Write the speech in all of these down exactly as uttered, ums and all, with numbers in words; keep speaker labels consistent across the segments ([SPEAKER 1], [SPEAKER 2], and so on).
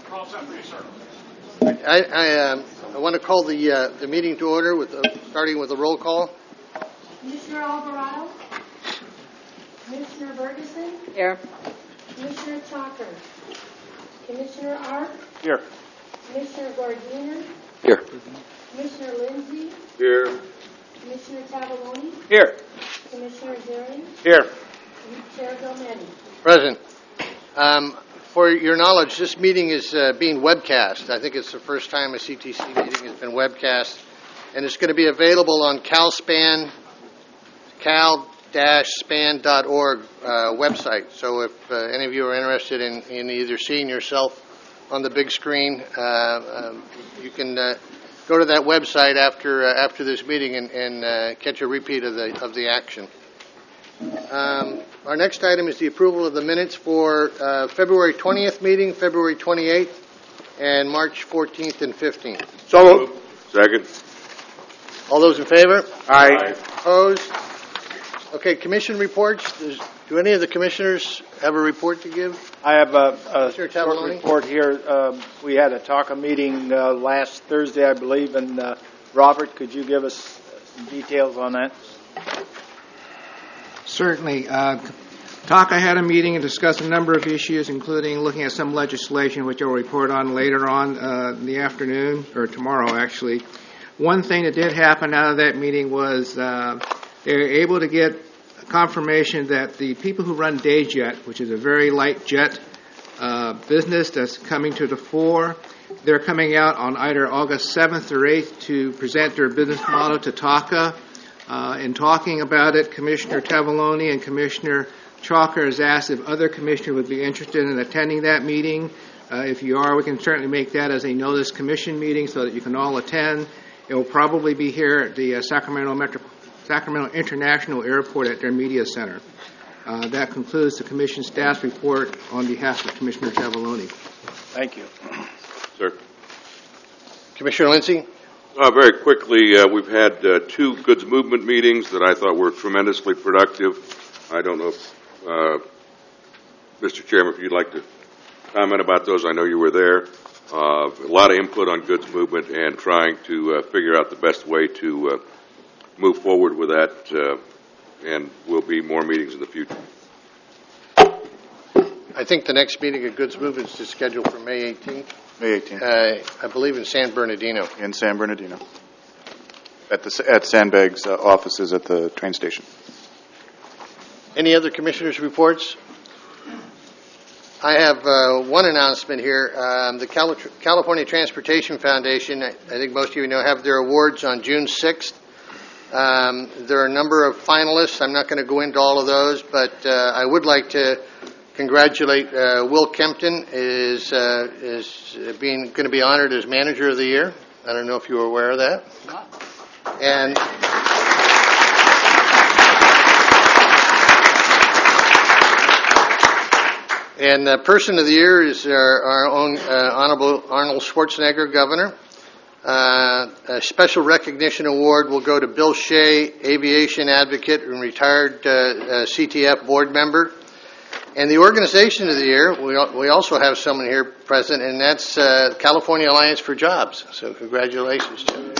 [SPEAKER 1] I, I, um, I want to call the uh, the meeting to order, with uh, starting with a roll call.
[SPEAKER 2] Commissioner Alvarado, Commissioner Ferguson,
[SPEAKER 3] Here.
[SPEAKER 2] Commissioner Chalker, Commissioner Art,
[SPEAKER 4] Here.
[SPEAKER 2] Commissioner Gordina,
[SPEAKER 4] Here.
[SPEAKER 2] Commissioner Lindsay,
[SPEAKER 4] Here.
[SPEAKER 2] Commissioner Tavoloni,
[SPEAKER 4] Here.
[SPEAKER 2] Commissioner Herring,
[SPEAKER 4] Here.
[SPEAKER 2] and Chair Gomez.
[SPEAKER 1] Present. Um, for your knowledge, this meeting is uh, being webcast. I think it's the first time a C T C meeting has been webcast, and it's going to be available on CalSpan, cal dash span dot org uh, website. So if uh, any of you are interested in, in either seeing yourself on the big screen, uh, um, you can uh, go to that website after uh, after this meeting and, and uh, catch a repeat of the of the action. Um, our next item is the approval of the minutes for uh, February twentieth meeting, February twenty-eighth, and March fourteenth and fifteenth.
[SPEAKER 4] So moved. Second.
[SPEAKER 1] All those in favor?
[SPEAKER 4] Aye.
[SPEAKER 1] Opposed? Okay, commission reports. Does, do any of the commissioners have a report to give?
[SPEAKER 5] I have a, a
[SPEAKER 1] Mister
[SPEAKER 5] short
[SPEAKER 1] Tavoloni?
[SPEAKER 5] report here. Um, we had a TACA meeting uh, last Thursday, I believe, and uh, Robert, could you give us some details on that?
[SPEAKER 6] Certainly. Uh, TACA had a meeting and discussed a number of issues, including looking at some legislation, which I'll report on later on uh, in the afternoon, or tomorrow, actually. One thing that did happen out of that meeting was uh, they were able to get confirmation that the people who run DayJet, which is a very light jet uh, business that's coming to the fore, they're coming out on either August seventh or eighth to present their business model to TACA. Uh, in talking about it, Commissioner Tavoloni and Commissioner Chalker has asked if other commissioners would be interested in attending that meeting. Uh, if you are, we can certainly make that as a notice commission meeting so that you can all attend. It will probably be here at the uh, Sacramento Metro, Sacramento International Airport at their media center. Uh, that concludes the commission staff report on behalf of Commissioner Tavoloni.
[SPEAKER 5] Thank you.
[SPEAKER 4] Sir.
[SPEAKER 1] Commissioner Lindsay?
[SPEAKER 4] Uh, very quickly, uh, we've had uh, two goods movement meetings that I thought were tremendously productive. I don't know if, uh, Mister Chairman, if you'd like to comment about those. I know you were there. Uh, a lot of input on goods movement and trying to uh, figure out the best way to uh, move forward with that, uh, and will be more meetings in the future.
[SPEAKER 1] I think the next meeting of Goods Movement is scheduled for May eighteenth.
[SPEAKER 7] May eighteenth.
[SPEAKER 1] Uh, I believe in San Bernardino.
[SPEAKER 7] In San Bernardino. At the at Sandbag's uh, offices at the train station.
[SPEAKER 1] Any other commissioners' reports? I have uh, one announcement here. Um, the Cali- California Transportation Foundation, I, I think most of you know, have their awards on June sixth. Um, there are a number of finalists. I'm not going to go into all of those, but uh, I would like to congratulate uh, Will Kempton is uh, is being going to be honored as Manager of the Year. I don't know if you were aware of that. And and uh, Person of the Year is our, our own uh, Honorable Arnold Schwarzenegger, Governor. Uh, a special recognition award will go to Bill Shea, aviation advocate and retired uh, uh, C T F board member. And the Organization of the Year, we we also have someone here present, and that's uh, California Alliance for Jobs. So congratulations, Jim.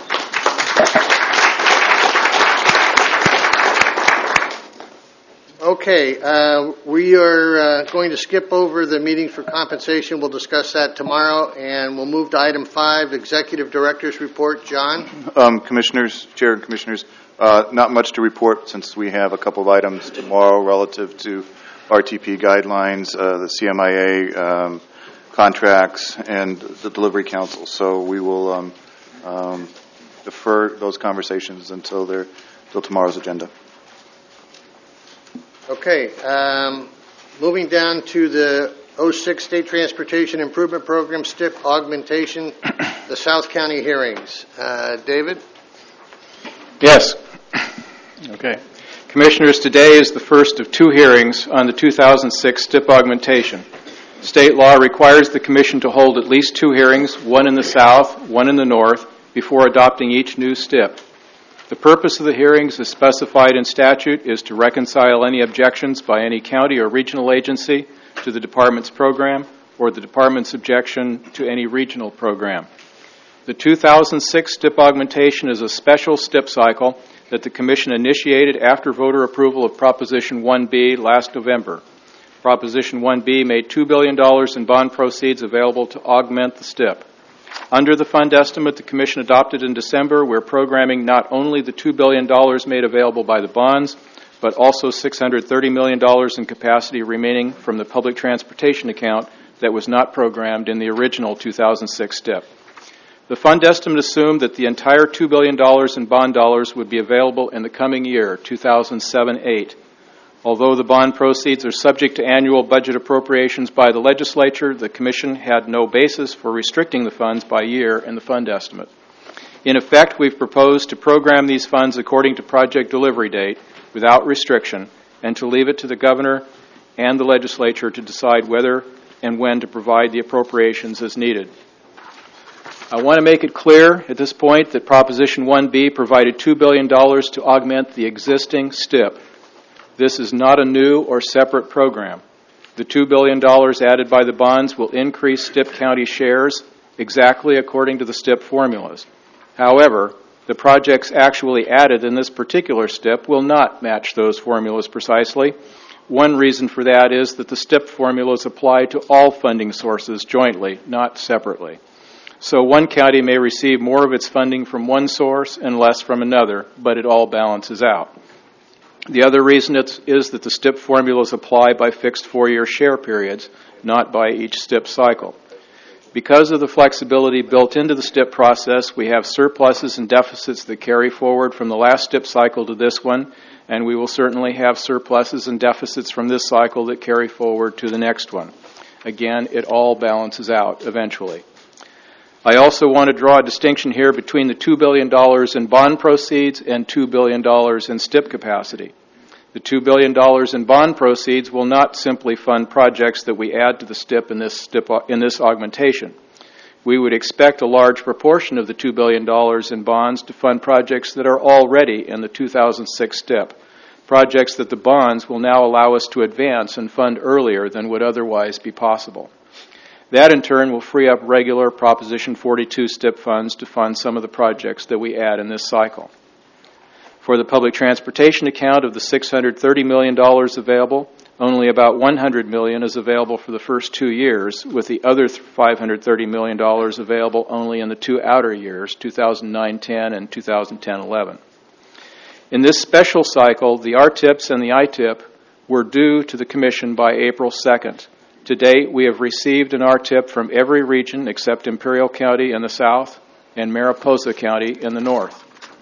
[SPEAKER 1] Okay, uh, we are uh, going to skip over the meeting for compensation. We'll discuss that tomorrow, and we'll move to item five, Executive Director's Report. John?
[SPEAKER 7] Um, commissioners, Chair and Commissioners, uh, not much to report since we have a couple of items tomorrow relative to R T P guidelines, uh, the C M I A um, contracts, and the Delivery Council. So we will um, um, defer those conversations until they're until tomorrow's agenda.
[SPEAKER 1] Okay, um, moving down to the oh six State Transportation Improvement Program, S T I P augmentation, the South County hearings. Uh, David?
[SPEAKER 8] Yes. Okay. Commissioners, today is the first of two hearings on the two thousand six S T I P augmentation. State law requires the Commission to hold at least two hearings, one in the south, one in the north, before adopting each new S T I P. The purpose of the hearings, as specified in statute, is to reconcile any objections by any county or regional agency to the Department's program, or the Department's objection to any regional program. The two thousand six S T I P augmentation is a special S T I P cycle that the Commission initiated after voter approval of Proposition one B last November. Proposition one B made two billion dollars in bond proceeds available to augment the S T I P. Under the fund estimate the Commission adopted in December, we're programming not only the two billion dollars made available by the bonds, but also six hundred thirty million dollars in capacity remaining from the public transportation account that was not programmed in the original two thousand six S T I P. The fund estimate assumed that the entire two billion dollars in bond dollars would be available in the coming year, two thousand seven eight. Although the bond proceeds are subject to annual budget appropriations by the legislature, the Commission had no basis for restricting the funds by year in the fund estimate. In effect, we've proposed to program these funds according to project delivery date without restriction and to leave it to the Governor and the legislature to decide whether and when to provide the appropriations as needed. I want to make it clear at this point that Proposition one B provided two billion dollars to augment the existing S T I P. This is not a new or separate program. The two billion dollars added by the bonds will increase S T I P county shares exactly according to the S T I P formulas. However, the projects actually added in this particular S T I P will not match those formulas precisely. One reason for that is that the S T I P formulas apply to all funding sources jointly, not separately. So one county may receive more of its funding from one source and less from another, but it all balances out. The other reason it's, is that the S T I P formulas apply by fixed four-year share periods, not by each S T I P cycle. Because of the flexibility built into the S T I P process, we have surpluses and deficits that carry forward from the last S T I P cycle to this one, and we will certainly have surpluses and deficits from this cycle that carry forward to the next one. Again, it all balances out eventually. I also want to draw a distinction here between the two billion dollars in bond proceeds and two billion dollars in S T I P capacity. The two billion dollars in bond proceeds will not simply fund projects that we add to the S T I P in this, S T I P, in this augmentation. We would expect a large proportion of the two billion dollars in bonds to fund projects that are already in the two thousand six S T I P, projects that the bonds will now allow us to advance and fund earlier than would otherwise be possible. That, in turn, will free up regular Proposition forty-two S T I P funds to fund some of the projects that we add in this cycle. For the public transportation account of the six hundred thirty million dollars available, only about one hundred million dollars is available for the first two years, with the other five hundred thirty million dollars available only in the two outer years, two thousand nine ten and two thousand ten eleven. In this special cycle, the R T I Ps and the I T I P were due to the Commission by April second. To date, we have received an R T I P from every region except Imperial County in the south and Mariposa County in the north.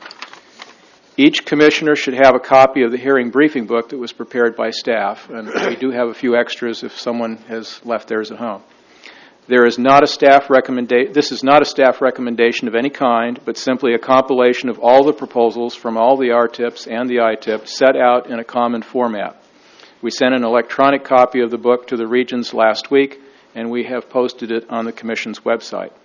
[SPEAKER 8] Each commissioner should have a copy of the hearing briefing book that was prepared by staff, and we do have a few extras if someone has left theirs at home. There is not a staff recommendation. This is not a staff recommendation of any kind, but simply a compilation of all the proposals from all the R T I Ps and the I T I Ps set out in a common format. We sent an electronic copy of the book to the regions last week, and we have posted it on the Commission's website.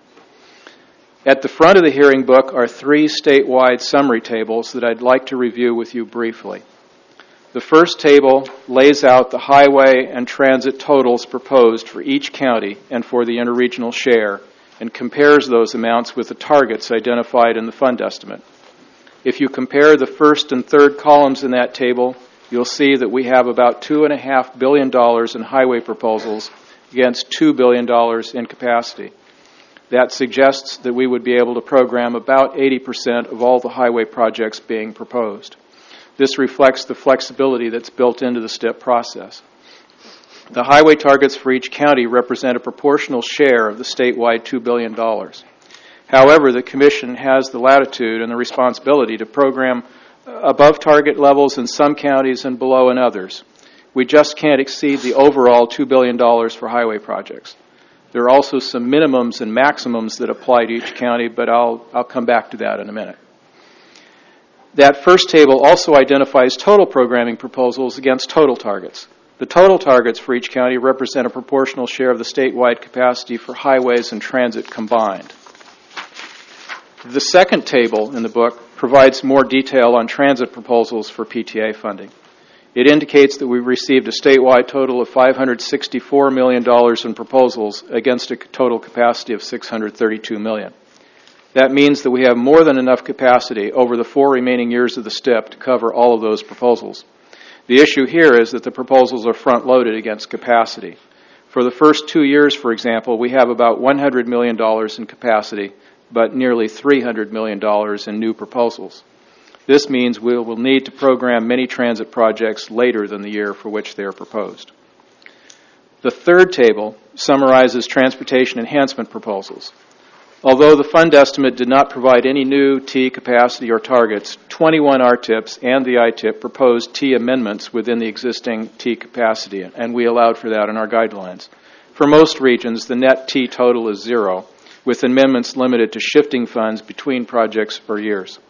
[SPEAKER 8] At the front of the hearing book are three statewide summary tables that I'd like to review with you briefly. The first table lays out the highway and transit totals proposed for each county and for the interregional share, and compares those amounts with the targets identified in the fund estimate. If you compare the first and third columns in that table, you'll see that we have about two point five billion dollars in highway proposals against two billion dollars in capacity. That suggests that we would be able to program about eighty percent of all the highway projects being proposed. This reflects the flexibility that's built into the S T I P process. The highway targets for each county represent a proportional share of the statewide two billion dollars. However, the Commission has the latitude and the responsibility to program above target levels in some counties and below in others. We just can't exceed the overall two billion dollars for highway projects. There are also some minimums and maximums that apply to each county, but I'll, I'll come back to that in a minute. That first table also identifies total programming proposals against total targets. The total targets for each county represent a proportional share of the statewide capacity for highways and transit combined. The second table in the book provides more detail on transit proposals for P T A funding. It indicates that we've received a statewide total of five hundred sixty-four million dollars in proposals against a total capacity of six hundred thirty-two million dollars. That means that we have more than enough capacity over the four remaining years of the S T I P to cover all of those proposals. The issue here is that the proposals are front-loaded against capacity. For the first two years, for example, we have about one hundred million dollars in capacity, but nearly three hundred million dollars in new proposals. This means we will need to program many transit projects later than the year for which they are proposed. The third table summarizes transportation enhancement proposals. Although the fund estimate did not provide any new T capacity or targets, twenty-one R T I Ps and the I T I P proposed T amendments within the existing T capacity, and we allowed for that in our guidelines. For most regions, the net T total is zero, with amendments limited to shifting funds between projects or years.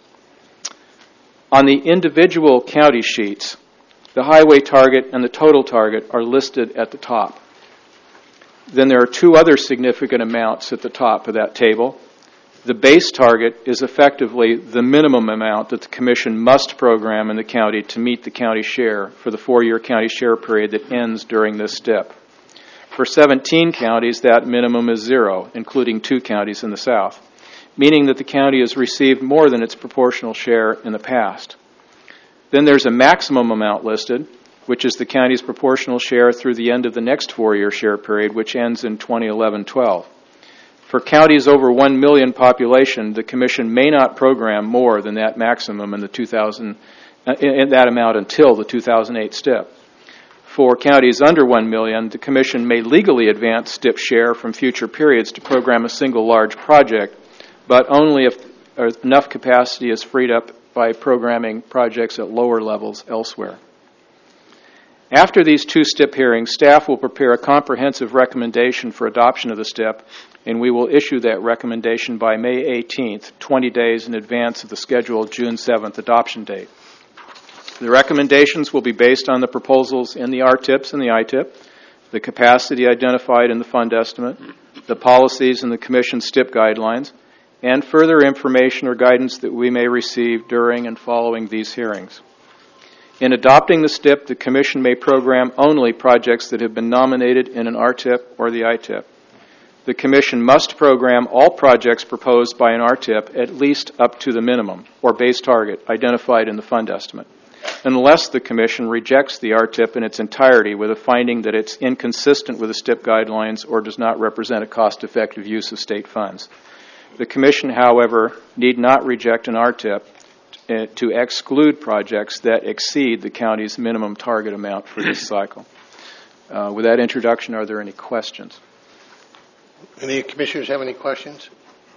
[SPEAKER 8] On the individual county sheets, the highway target and the total target are listed at the top. Then there are two other significant amounts at the top of that table. The base target is effectively the minimum amount that the Commission must program in the county to meet the county share for the four-year county share period that ends during this S T I P. For seventeen counties, that minimum is zero, including two counties in the south, meaning that the county has received more than its proportional share in the past. Then there's a maximum amount listed, which is the county's proportional share through the end of the next four-year share period, which ends in twenty eleven twelve. For counties over one million population, the Commission may not program more than that maximum in the two thousand, uh, in that amount until the two thousand eight S T I P. For counties under one million, the Commission may legally advance S T I P share from future periods to program a single large project, but only if enough capacity is freed up by programming projects at lower levels elsewhere. After these two S T I P hearings, staff will prepare a comprehensive recommendation for adoption of the S T I P, and we will issue that recommendation by May eighteenth, twenty days in advance of the scheduled June seventh adoption date. The recommendations will be based on the proposals in the R T I Ps and the I T I P, the capacity identified in the fund estimate, the policies in the Commission S T I P guidelines, and further information or guidance that we may receive during and following these hearings. In adopting the S T I P, the Commission may program only projects that have been nominated in an R T I P or the I T I P. The Commission must program all projects proposed by an R T I P at least up to the minimum or base target identified in the fund estimate, unless the Commission rejects the R T I P in its entirety with a finding that it's inconsistent with the S T I P guidelines or does not represent a cost-effective use of state funds. The Commission, however, need not reject an R T I P to exclude projects that exceed the county's minimum target amount for this cycle. Uh, with that introduction, are there any questions?
[SPEAKER 1] Any commissioners have any questions?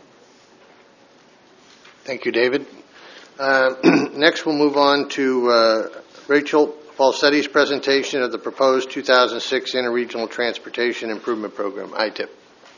[SPEAKER 1] Thank you, David. Uh, next, we'll move on to uh, Rachel Falsetti's presentation of the proposed two thousand six Interregional Transportation Improvement Program, I T I P.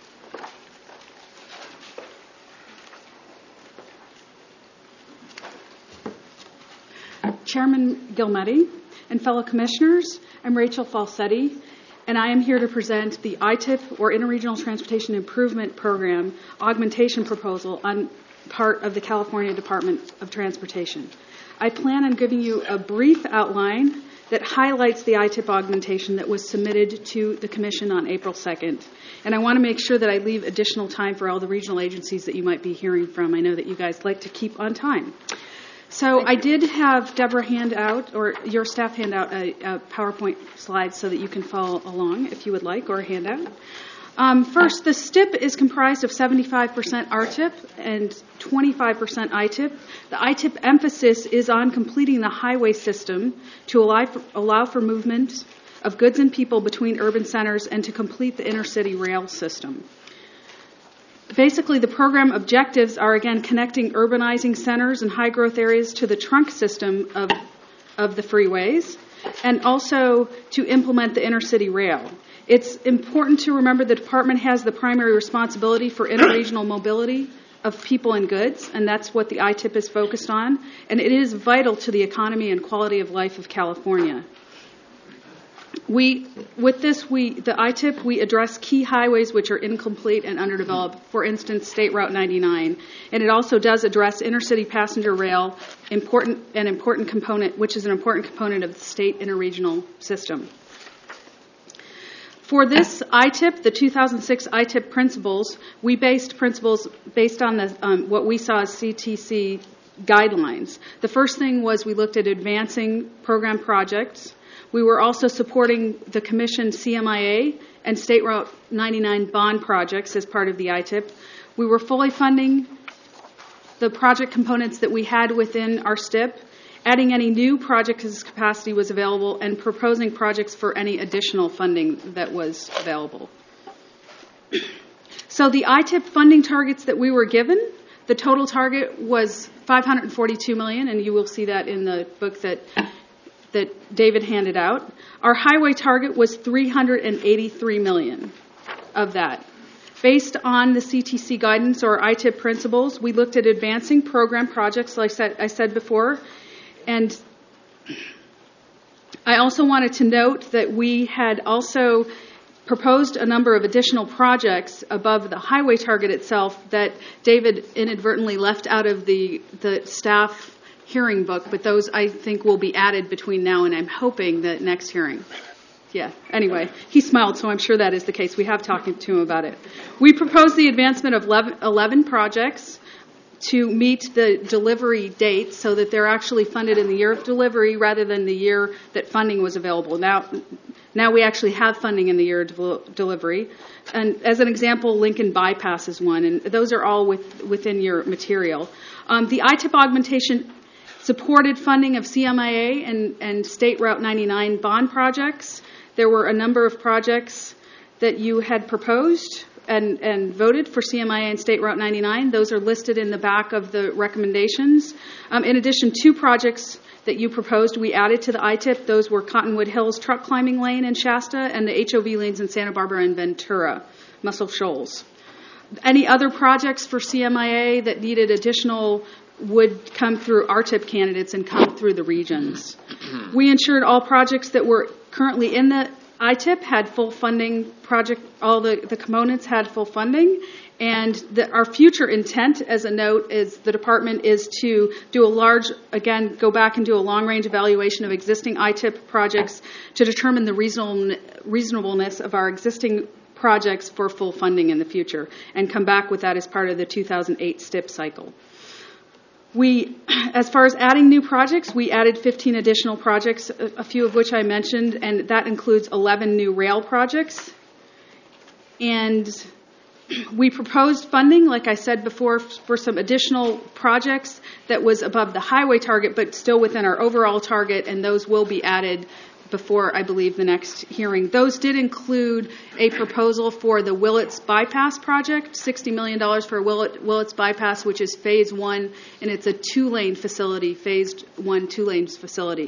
[SPEAKER 3] Chairman Gilmetti and fellow commissioners, I'm Rachel Falsetti, and I am here to present the I T I P, or Interregional Transportation Improvement Program, augmentation proposal on part of the California Department of Transportation. I plan on giving you a brief outline that highlights the I T I P augmentation that was submitted to the Commission on April second. And I want to make sure that I leave additional time for all the regional agencies that you might be hearing from. I know that you guys like to keep on time. So I did have Deborah hand out, or your staff hand out, a, a PowerPoint slide so that you can follow along if you would like, or a handout. Um, first, the S T I P is comprised of seventy-five percent R T I P and twenty-five percent I T I P. The I T I P emphasis is on completing the highway system to allow for, allow for movement of goods and people between urban centers and to complete the intercity rail system. Basically, the program objectives are, again, connecting urbanizing centers and high-growth areas to the trunk system of, of the freeways, and also to implement the intercity rail. It's important to remember the department has the primary responsibility for interregional mobility of people and goods, and that's what the I T I P is focused on, and it is vital to the economy and quality of life of California. We, with this, we, the I T I P, we address key highways which are incomplete and underdeveloped, for instance, State Route ninety-nine. And it also does address intercity passenger rail, important, an important component, which is an important component of the state interregional system. For this I T I P, the two thousand six I T I P principles, we based principles based on the, um, what we saw as C T C guidelines. The first thing was we looked at advancing program projects. We were also supporting the Commission C M I A and State Route ninety-nine bond projects as part of the I T I P. We were fully funding the project components that we had within our S T I P, adding any new projects as capacity was available, and proposing projects for any additional funding that was available. So the I T I P funding targets that we were given, the total target was five hundred forty-two million dollars, and you will see that in the book that that David handed out. Our highway target was three hundred eighty-three million dollars of that. Based on the C T C guidance or I T I P principles, we looked at advancing program projects, like I said, I said before, and I also wanted to note that we had also proposed a number of additional projects above the highway target itself that David inadvertently left out of the, the staff hearing book, but those I think will be added between now and I'm hoping the next hearing. Yeah, anyway, he smiled, so I'm sure that is the case. We have talked to him about it. We proposed the advancement of eleven projects to meet the delivery dates so that they're actually funded in the year of delivery rather than the year that funding was available. Now, now we actually have funding in the year of del- delivery. And as an example, Lincoln Bypass is one, and those are all with, within your material. Um, the I T I P augmentation supported funding of C M I A and, and State Route ninety-nine bond projects. There were a number of projects that you had proposed and, and voted for C M I A and State Route ninety-nine. Those are listed in the back of the recommendations. Um, in addition, two projects that you proposed, we added to the I T I P. Those were Cottonwood Hills Truck Climbing Lane in Shasta and the H O V lanes in Santa Barbara and Ventura, Muscle Shoals. Any other projects for C M I A that needed additional would come through R T I P candidates and come through the regions. We ensured all projects that were currently in the I T I P had full funding, project, all the, the components had full funding, and the, our future intent, as a note, is the department is to do a large, again, go back and do a long-range evaluation of existing I T I P projects to determine the reasonable, reasonableness of our existing projects for full funding in the future, and come back with that as part of the two thousand eight S T I P cycle. We, as far as adding new projects, we added fifteen additional projects, a few of which I mentioned, and that includes eleven new rail projects. And we proposed funding, like I said before, for some additional projects that was above the highway target, but still within our overall target, and those will be added before, I believe, the next hearing. Those did include a proposal for the Willits Bypass project, sixty million dollars for Willet, Willits Bypass, which is phase one, and it's a two-lane facility, phased one two-lanes facility.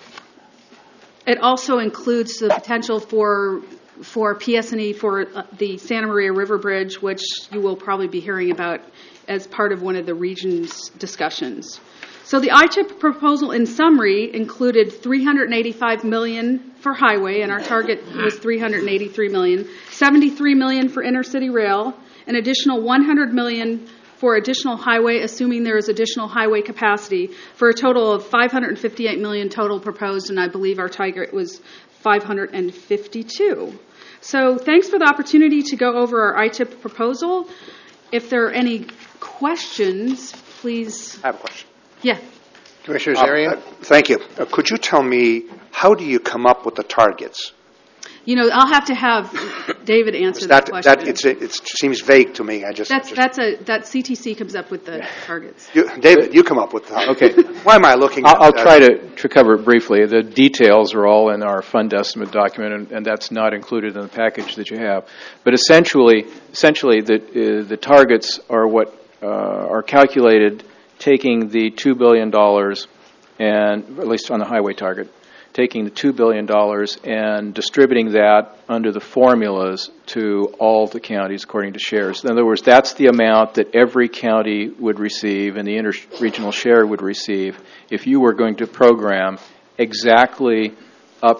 [SPEAKER 3] It also includes the potential for for P S and E for uh, the Santa Maria River Bridge, which you will probably be hearing about as part of one of the region's discussions. So the I T I P proposal, in summary, included three hundred eighty-five million dollars for highway, and our target was three hundred eighty-three million dollars, seventy-three million dollars for intercity rail, an additional one hundred million dollars for additional highway, assuming there is additional highway capacity, for a total of five hundred fifty-eight million dollars total proposed, and I believe our target was five hundred fifty-two. So thanks for the opportunity to go over our I T I P proposal. If there are any questions, please.
[SPEAKER 9] I have a question.
[SPEAKER 3] Yeah.
[SPEAKER 1] Commissioner
[SPEAKER 9] Uh,
[SPEAKER 1] Zarian?
[SPEAKER 9] uh, thank you. Uh, could you tell me, how do you come up with the targets?
[SPEAKER 3] You know, I'll have to have David answer
[SPEAKER 9] that,
[SPEAKER 3] that question.
[SPEAKER 9] That, it's, it seems vague to me. I just,
[SPEAKER 3] that's
[SPEAKER 9] just,
[SPEAKER 3] that's a that C T C comes up with the targets.
[SPEAKER 9] you, David, you come up with the
[SPEAKER 8] Okay.
[SPEAKER 9] Why am I looking
[SPEAKER 8] I'll,
[SPEAKER 9] at
[SPEAKER 8] I'll
[SPEAKER 9] that?
[SPEAKER 8] try to, to cover it briefly. The details are all in our fund estimate document, and, and that's not included in the package that you have. But essentially, essentially, the uh, the targets are what uh, are calculated, taking the two billion dollars, and at least on the highway target, taking the two billion dollars and distributing that under the formulas to all the counties according to shares. In other words, that's the amount that every county would receive and the inter-regional share would receive if you were going to program exactly up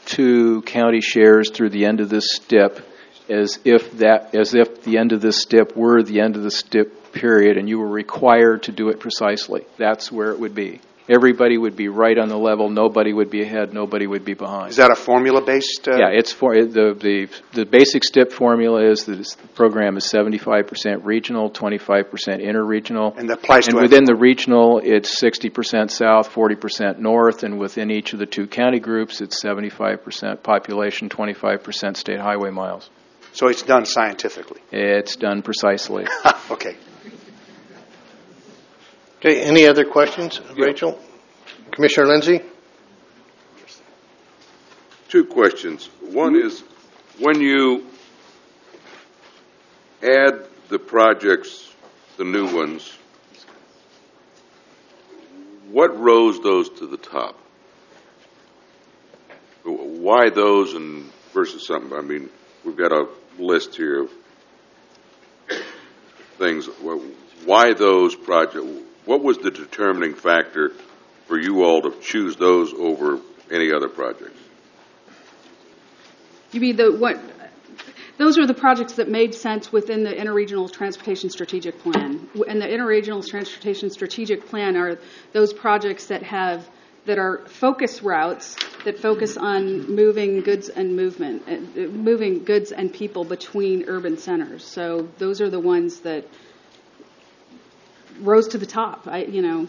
[SPEAKER 8] to county shares through the end of this STIP as if that, as if the end of this STIP were the end of the STIP period and you were required to do it precisely. That's where it would be. Everybody would be right on the level. Nobody would be ahead. Nobody would be behind.
[SPEAKER 9] Is that a formula-based? Uh...
[SPEAKER 8] Yeah, it's for the the the basic STIP formula is that the program is seventy-five percent regional, twenty-five percent interregional,
[SPEAKER 9] and that applies
[SPEAKER 8] and
[SPEAKER 9] to
[SPEAKER 8] within the regional, it's sixty percent south, forty percent north, and within each of the two county groups, it's seventy-five percent population, twenty-five percent state highway miles.
[SPEAKER 9] So it's done scientifically.
[SPEAKER 8] It's done precisely.
[SPEAKER 9] Okay.
[SPEAKER 1] Okay, any other questions, Rachel? Commissioner Lindsay?
[SPEAKER 4] Two questions. One is, when you add the projects, the new ones, what rose those to the top? Why those and versus something? I mean, we've got a list here of things. Why those projects? What was the determining factor for you all to choose those over any other projects?
[SPEAKER 3] You mean the what? Those are the projects that made sense within the Interregional Transportation Strategic Plan. And the Interregional Transportation Strategic Plan are those projects that have that are focus routes that focus on moving goods and movement, uh, moving goods and people between urban centers. So those are the ones that rose to the top. I, you know.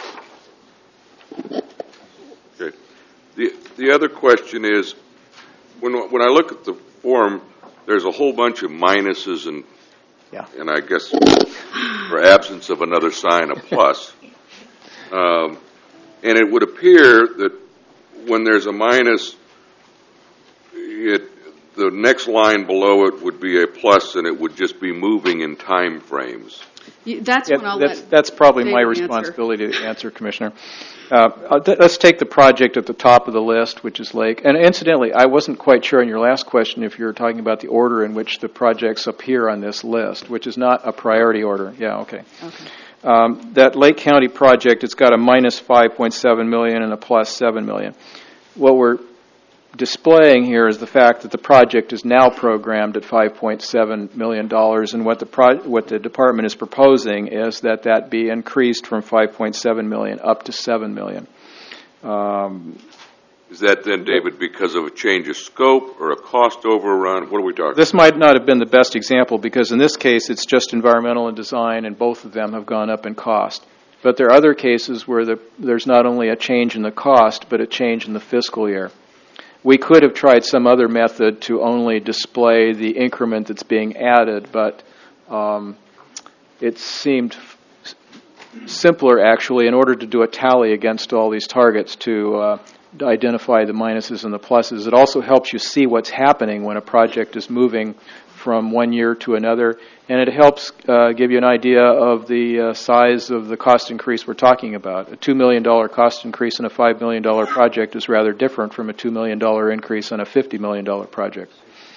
[SPEAKER 4] Okay. The the other question is, when when I look at the form, there's a whole bunch of minuses and
[SPEAKER 8] yeah.
[SPEAKER 4] and I guess for absence of another sign, a plus. Um, and it would appear that when there's a minus, it the next line below it would be a plus, and it would just be moving in time frames.
[SPEAKER 3] That's
[SPEAKER 8] yeah,
[SPEAKER 3] when I'll
[SPEAKER 8] that's,
[SPEAKER 3] let
[SPEAKER 8] that's probably
[SPEAKER 3] David
[SPEAKER 8] my
[SPEAKER 3] answer.
[SPEAKER 8] responsibility to answer, Commissioner. Uh, let's take the project at the top of the list, which is Lake. And incidentally, I wasn't quite sure in your last question if you were talking about the order in which the projects appear on this list, which is not a priority order. Yeah, okay.
[SPEAKER 3] Okay.
[SPEAKER 8] Um, that Lake County project, it's got a minus five point seven million dollars and a plus seven million dollars. What we're displaying here is the fact that the project is now programmed at five point seven million dollars, and what the pro- what the department is proposing is that that be increased from five point seven million dollars up to seven million dollars. Um,
[SPEAKER 4] is that then, David, because of a change of scope or a cost overrun? What are we talking about?
[SPEAKER 8] This might not have been the best example because in this case it's just environmental and design, and both of them have gone up in cost. But there are other cases where the, there's not only a change in the cost, but a change in the fiscal year. We could have tried some other method to only display the increment that's being added, but um, it seemed f- simpler, actually, in order to do a tally against all these targets to uh, identify the minuses and the pluses. It also helps you see what's happening when a project is moving from one year to another, and it helps uh, give you an idea of the uh, size of the cost increase we're talking about. A two million dollars cost increase in a five million dollars project is rather different from a two million dollars increase on a fifty million dollars project.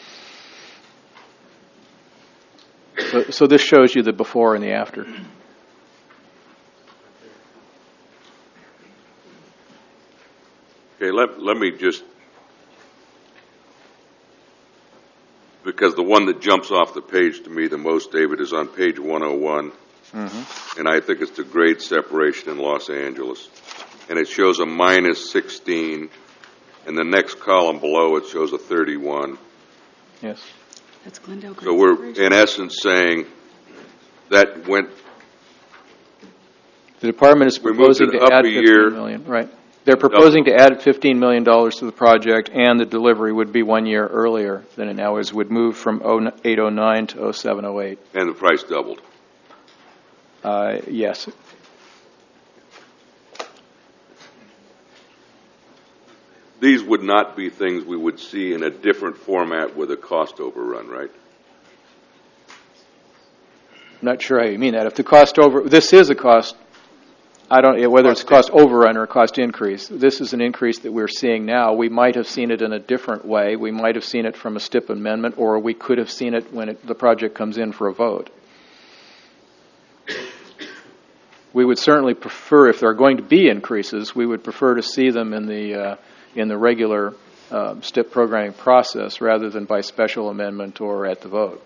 [SPEAKER 8] So, so this shows you the before and the after.
[SPEAKER 4] Okay, let, let me just, because the one that jumps off the page to me the most, David, is on page one oh one, mm-hmm. and I think it's the grade separation in Los Angeles. And it shows a minus sixteen, and the next column below it shows a thirty-one.
[SPEAKER 8] Yes.
[SPEAKER 3] That's Glendale.
[SPEAKER 4] So we're, in essence, saying that went...
[SPEAKER 8] The department is proposing to add fifteen million dollars. Right. They're proposing to add fifteen million dollars to the project, and the delivery would be one year earlier than it now is, would move from eight oh nine to oh seven oh eight.
[SPEAKER 4] And the price doubled.
[SPEAKER 8] Uh, yes.
[SPEAKER 4] These would not be things we would see in a different format with a cost overrun, right?
[SPEAKER 8] I'm not sure how you mean that. If the cost over, this is a cost, I don't, whether it's a cost overrun or a cost increase, this is an increase that we're seeing now. We might have seen it in a different way. We might have seen it from a STIP amendment, or we could have seen it when it, the project comes in for a vote. We would certainly prefer, if there are going to be increases, we would prefer to see them in the uh, in the regular uh, STIP programming process rather than by special amendment or at the vote.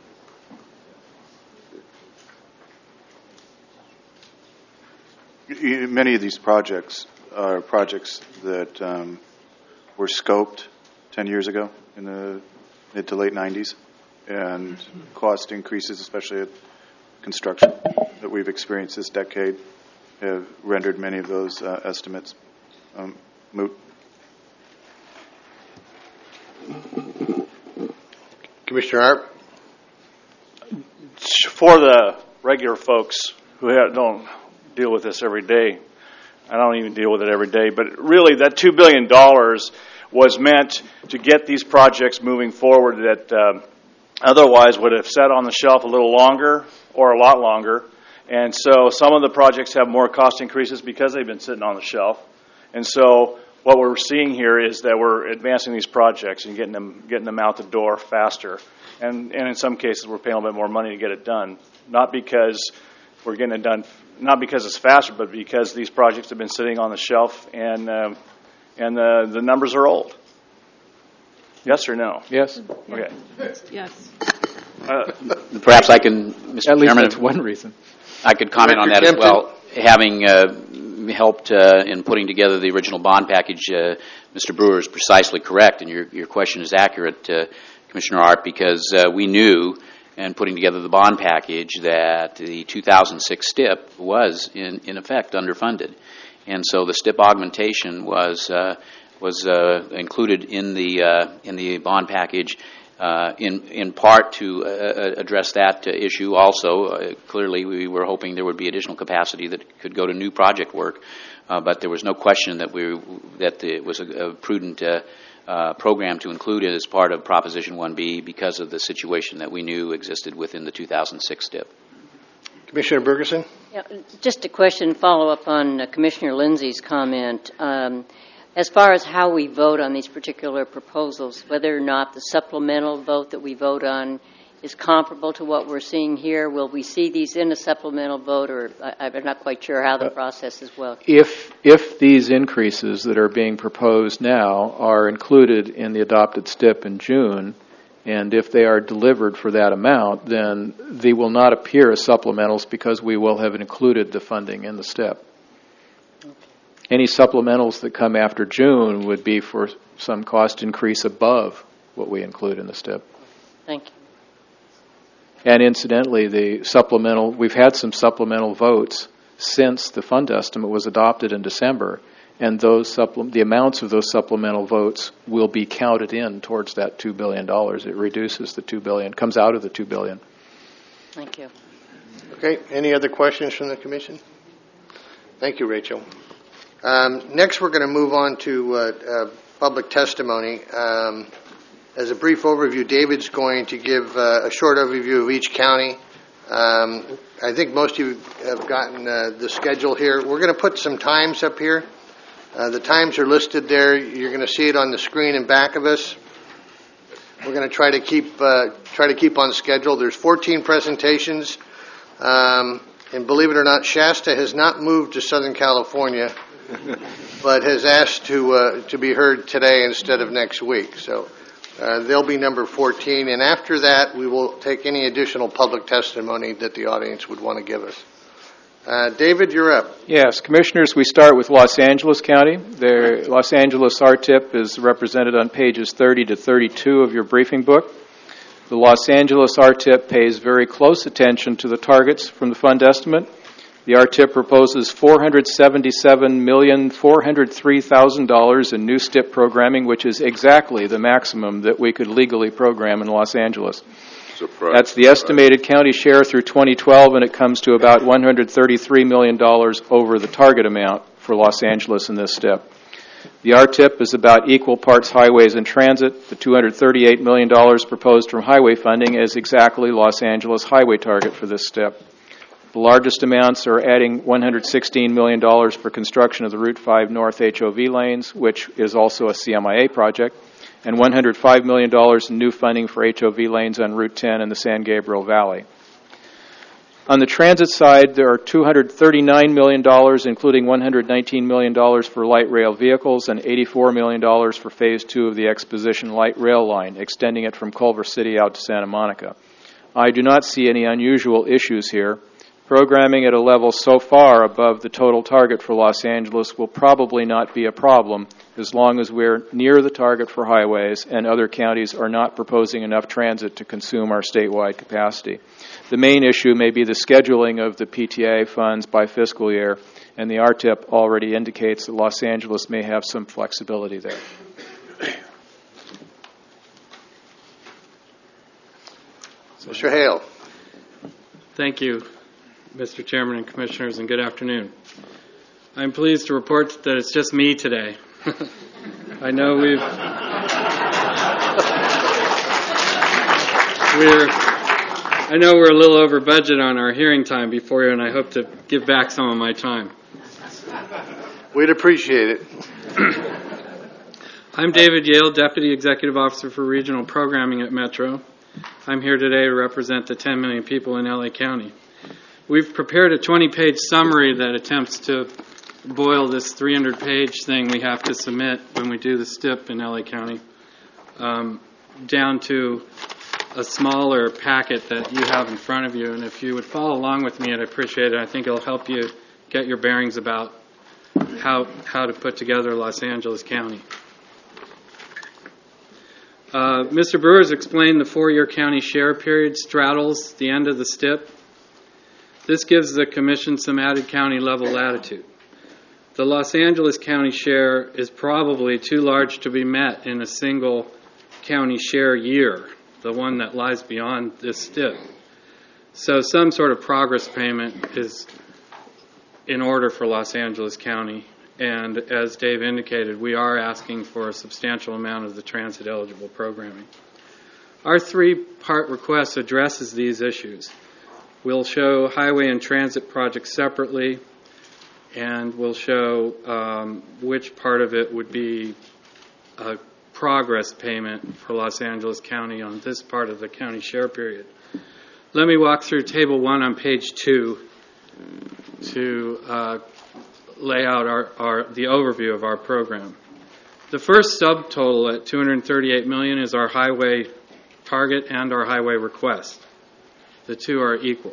[SPEAKER 7] Many of these projects are projects that um, were scoped ten years ago in the mid to late nineties, and cost increases, especially at construction, that we've experienced this decade have rendered many of those uh, estimates um, moot.
[SPEAKER 1] Commissioner Arp?
[SPEAKER 10] For the regular folks who have, don't deal with this every day, I don't even deal with it every day, but really that two billion dollars was meant to get these projects moving forward that um, otherwise would have sat on the shelf a little longer or a lot longer. And so some of the projects have more cost increases because they've been sitting on the shelf. And so what we're seeing here is that we're advancing these projects and getting them getting them out the door faster. And, and in some cases, we're paying a little bit more money to get it done. Not because we're getting it done, not because it's faster, but because these projects have been sitting on the shelf and uh, and the, the numbers are old. Yes or no?
[SPEAKER 8] Yes.
[SPEAKER 10] Okay.
[SPEAKER 3] Yes.
[SPEAKER 10] Uh,
[SPEAKER 11] Perhaps I can, Mister
[SPEAKER 8] At least
[SPEAKER 11] Chairman,
[SPEAKER 8] that's one reason.
[SPEAKER 11] I could comment on that
[SPEAKER 1] Director
[SPEAKER 11] as well. Having uh, helped uh, in putting together the original bond package, uh, Mister Brewer is precisely correct, and your, your question is accurate, uh, Commissioner Art, because uh, we knew in putting together the bond package that the two thousand six STIP was, in, in effect, underfunded. And so the STIP augmentation was uh, was uh, included in the uh, in the bond package, uh, in in part to uh, address that uh, issue. Also, uh, clearly, we were hoping there would be additional capacity that could go to new project work, uh, but there was no question that we that it was a, a prudent uh, uh, program to include it as part of Proposition one B because of the situation that we knew existed within the two thousand six STIP.
[SPEAKER 1] Commissioner Bergeson?
[SPEAKER 12] Yeah, just a question, follow up on uh, Commissioner Lindsay's comment. Um, as far as how we vote on these particular proposals, whether or not the supplemental vote that we vote on is comparable to what we're seeing here, will we see these in a supplemental vote, or I, I'm not quite sure how the process is well.
[SPEAKER 8] If if these increases that are being proposed now are included in the adopted STIP in June, and if they are delivered for that amount, then they will not appear as supplementals because we will have included the funding in the STIP. Any supplementals that come after June would be for some cost increase above what we include in the STIP.
[SPEAKER 12] Thank you.
[SPEAKER 8] And incidentally, the supplemental, we've had some supplemental votes since the fund estimate was adopted in December, and those supple- the amounts of those supplemental votes will be counted in towards that two billion dollars. It reduces the two billion dollars, comes out of the two billion dollars.
[SPEAKER 12] Thank you.
[SPEAKER 1] Okay, any other questions from the Commission? Thank you, Rachel. Um, next, we're going to move on to uh, uh, public testimony. Um, as a brief overview, David's going to give uh, a short overview of each county. Um, I think most of you have gotten uh, the schedule here. We're going to put some times up here. Uh, the times are listed there. You're going to see it on the screen in back of us. We're going to try to keep uh, try to keep on schedule. There's fourteen presentations, um, and believe it or not, Shasta has not moved to Southern California, but has asked to uh, to be heard today instead of next week. So uh, they'll be number fourteen, and after that, we will take any additional public testimony that the audience would want to give us. Uh, David, you're up.
[SPEAKER 8] Yes, Commissioners, we start with Los Angeles County. Their Los Angeles R T I P is represented on pages thirty to thirty-two of your briefing book. The Los Angeles R T I P pays very close attention to the targets from the fund estimate. The R T I P proposes four hundred seventy-seven million four hundred three thousand dollars in new STIP programming, which is exactly the maximum that we could legally program in Los Angeles.
[SPEAKER 4] Surprise.
[SPEAKER 8] That's the estimated county share through twenty twelve, and it comes to about one hundred thirty-three million dollars over the target amount for Los Angeles in this STIP. The R T I P is about equal parts highways and transit. The two hundred thirty-eight million dollars proposed from highway funding is exactly Los Angeles highway target for this STIP. The largest amounts are adding one hundred sixteen million dollars for construction of the Route five North H O V lanes, which is also a C M I A project, and one hundred five million dollars in new funding for H O V lanes on Route ten in the San Gabriel Valley. On the transit side, there are two hundred thirty-nine million dollars, including one hundred nineteen million dollars for light rail vehicles and eighty-four million dollars for Phase two of the Exposition Light Rail Line, extending it from Culver City out to Santa Monica. I do not see any unusual issues here. Programming at a level so far above the total target for Los Angeles will probably not be a problem as long as we're near the target for highways and other counties are not proposing enough transit to consume our statewide capacity. The main issue may be the scheduling of the P T A funds by fiscal year, and the R T I P already indicates that Los Angeles may have some flexibility there.
[SPEAKER 1] Mister Hale.
[SPEAKER 13] Thank you, Mister Chairman and Commissioners, and good afternoon. I'm pleased to report that it's just me today. I know we've we're I know we're a little over budget on our hearing time before you, and I hope to give back some of my time.
[SPEAKER 1] We'd appreciate it.
[SPEAKER 13] I'm David Yale, Deputy Executive Officer for Regional Programming at Metro. I'm here today to represent the ten million people in L A County. We've prepared a twenty-page summary that attempts to boil this three hundred page thing we have to submit when we do the S T I P in L A County um, down to a smaller packet that you have in front of you. And if you would follow along with me, I'd appreciate it. I think it'll help you get your bearings about how, how to put together Los Angeles County. Uh, Mister Brewer's explained the four-year county share period straddles the end of the S T I P. This gives the Commission some added county level latitude. The Los Angeles County share is probably too large to be met in a single county share year, the one that lies beyond this S T I P. So some sort of progress payment is in order for Los Angeles County. And as Dave indicated, we are asking for a substantial amount of the transit-eligible programming. Our three-part request addresses these issues. We'll show highway and transit projects separately, and we'll show um, which part of it would be a progress payment for Los Angeles County on this part of the county share period. Let me walk through Table one on page two to uh, lay out our, our, the overview of our program. The first subtotal at two hundred thirty-eight million dollars is our highway target and our highway request. The two are equal.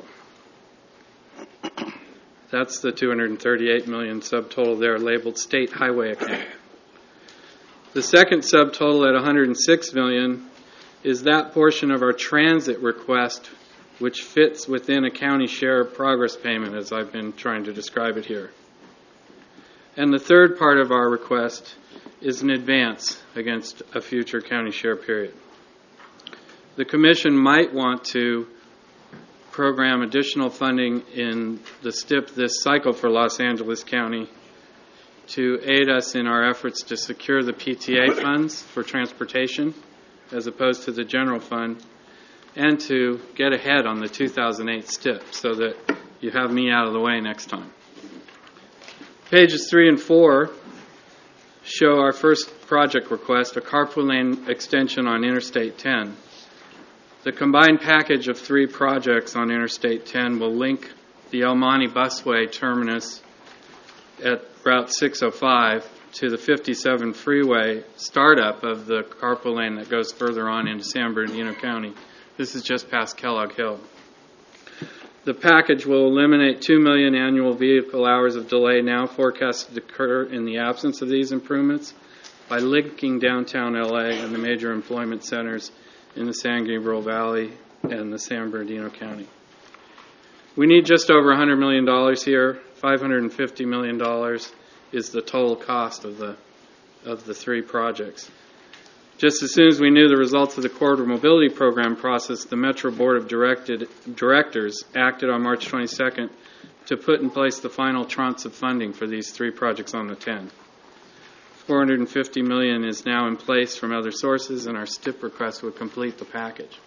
[SPEAKER 13] That's the two hundred thirty-eight million dollars subtotal there labeled State Highway Account. The second subtotal at one hundred six million dollars is that portion of our transit request which fits within a county share progress payment, as I've been trying to describe it here. And the third part of our request is an advance against a future county share period. The Commission might want to program additional funding in the S T I P this cycle for Los Angeles County to aid us in our efforts to secure the P T A funds for transportation as opposed to the general fund, and to get ahead on the two thousand eight S T I P so that you have me out of the way next time. Pages three and four show our first project request, a carpool lane extension on Interstate ten. The combined package of three projects on Interstate ten will link the El Monte Busway terminus at Route six oh five to the fifty-seven freeway startup of the carpool lane that goes further on into San Bernardino County. This is just past Kellogg Hill. The package will eliminate two million annual vehicle hours of delay now forecasted to occur in the absence of these improvements by linking downtown L A and the major employment centers in the San Gabriel Valley and the San Bernardino County. We need just over one hundred million dollars here. five hundred fifty million dollars is the total cost of the of the three projects. Just as soon as we knew the results of the Corridor Mobility Program process, the Metro Board of Directed, Directors acted on March twenty-second to put in place the final tranche of funding for these three projects on the ten. four hundred fifty million dollars is now in place from other sources, and our S T I P request would complete the package.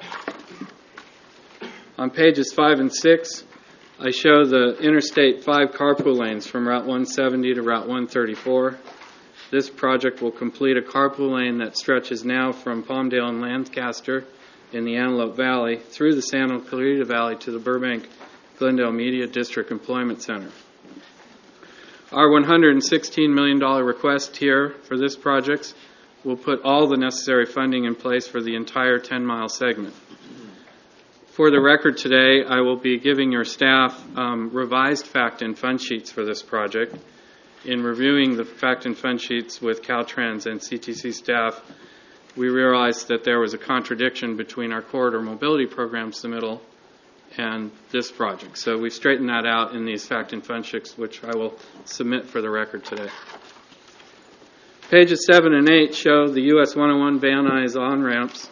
[SPEAKER 13] On pages five and six, I show the Interstate five carpool lanes from Route one seventy to Route one thirty-four. This project will complete a carpool lane that stretches now from Palmdale and Lancaster in the Antelope Valley through the Santa Clarita Valley to the Burbank Glendale Media District Employment Center. Our one hundred sixteen million dollars request here for this project will put all the necessary funding in place for the entire ten-mile segment. For the record today, I will be giving your staff um, revised fact and fund sheets for this project. In reviewing the fact and fund sheets with Caltrans and C T C staff, we realized that there was a contradiction between our corridor mobility program submittal and this project. So we straightened that out in these fact and fund sheets, which I will submit for the record today. Pages seven and eight show the U S one oh one Van Nuys on-ramps.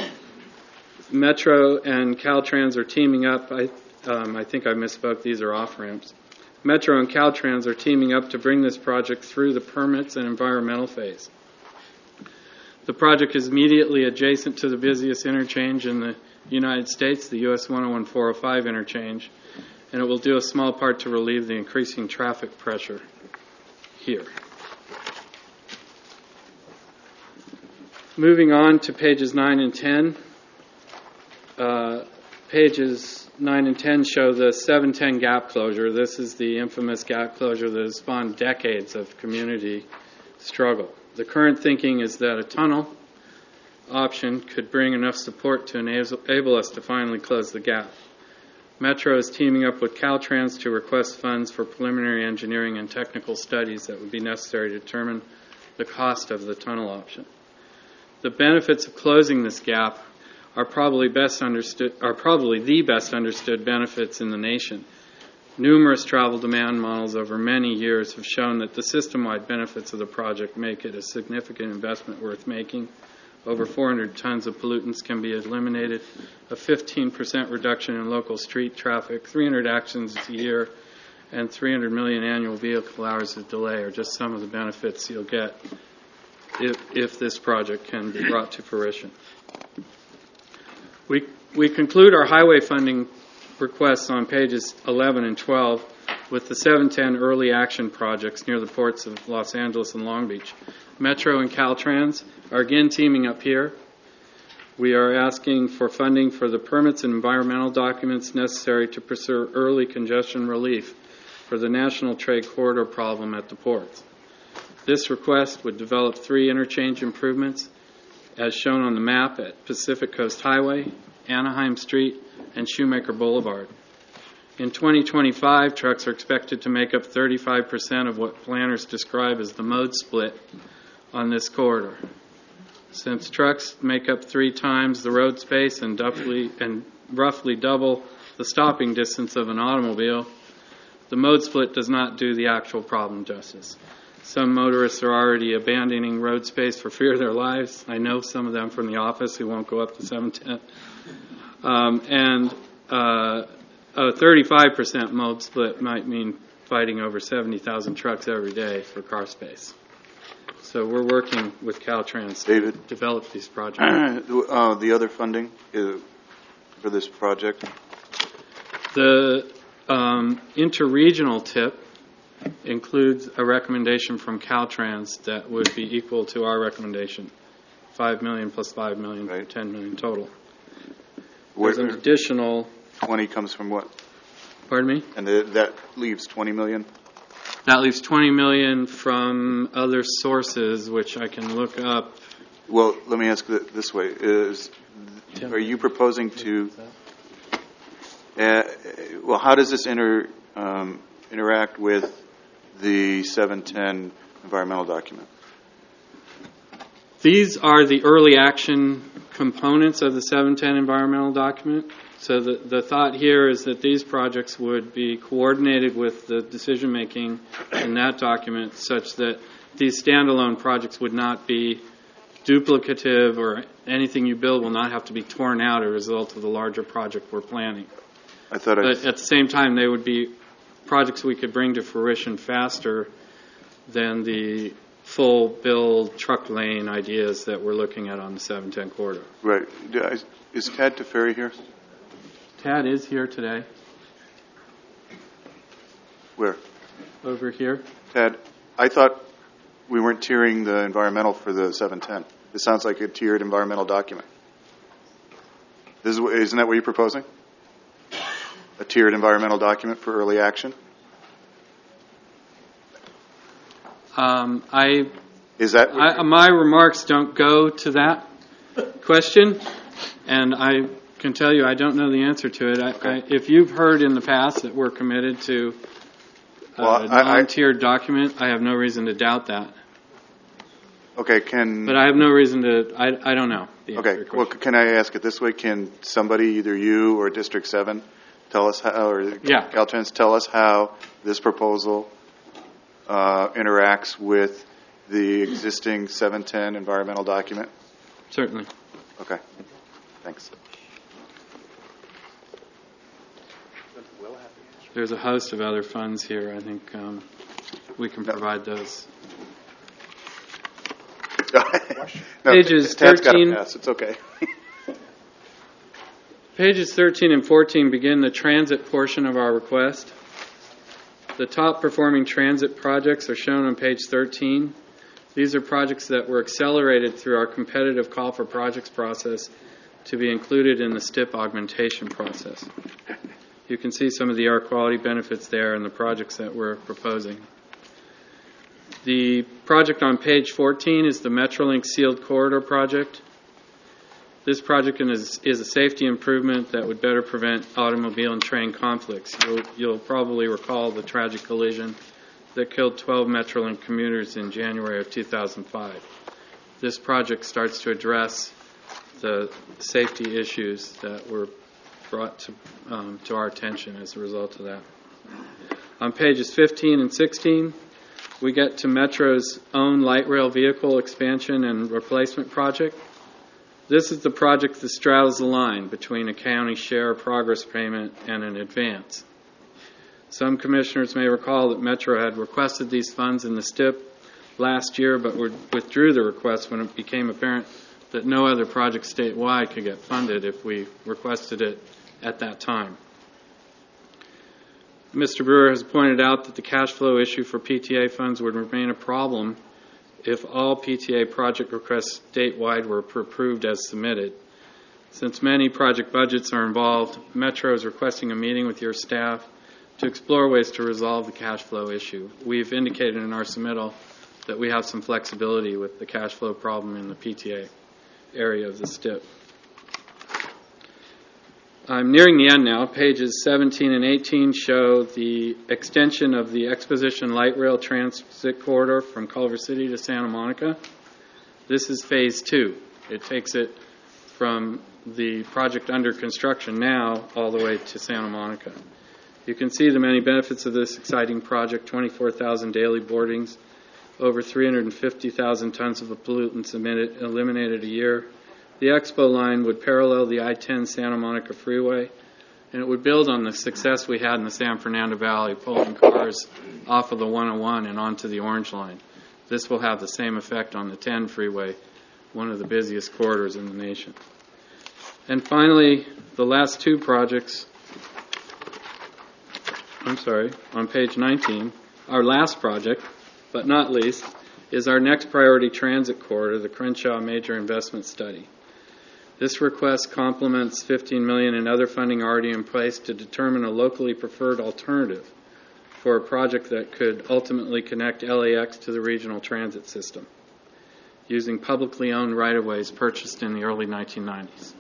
[SPEAKER 13] Metro and Caltrans are teaming up. I, um, I think I misspoke. These are off-ramps. Metro and Caltrans are teaming up to bring this project through the permits and environmental phase. The project is immediately adjacent to the busiest interchange in the United States, the U S one oh one four oh five interchange, and it will do a small part to relieve the increasing traffic pressure here. Moving on to pages nine and ten. Uh, pages nine and ten show the seven ten gap closure. This is the infamous gap closure that has spawned decades of community struggle. The current thinking is that a tunnel option could bring enough support to enable us to finally close the gap. Metro is teaming up with Caltrans to request funds for preliminary engineering and technical studies that would be necessary to determine the cost of the tunnel option. The benefits of closing this gap are probably best understood, are probably the best understood benefits in the nation. Numerous travel demand models over many years have shown that the system-wide benefits of the project make it a significant investment worth making. Over four hundred tons of pollutants can be eliminated, a fifteen percent reduction in local street traffic, three hundred accidents a year, and three hundred million annual vehicle hours of delay are just some of the benefits you'll get if, if this project can be brought to fruition. We, we conclude our highway funding requests on pages eleven and twelve with the seven ten early action projects near the ports of Los Angeles and Long Beach. Metro and Caltrans are again teaming up here. We are asking for funding for the permits and environmental documents necessary to pursue early congestion relief for the national trade corridor problem at the ports. This request would develop three interchange improvements as shown on the map at Pacific Coast Highway, Anaheim Street, and Shoemaker Boulevard. In twenty twenty-five, trucks are expected to make up thirty-five percent of what planners describe as the mode split on this corridor. Since trucks make up three times the road space and, roughly, and roughly double the stopping distance of an automobile, the mode split does not do the actual problem justice. Some motorists are already abandoning road space for fear of their lives. I know some of them from the office who won't go up to seven ten. Um, and uh, a thirty-five percent mode split might mean fighting over seventy thousand trucks every day for car space. So we're working with Caltrans
[SPEAKER 7] David,
[SPEAKER 13] to develop these projects.
[SPEAKER 7] uh, the other funding uh, for this project?
[SPEAKER 13] The um, interregional tip includes a recommendation from Caltrans that would be equal to our recommendation, five million dollars plus five million dollars, right. ten million dollars total. There's an additional...
[SPEAKER 7] twenty comes from what?
[SPEAKER 13] Pardon me?
[SPEAKER 7] And the, that leaves twenty million dollars?
[SPEAKER 13] That leaves twenty million dollars from other sources, which I can look up.
[SPEAKER 7] Well, let me ask it this way. Is, are you proposing to... Uh, well, how does this inter, um, interact with the seven ten environmental document?
[SPEAKER 13] These are the early action components of the seven ten environmental document. So the, the thought here is that these projects would be coordinated with the decision-making in that document such that these standalone projects would not be duplicative, or anything you build will not have to be torn out as a result of the larger project we're planning.
[SPEAKER 7] I thought
[SPEAKER 13] but I... at the same time, they would be projects we could bring to fruition faster than the full build truck lane ideas that we're looking at on the seven ten corridor.
[SPEAKER 7] Right. Is Tad Teferi here?
[SPEAKER 13] Tad is here today.
[SPEAKER 7] Where?
[SPEAKER 13] Over here.
[SPEAKER 7] Tad, I thought we weren't tiering the environmental for the seven ten. This sounds like a tiered environmental document. This is, isn't that what you're proposing? a tiered environmental document for early action?
[SPEAKER 13] Um, I,
[SPEAKER 7] Is that
[SPEAKER 13] I, my remarks don't go to that question, and I can tell you I don't know the answer to it. I,
[SPEAKER 7] Okay.
[SPEAKER 13] I, if you've heard in the past that we're committed to a
[SPEAKER 7] Well, I- I-
[SPEAKER 13] non-tiered document, I have no reason to doubt that.
[SPEAKER 7] Okay, can...
[SPEAKER 13] But I have no reason to, I, I don't know the answer to
[SPEAKER 7] Okay,
[SPEAKER 13] your
[SPEAKER 7] well,
[SPEAKER 13] question.
[SPEAKER 7] can I ask it this way? Can somebody, either you or District seven, tell us how, or
[SPEAKER 13] Yeah.
[SPEAKER 7] Caltrans, tell us how this proposal uh, interacts with the existing seven ten environmental document?
[SPEAKER 13] Certainly.
[SPEAKER 7] Okay, thanks.
[SPEAKER 13] There's a host of other funds here. I think um, we can provide those.
[SPEAKER 7] No,
[SPEAKER 13] Pages
[SPEAKER 7] Tad's got
[SPEAKER 13] thirteen
[SPEAKER 7] to pass. It's okay.
[SPEAKER 13] Pages thirteen and fourteen begin the transit portion of our request. The top performing transit projects are shown on page thirteen. These are projects that were accelerated through our competitive call for projects process to be included in the S T I P augmentation process. You can see some of the air quality benefits there and the projects that we're proposing. The project on page fourteen is the Metrolink Sealed Corridor project. This project is, is a safety improvement that would better prevent automobile and train conflicts. You'll, you'll probably recall the tragic collision that killed twelve Metrolink commuters in January of two thousand five. This project starts to address the safety issues that were brought to, um, to our attention as a result of that. On pages fifteen and sixteen, we get to Metro's own light rail vehicle expansion and replacement project. This is the project that straddles the line between a county share progress payment and an advance. Some commissioners may recall that Metro had requested these funds in the S T I P last year, but withdrew the request when it became apparent that no other project statewide could get funded if we requested it at that time. Mister Brewer has pointed out that the cash flow issue for P T A funds would remain a problem if all P T A project requests statewide were approved as submitted. Since many project budgets are involved, Metro is requesting a meeting with your staff to explore ways to resolve the cash flow issue. We've indicated in our submittal that we have some flexibility with the cash flow problem in the P T A area of the S T I P. I'm nearing the end now. Pages seventeen and eighteen show the extension of the Exposition Light Rail Transit Corridor from Culver City to Santa Monica. This is phase two. It takes it from the project under construction now all the way to Santa Monica. You can see the many benefits of this exciting project: twenty-four thousand daily boardings, over three hundred fifty thousand tons of pollutants emitted, eliminated a year. The Expo line would parallel the I ten Santa Monica Freeway, and it would build on the success we had in the San Fernando Valley, pulling cars off of the one oh one and onto the Orange Line. This will have the same effect on the ten Freeway, one of the busiest corridors in the nation. And finally, the last two projects, I'm sorry, on page nineteen, our last project, but not least, is our next priority transit corridor, the Crenshaw Major Investment Study. This request complements fifteen million dollars in other funding already in place to determine a locally preferred alternative for a project that could ultimately connect L A X to the regional transit system using publicly owned right-of-ways purchased in the early nineteen nineties.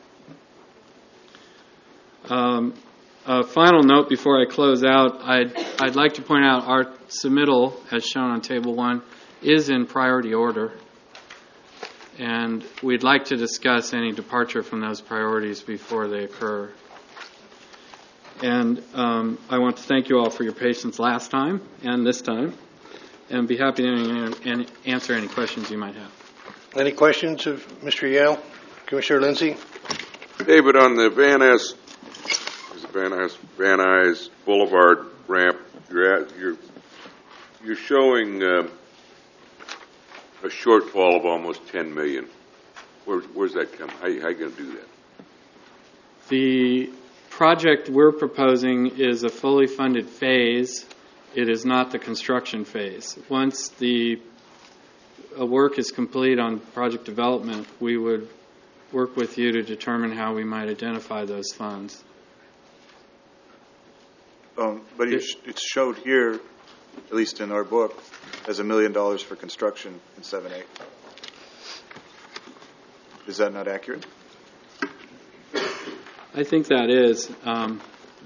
[SPEAKER 13] Um, a final note before I close out, I'd, I'd like to point out our submittal, as shown on Table one, is in priority order. And we'd like to discuss any departure from those priorities before they occur. And um, I want to thank you all for your patience last time and this time, and be happy to answer any questions you might have.
[SPEAKER 1] Any questions of Mister Yale? Commissioner Lindsay?
[SPEAKER 4] David, on the Van Ness, is it Van Ness, Van Nuys Boulevard ramp, you're at, you're you're showing uh, a shortfall of almost ten million dollars. Where, where's that come? How, how are you going to do that?
[SPEAKER 13] The project we're proposing is a fully funded phase. It is not the construction phase. Once the uh, work is complete on project development, we would work with you to determine how we might identify those funds.
[SPEAKER 7] Um, But it sh- it's showed here, at least in our book, as a million dollars for construction in seven eight. Is that not accurate?
[SPEAKER 13] I think that is. Um,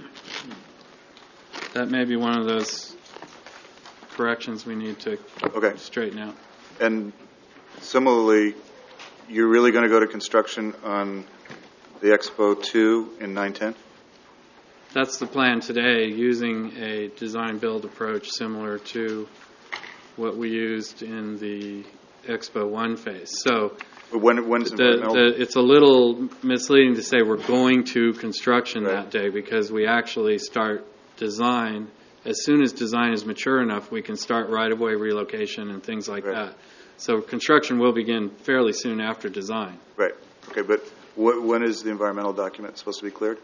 [SPEAKER 13] that may be one of those corrections we need to
[SPEAKER 7] Okay.
[SPEAKER 13] straighten out.
[SPEAKER 7] And similarly, you're really going to go to construction on the Expo two in nine ten?
[SPEAKER 13] That's the plan today, using a design-build approach similar to what we used in the Expo one phase. So
[SPEAKER 7] But when, when's
[SPEAKER 13] the,
[SPEAKER 7] environmental?
[SPEAKER 13] the, it's a little misleading to say we're going to construction
[SPEAKER 7] Right.
[SPEAKER 13] that day, because we actually start design. As soon as design is mature enough, we can start right-of-way relocation and things like
[SPEAKER 7] Right.
[SPEAKER 13] that. So construction will begin fairly soon after design.
[SPEAKER 7] Right. Okay, but wh- when is the environmental document supposed to be cleared?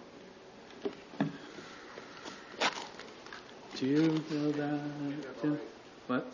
[SPEAKER 13] Do you know that, Tim? What?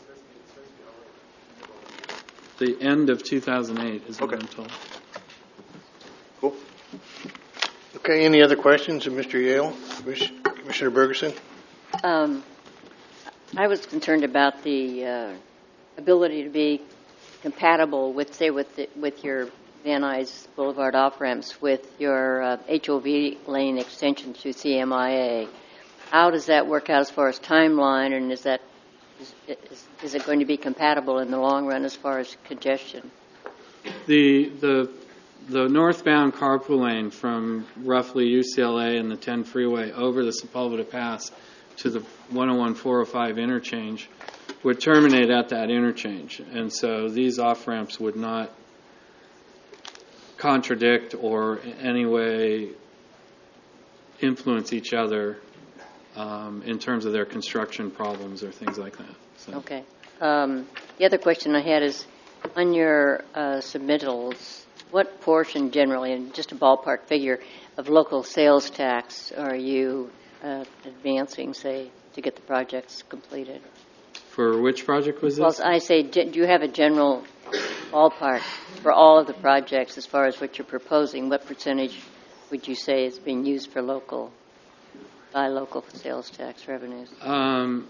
[SPEAKER 13] The end of two thousand eight is what
[SPEAKER 7] Okay.
[SPEAKER 13] I'm told.
[SPEAKER 7] Cool.
[SPEAKER 1] Okay, any other questions of Mister Yale? Commis- Commissioner Bergeson?
[SPEAKER 12] Um, I was concerned about the uh, ability to be compatible with, say, with the, with your Van Nuys Boulevard off-ramps, with your uh, H O V lane extension to C M I A. How does that work out as far as timeline, and is that is, is, is it going to be compatible in the long run as far as congestion?
[SPEAKER 13] The the the northbound carpool lane from roughly U C L A and the ten freeway over the Sepulveda Pass to the one oh one four oh five interchange would terminate at that interchange, and so these off-ramps would not contradict or in any way influence each other um, in terms of their construction problems or things like that. So.
[SPEAKER 12] Okay. Um, the other question I had is, on your uh, submittals, what portion generally, and just a ballpark figure, of local sales tax are you uh, advancing, say, to get the projects completed?
[SPEAKER 13] For which project was
[SPEAKER 12] Well,
[SPEAKER 13] this?
[SPEAKER 12] I say, do you have a general ballpark for all of the projects as far as what you're proposing? What percentage would you say is being used for local, by local sales tax revenues?
[SPEAKER 13] Um,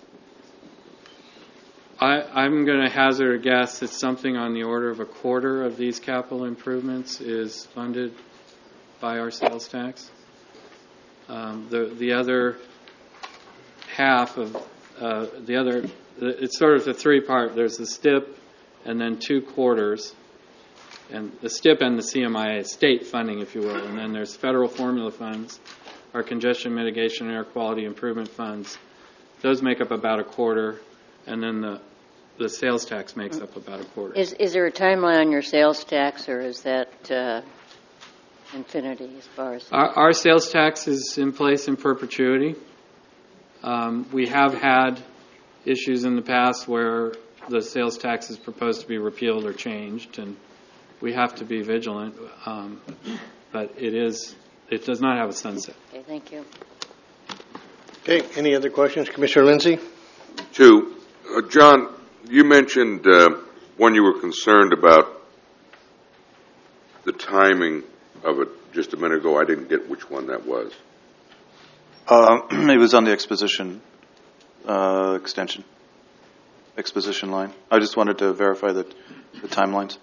[SPEAKER 13] I, I'm going to hazard a guess it's something on the order of a quarter of these capital improvements is funded by our sales tax. Um, the the other half of uh, the other, it's sort of the three part. There's the S T I P and then two quarters, and the S T I P and the C M I A, state funding, if you will, and then there's federal formula funds, our congestion mitigation and air quality improvement funds. Those make up about a quarter, and then the the sales tax makes up about a quarter.
[SPEAKER 12] Is is there a timeline on your sales tax, or is that uh, infinity as far as?
[SPEAKER 13] Our, our sales tax is in place in perpetuity. Um, we have had issues in the past where the sales tax is proposed to be repealed or changed, and we have to be vigilant. Um, but it is it does not have a sunset.
[SPEAKER 12] Okay, thank you.
[SPEAKER 1] Okay, any other questions? Commissioner Lindsay?
[SPEAKER 4] Two. Uh, John, you mentioned uh, when you were concerned about the timing of it just a minute ago. I didn't get which one that was.
[SPEAKER 7] Uh, it was on the exposition uh, extension, exposition line. I just wanted to verify that the timelines.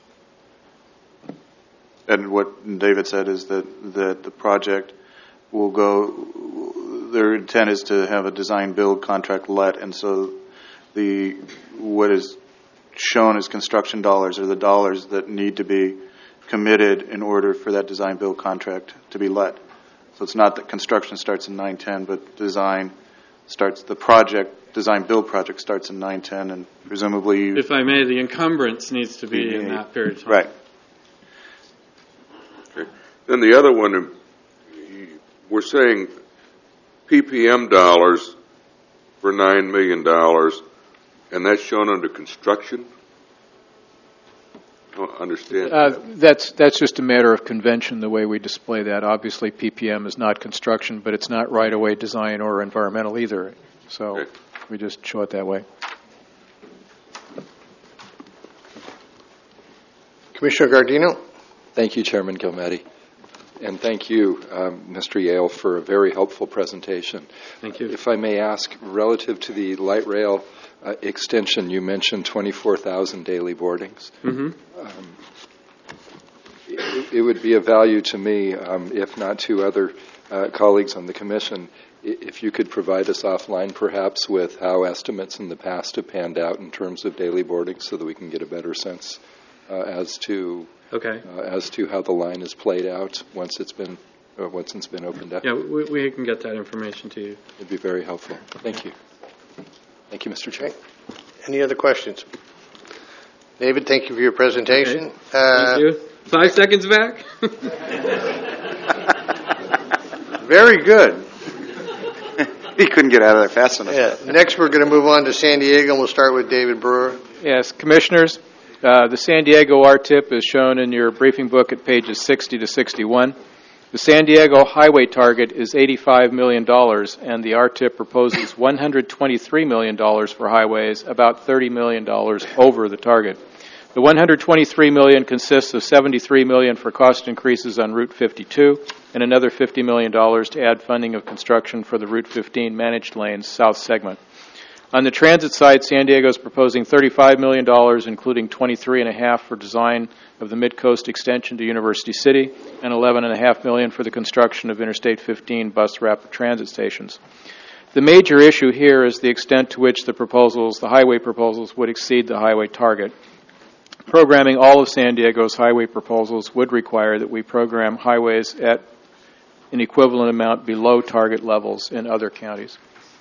[SPEAKER 7] And what David said is that, that the project will go, their intent is to have a design build contract let, and so the what is shown as construction dollars are the dollars that need to be committed in order for that design build contract to be let. So it's not that construction starts in nine ten, but design starts, the project, design build project starts in nine ten, and presumably you...
[SPEAKER 13] If I may, the encumbrance needs to be in that period of time.
[SPEAKER 7] Right.
[SPEAKER 4] Okay. Then the other one, we're saying P P M dollars for nine million dollars, and that's shown under construction? I don't understand.
[SPEAKER 8] Uh, that's that's just a matter of convention, the way we display that. Obviously, P P M is not construction, but it's not right-of-way design or environmental either. So
[SPEAKER 4] Okay.
[SPEAKER 8] we just show it that way.
[SPEAKER 1] Commissioner Gardino?
[SPEAKER 14] Thank you, Chairman Gilmedi. and thank you, um, Mister Yale, for a very helpful presentation.
[SPEAKER 13] Thank you.
[SPEAKER 14] If I may ask, relative to the light rail uh, extension, you mentioned twenty-four thousand daily boardings.
[SPEAKER 13] Mm-hmm.
[SPEAKER 14] Um, it, it would be of value to me, um, if not to other uh, colleagues on the Commission, if you could provide us offline perhaps with how estimates in the past have panned out in terms of daily boardings so that we can get a better sense uh, as to
[SPEAKER 13] okay.
[SPEAKER 14] uh, as to how the line is played out once it's been uh, once it's been opened up.
[SPEAKER 13] Yeah, we, we can get that information to you.
[SPEAKER 14] It'd be very helpful. Thank you. Thank you, Mister Chair.
[SPEAKER 1] Any other questions? David, thank you for your presentation.
[SPEAKER 13] Okay.
[SPEAKER 1] Uh,
[SPEAKER 13] Thank you. Five seconds back.
[SPEAKER 1] Very good.
[SPEAKER 7] He couldn't get out of there fast enough.
[SPEAKER 1] Yeah. Next, we're going to move on to San Diego, and we'll start with David Brewer.
[SPEAKER 8] Yes, Commissioners, uh, the San Diego R T I P is shown in your briefing book at pages sixty to sixty-one. The San Diego highway target is eighty-five million dollars, and the R T I P proposes one hundred twenty-three million dollars for highways, about thirty million dollars over the target. The one hundred twenty-three million dollars consists of seventy-three million dollars for cost increases on Route fifty-two and another fifty million dollars to add funding of construction for the Route fifteen managed lanes south segment. On the transit side, San Diego is proposing thirty-five million dollars, including twenty-three point five million dollars for design of the Mid-Coast extension to University City and eleven point five million dollars for the construction of Interstate fifteen bus rapid transit stations. The major issue here is the extent to which the proposals, the highway proposals, would exceed the highway target. Programming all of San Diego's highway proposals would require that we program highways at an equivalent amount below target levels in other counties.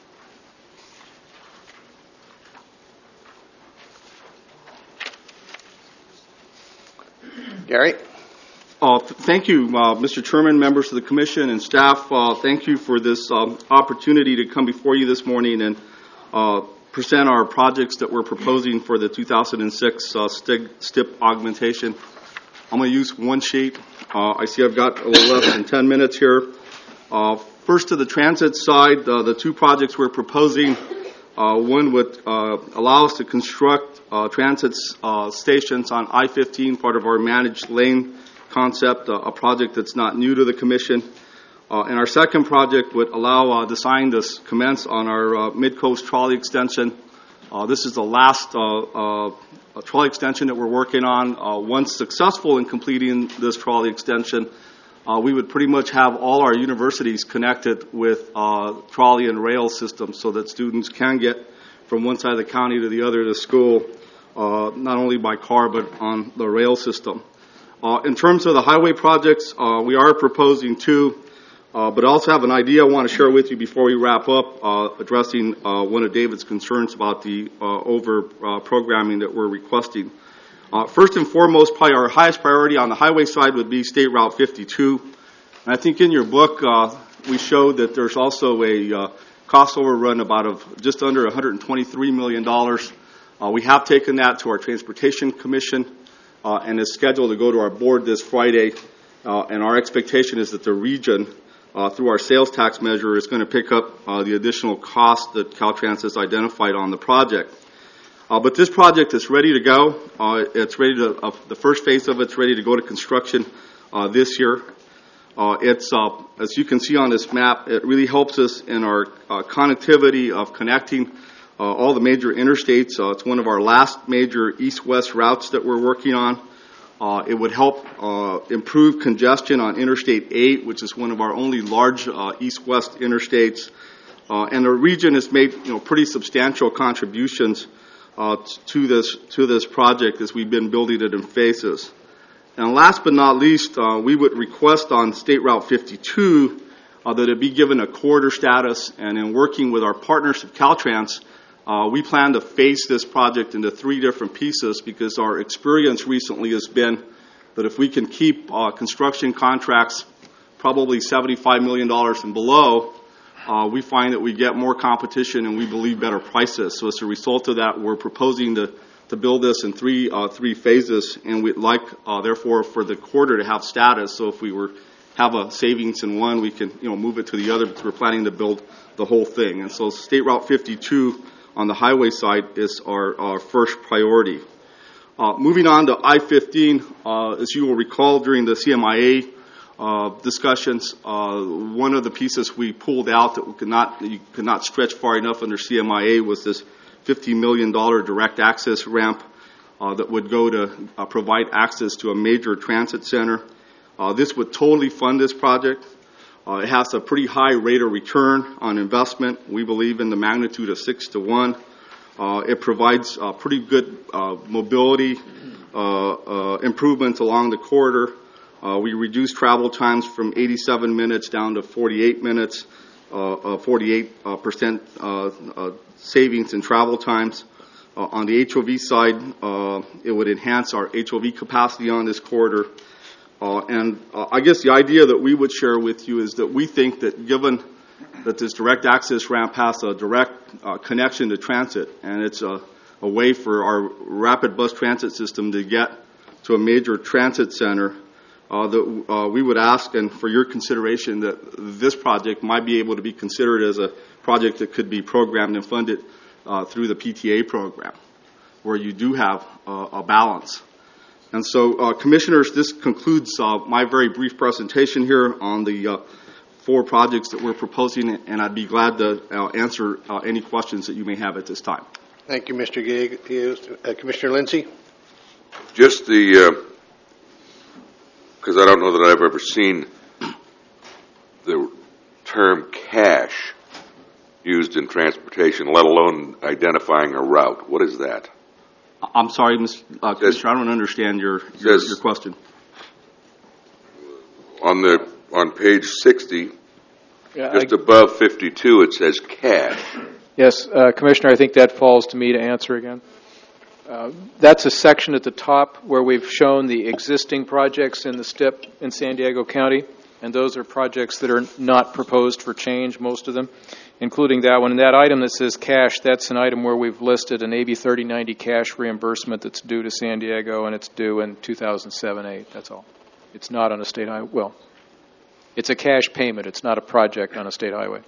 [SPEAKER 1] Gary?
[SPEAKER 15] Uh, th- thank you, uh, Mister Chairman, members of the Commission, and staff. Uh, thank you for this um, opportunity to come before you this morning and uh, present our projects that we're proposing for the two thousand six uh, S T I P augmentation. I'm going to use one sheet. Uh, I see I've got a little less than ten minutes here. Uh, first, to the transit side, uh, the two projects we're proposing, uh, one would uh, allow us to construct uh, transit uh, stations on I fifteen, part of our managed lane concept, uh, a project that's not new to the Commission. Uh, and our second project would allow uh, design to commence on our uh, Mid-Coast trolley extension. Uh, this is the last uh, uh, trolley extension that we're working on. Uh, once successful in completing this trolley extension, uh, we would pretty much have all our universities connected with uh, trolley and rail systems so that students can get from one side of the county to the other to school, uh, not only by car but on the rail system. Uh, in terms of the highway projects, uh, we are proposing two. Uh, but I also have an idea I want to share with you before we wrap up, uh, addressing uh, one of David's concerns about the uh, over-programming uh, that we're requesting. Uh, first and foremost, probably our highest priority on the highway side would be State Route fifty-two. And I think in your book, uh, we showed that there's also a uh, cost overrun about of just under one hundred twenty-three million dollars. Uh, we have taken that to our Transportation Commission uh, and is scheduled to go to our board this Friday. Uh, and our expectation is that the region, Uh, through our sales tax measure, is going to pick up uh, the additional cost that Caltrans has identified on the project. Uh, but this project is ready to go. Uh, it's ready to, uh, the first phase of it's ready to go to construction uh, this year. Uh, it's, uh, as you can see on this map, it really helps us in our uh, connectivity of connecting uh, all the major interstates. Uh, it's one of our last major east-west routes that we're working on. Uh, it would help uh, improve congestion on Interstate eight, which is one of our only large uh, east-west interstates. Uh, and the region has made, you know, pretty substantial contributions uh, to this to this project as we've been building it in phases. And last but not least, uh, we would request on State Route fifty-two uh, that it be given a corridor status. And in working with our partners at Caltrans, Uh, we plan to phase this project into three different pieces because our experience recently has been that if we can keep uh, construction contracts probably seventy-five million dollars and below, uh, we find that we get more competition and we believe better prices. So as a result of that, we're proposing to, to build this in three uh, three phases, and we'd like, uh, therefore, for the corridor to have status. So if we were have a savings in one, we can, you know, move it to the other, because we're planning to build the whole thing. And so State Route fifty-two on the highway side is our, our first priority. Uh, moving on to I fifteen, uh, as you will recall during the C M I A uh, discussions. Uh, one of the pieces we pulled out that we could not, you could not stretch far enough under C M I A was this fifty million dollars direct access ramp uh, that would go to uh, provide access to a major transit center. Uh, this would totally fund this project. Uh, it has a pretty high rate of return on investment. We believe in the magnitude of six to one. Uh, it provides uh, pretty good uh, mobility uh, uh, improvements along the corridor. Uh, we reduced travel times from eighty-seven minutes down to forty-eight minutes, uh, uh, forty-eight percent uh, uh, savings in travel times. Uh, on the H O V side, uh, it would enhance our H O V capacity on this corridor. Uh, and uh, I guess the idea that we would share with you is that we think that given that this direct access ramp has a direct uh, connection to transit, and it's a, a way for our rapid bus transit system to get to a major transit center, uh, that uh, we would ask, and for your consideration, that this project might be able to be considered as a project that could be programmed and funded uh, through the P T A program, where you do have uh, a balance. And so, uh, Commissioners, this concludes uh, my very brief presentation here on the uh, four projects that we're proposing, and I'd be glad to uh, answer uh, any questions that you may have at this time.
[SPEAKER 1] Thank you, Mister Hughes. Uh, Commissioner Lindsay?
[SPEAKER 4] Just the, because uh, I don't know that I've ever seen the term cash used in transportation, let alone identifying a route. What is that?
[SPEAKER 15] I'm sorry, Miz Uh, Commissioner, I don't understand your, your, your question.
[SPEAKER 4] On the on page sixty,
[SPEAKER 8] yeah,
[SPEAKER 4] just
[SPEAKER 8] I,
[SPEAKER 4] above fifty-two, it says cash.
[SPEAKER 8] Yes, uh, Commissioner, I think that falls to me to answer again. Uh, that's a section at the top where we've shown the existing projects in the S T I P in San Diego County, and those are projects that are not proposed for change, most of them, including that one. And that item that says cash, that's an item where we've listed an A B thirty ninety cash reimbursement that's due to San Diego, and it's due in two thousand seven eight, that's all. It's not on a state highway. Well, it's a cash payment. It's not a project on a state highway.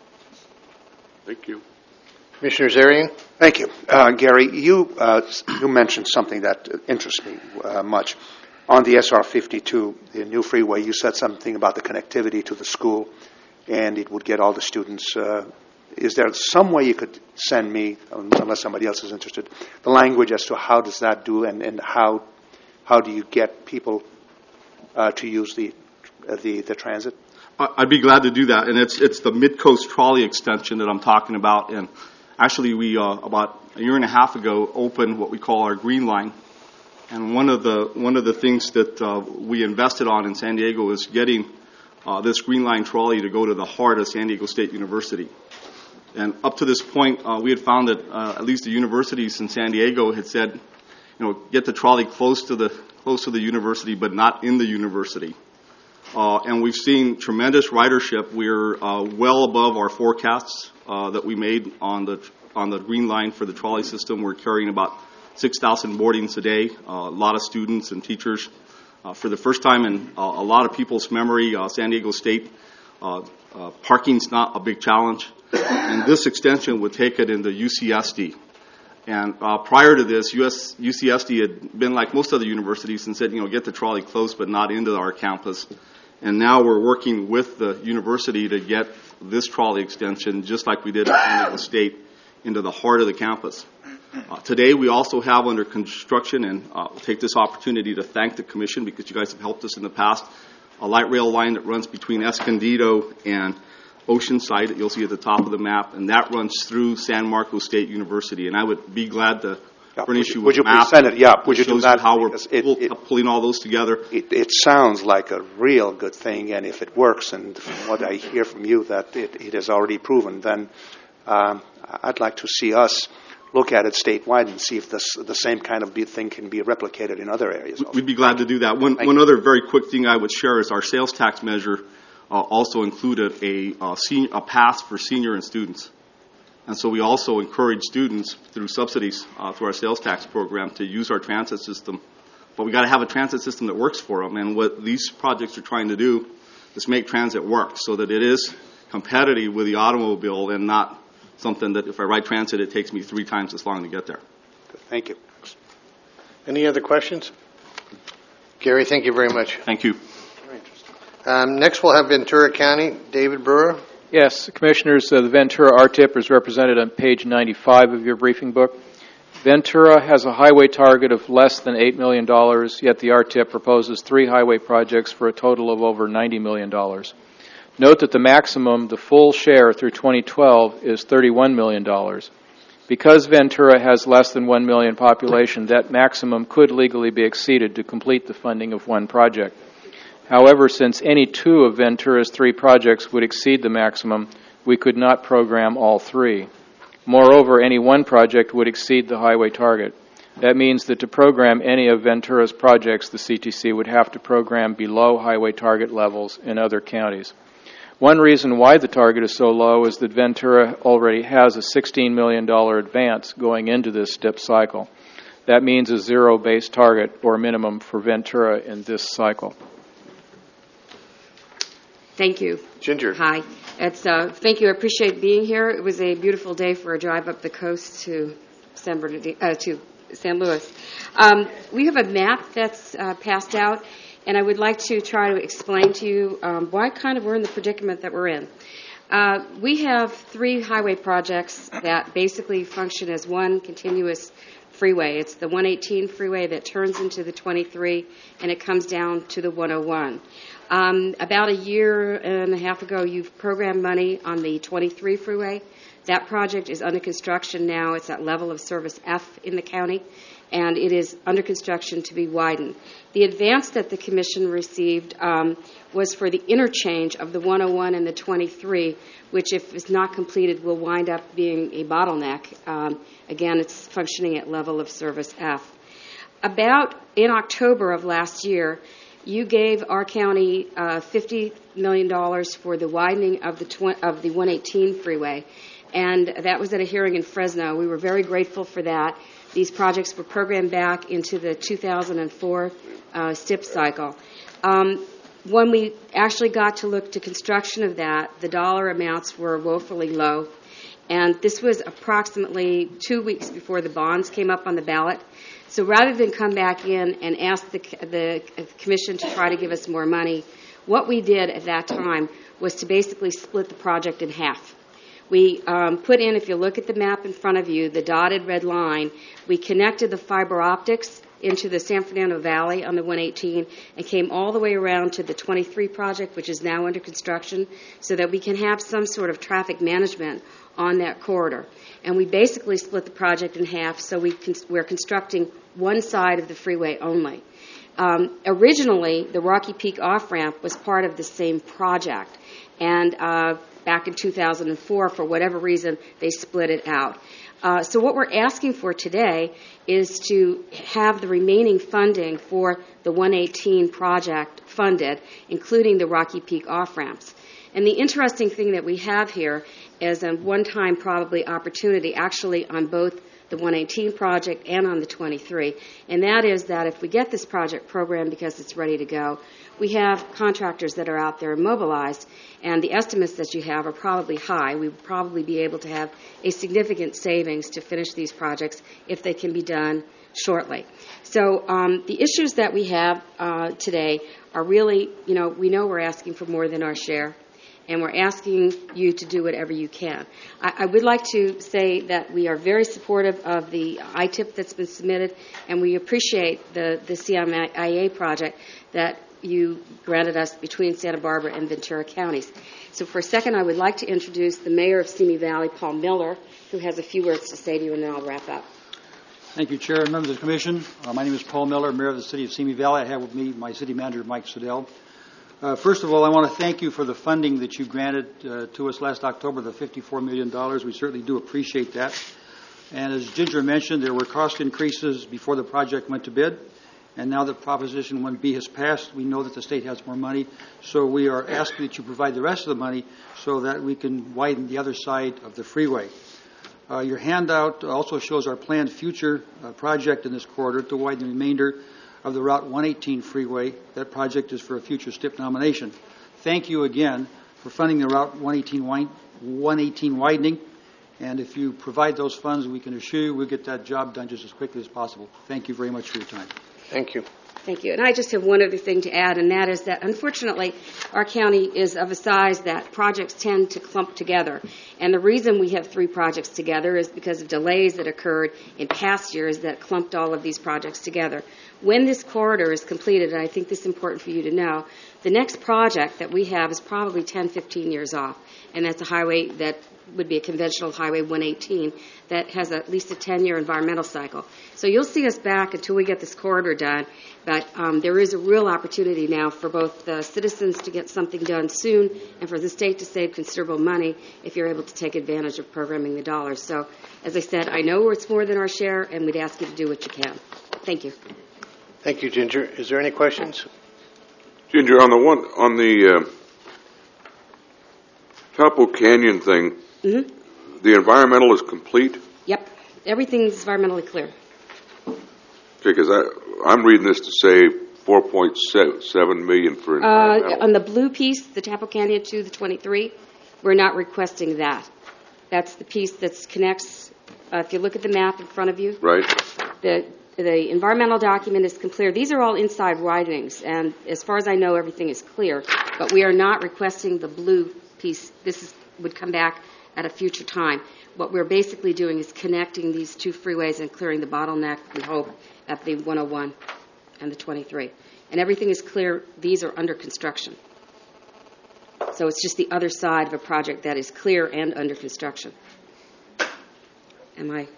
[SPEAKER 4] Thank you.
[SPEAKER 1] Commissioner Zarian?
[SPEAKER 9] Thank you. Uh, Gary, you, uh, you mentioned something that interests me uh, much. On the S R fifty-two, the new freeway, you said something about the connectivity to the school, and it would get all the students. Uh, is there some way you could send me, unless somebody else is interested, the language as to how does that do, and, and how how do you get people uh, to use the, uh, the the transit?
[SPEAKER 15] I'd be glad to do that, and it's it's the Mid-Coast Trolley extension that I'm talking about. And actually, we uh, about a year and a half ago opened what we call our Green Line. And one of the one of the things that uh, we invested on in San Diego is getting uh, this Green Line trolley to go to the heart of San Diego State University. And up to this point, uh, we had found that uh, at least the universities in San Diego had said, you know, get the trolley close to the close to the university, but not in the university. Uh, and we've seen tremendous ridership. We're uh, well above our forecasts uh, that we made on the on the Green Line for the trolley system. We're carrying about six thousand boardings a day, uh, a lot of students and teachers. Uh, for the first time in uh, a lot of people's memory, uh, San Diego State, uh, uh, parking's not a big challenge. And this extension would take it into U C S D. And uh, prior to this, U S, U C S D had been like most other universities and said, you know, get the trolley close but not into our campus. And now we're working with the university to get this trolley extension, just like we did at San Diego State, into the heart of the campus. Uh, today, we also have under construction, and uh, I'll take this opportunity to thank the Commission because you guys have helped us in the past, a light rail line that runs between Escondido and Oceanside that you'll see at the top of the map, and that runs through San Marcos State University. And I would be glad to
[SPEAKER 9] yeah,
[SPEAKER 15] furnish you,
[SPEAKER 9] you
[SPEAKER 15] with
[SPEAKER 9] would
[SPEAKER 15] a map.
[SPEAKER 9] Send it? Yeah, would you do that?
[SPEAKER 15] How we're
[SPEAKER 9] it,
[SPEAKER 15] pull,
[SPEAKER 9] it,
[SPEAKER 15] pulling all those together.
[SPEAKER 9] It, it sounds like a real good thing, and if it works, and from what I hear from you that it, it is already proven, then um, I'd like to see us look at it statewide and see if this, the same kind of thing can be replicated in other areas. Also.
[SPEAKER 15] We'd be glad to do that. One, one other very quick thing I would share is our sales tax measure uh, also included a, uh, senior, a pass for senior and students. And so we also encourage students through subsidies uh, through our sales tax program to use our transit system. But we got to have a transit system that works for them. And what these projects are trying to do is make transit work so that it is competitive with the automobile and not something that if I ride transit, it takes me three times as long to get there.
[SPEAKER 9] Thank you.
[SPEAKER 1] Any other questions? Gary, thank you very much.
[SPEAKER 15] Thank you.
[SPEAKER 1] Um, next, we'll have Ventura County. David Brewer.
[SPEAKER 8] Yes, Commissioners, uh, the Ventura R T I P is represented on page ninety-five of your briefing book. Ventura has a highway target of less than eight million dollars, yet the R T I P proposes three highway projects for a total of over ninety million dollars. Note that the maximum, the full share through twenty twelve, is thirty-one million dollars. Because Ventura has less than one million population, that maximum could legally be exceeded to complete the funding of one project. However, since any two of Ventura's three projects would exceed the maximum, we could not program all three. Moreover, any one project would exceed the highway target. That means that to program any of Ventura's projects, the C T C would have to program below highway target levels in other counties. One reason why the target is so low is that Ventura already has a sixteen million dollars advance going into this S T I P cycle. That means a zero-based target or minimum for Ventura in this cycle.
[SPEAKER 16] Thank you.
[SPEAKER 1] Ginger.
[SPEAKER 16] Hi. It's, uh, thank you. I appreciate being here. It was a beautiful day for a drive up the coast to San, Bernardino, uh, to San Luis. Um, we have a map that's uh, passed out, and I would like to try to explain to you um, why kind of we're in the predicament that we're in. Uh, we have three highway projects that basically function as one continuous freeway. It's the one eighteen freeway that turns into the twenty-three, and it comes down to the one oh one. Um, about a year and a half ago, you've programmed money on the twenty-three freeway. That project is under construction now. It's at level of service F in the county, and it is under construction to be widened. The advance that the Commission received um, was for the interchange of the one oh one and the twenty-three, which, if it's not completed, will wind up being a bottleneck. Um, again, it's functioning at level of service F. About in October of last year, you gave our county uh, fifty million dollars for the widening of the tw- of the one eighteen freeway, and that was at a hearing in Fresno. We were very grateful for that. These projects were programmed back into the two thousand four uh, S T I P cycle. Um, when we actually got to look to construction of that, the dollar amounts were woefully low, and this was approximately two weeks before the bonds came up on the ballot. So rather than come back in and ask the, the Commission to try to give us more money, what we did at that time was to basically split the project in half. We um, put in, if you look at the map in front of you, the dotted red line, we connected the fiber optics into the San Fernando Valley on the one eighteen and came all the way around to the twenty-three project, which is now under construction, so that we can have some sort of traffic management on that corridor. And we basically split the project in half, so we con- we're constructing one side of the freeway only. Um, originally, the Rocky Peak off-ramp was part of the same project, and uh, back in two thousand four, for whatever reason, they split it out. Uh, so what we're asking for today is to have the remaining funding for the one eighteen project funded, including the Rocky Peak off-ramps. And the interesting thing that we have here is a one-time probably opportunity actually on both the one eighteen project and on the twenty-three. And that is that if we get this project programmed because it's ready to go, we have contractors that are out there mobilized, and the estimates that you have are probably high. We would probably be able to have a significant savings to finish these projects if they can be done shortly. So um, the issues that we have uh, today are really, you know, we know we're asking for more than our share, and we're asking you to do whatever you can. I, I would like to say that we are very supportive of the I T I P that's been submitted, and we appreciate the, the C M I A project that you granted us between Santa Barbara and Ventura counties. So for a second, I would like to introduce the mayor of Simi Valley, Paul Miller, who has a few words to say to you, and then I'll wrap up.
[SPEAKER 17] Thank you, Chair and members of the Commission. Uh, my name is Paul Miller, Mayor of the City of Simi Valley. I have with me my City Manager, Mike Siddell. Uh, first of all, I want to thank you for the funding that you granted uh, to us last October, the fifty-four million dollars. We certainly do appreciate that. And as Ginger mentioned, there were cost increases before the project went to bid. And now that Proposition one B has passed, we know that the state has more money. So we are asking that you provide the rest of the money so that we can widen the other side of the freeway. Uh, your handout also shows our planned future uh, project in this corridor to widen the remainder of the Route one eighteen freeway. That project is for a future S T I P nomination. Thank you again for funding the Route one eighteen, one eighteen widening. And if you provide those funds, we can assure you we'll get that job done just as quickly as possible. Thank you very much for your time.
[SPEAKER 1] Thank you.
[SPEAKER 16] Thank you. And I just have one other thing to add, and that is that, unfortunately, our county is of a size that projects tend to clump together. And the reason we have three projects together is because of delays that occurred in past years that clumped all of these projects together. When this corridor is completed, and I think this is important for you to know, the next project that we have is probably ten, fifteen years off, and that's a highway that would be a conventional Highway one eighteen that has at least a ten-year environmental cycle. So you'll see us back until we get this corridor done, but um, there is a real opportunity now for both the citizens to get something done soon and for the state to save considerable money if you're able to take advantage of programming the dollars. So, as I said, I know it's more than our share, and we'd ask you to do what you can. Thank you.
[SPEAKER 1] Thank you, Ginger. Is there any questions?
[SPEAKER 4] Ginger, on the one on the uh, Topo Canyon thing,
[SPEAKER 16] Mm-hmm.
[SPEAKER 4] the environmental is complete?
[SPEAKER 16] Yep. Everything's environmentally clear.
[SPEAKER 4] Because I'm reading this to say four point seven million for environmental.
[SPEAKER 16] Uh, on the blue piece, the Tapo Canyon to the twenty-three, we're not requesting that. That's the piece that connects, uh, if you look at the map in front of you.
[SPEAKER 4] Right.
[SPEAKER 16] The the environmental document is clear. These are all inside widenings, and as far as I know, everything is clear. But we are not requesting the blue piece. This is, would come back at a future time. What we're basically doing is connecting these two freeways and clearing the bottleneck, we hope, at the one oh one and the twenty-three. And everything is clear. These are under construction. So it's just the other side of a project that is clear and under construction. Am I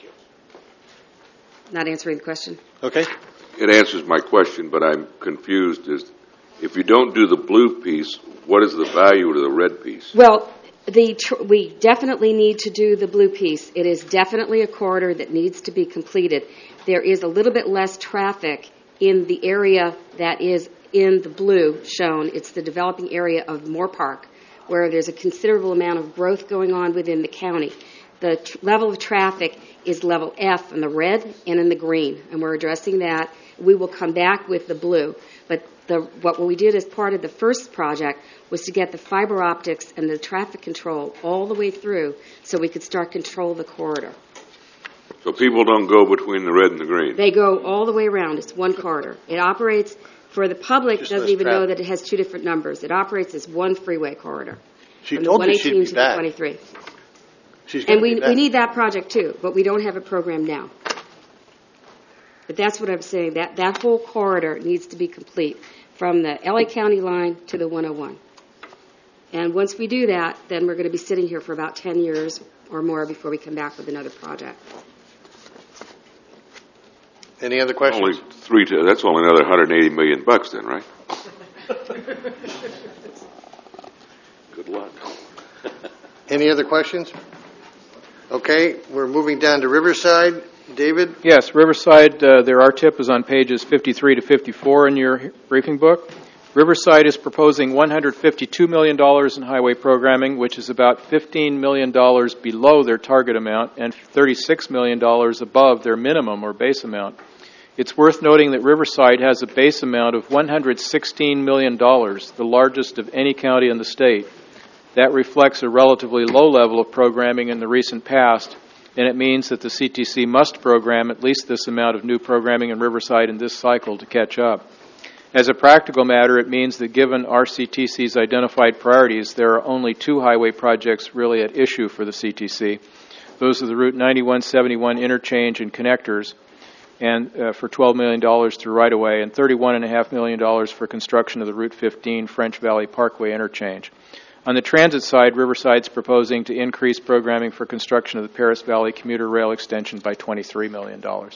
[SPEAKER 16] not answering the question?
[SPEAKER 1] Okay.
[SPEAKER 4] It answers my question, but I'm confused. Is if you don't do the blue piece, what is the value of the red piece?
[SPEAKER 16] Well, the tr- we definitely need to do the blue piece. It is definitely a corridor that needs to be completed. There is a little bit less traffic in the area that is in the blue shown. It's the developing area of Moore Park, where there's a considerable amount of growth going on within the county. The tr- level of traffic is level F in the red and in the green, and we're addressing that. We will come back with the blue. But the, what we did as part of the first project was to get the fiber optics and the traffic control all the way through so we could start control the corridor.
[SPEAKER 4] So people don't go between the red and the green?
[SPEAKER 16] They go all the way around. It's one corridor. It operates, for the public,
[SPEAKER 1] Just
[SPEAKER 16] doesn't
[SPEAKER 1] less
[SPEAKER 16] even know
[SPEAKER 1] traffic.
[SPEAKER 16] that it has two different numbers. It operates as one freeway corridor.
[SPEAKER 1] She
[SPEAKER 16] from
[SPEAKER 1] told
[SPEAKER 16] the
[SPEAKER 1] me she'd be
[SPEAKER 16] one eighteen to the
[SPEAKER 1] back.
[SPEAKER 16] twenty-three.
[SPEAKER 1] She's gonna
[SPEAKER 16] And we,
[SPEAKER 1] be back.
[SPEAKER 16] we need that project too, but we don't have it programmed now. But that's what I'm saying. That, that whole corridor needs to be complete from the L A County line to the one oh one. And once we do that, then we're going to be sitting here for about ten years or more before we come back with another project.
[SPEAKER 1] Any other questions?
[SPEAKER 4] Only three. To, that's only another one hundred eighty million bucks, then, right? Good luck.
[SPEAKER 1] Any other questions? Okay, we're moving down to Riverside. David?
[SPEAKER 8] Yes, Riverside, uh, their R T I P is on pages fifty-three to fifty-four in your briefing book. Riverside is proposing one hundred fifty-two million dollars in highway programming, which is about fifteen million dollars below their target amount and thirty-six million dollars above their minimum or base amount. It's worth noting that Riverside has a base amount of one hundred sixteen million dollars, the largest of any county in the state. That reflects a relatively low level of programming in the recent past, and it means that the C T C must program at least this amount of new programming in Riverside in this cycle to catch up. As a practical matter, it means that given R C T C's identified priorities, there are only two highway projects really at issue for the C T C. Those are the Route ninety-one seventy-one interchange and connectors, and uh, for twelve million dollars through right-of-way, and thirty-one point five million dollars for construction of the Route fifteen French Valley Parkway interchange. On the transit side, Riverside's proposing to increase programming for construction of the Paris Valley commuter rail extension by twenty-three million dollars.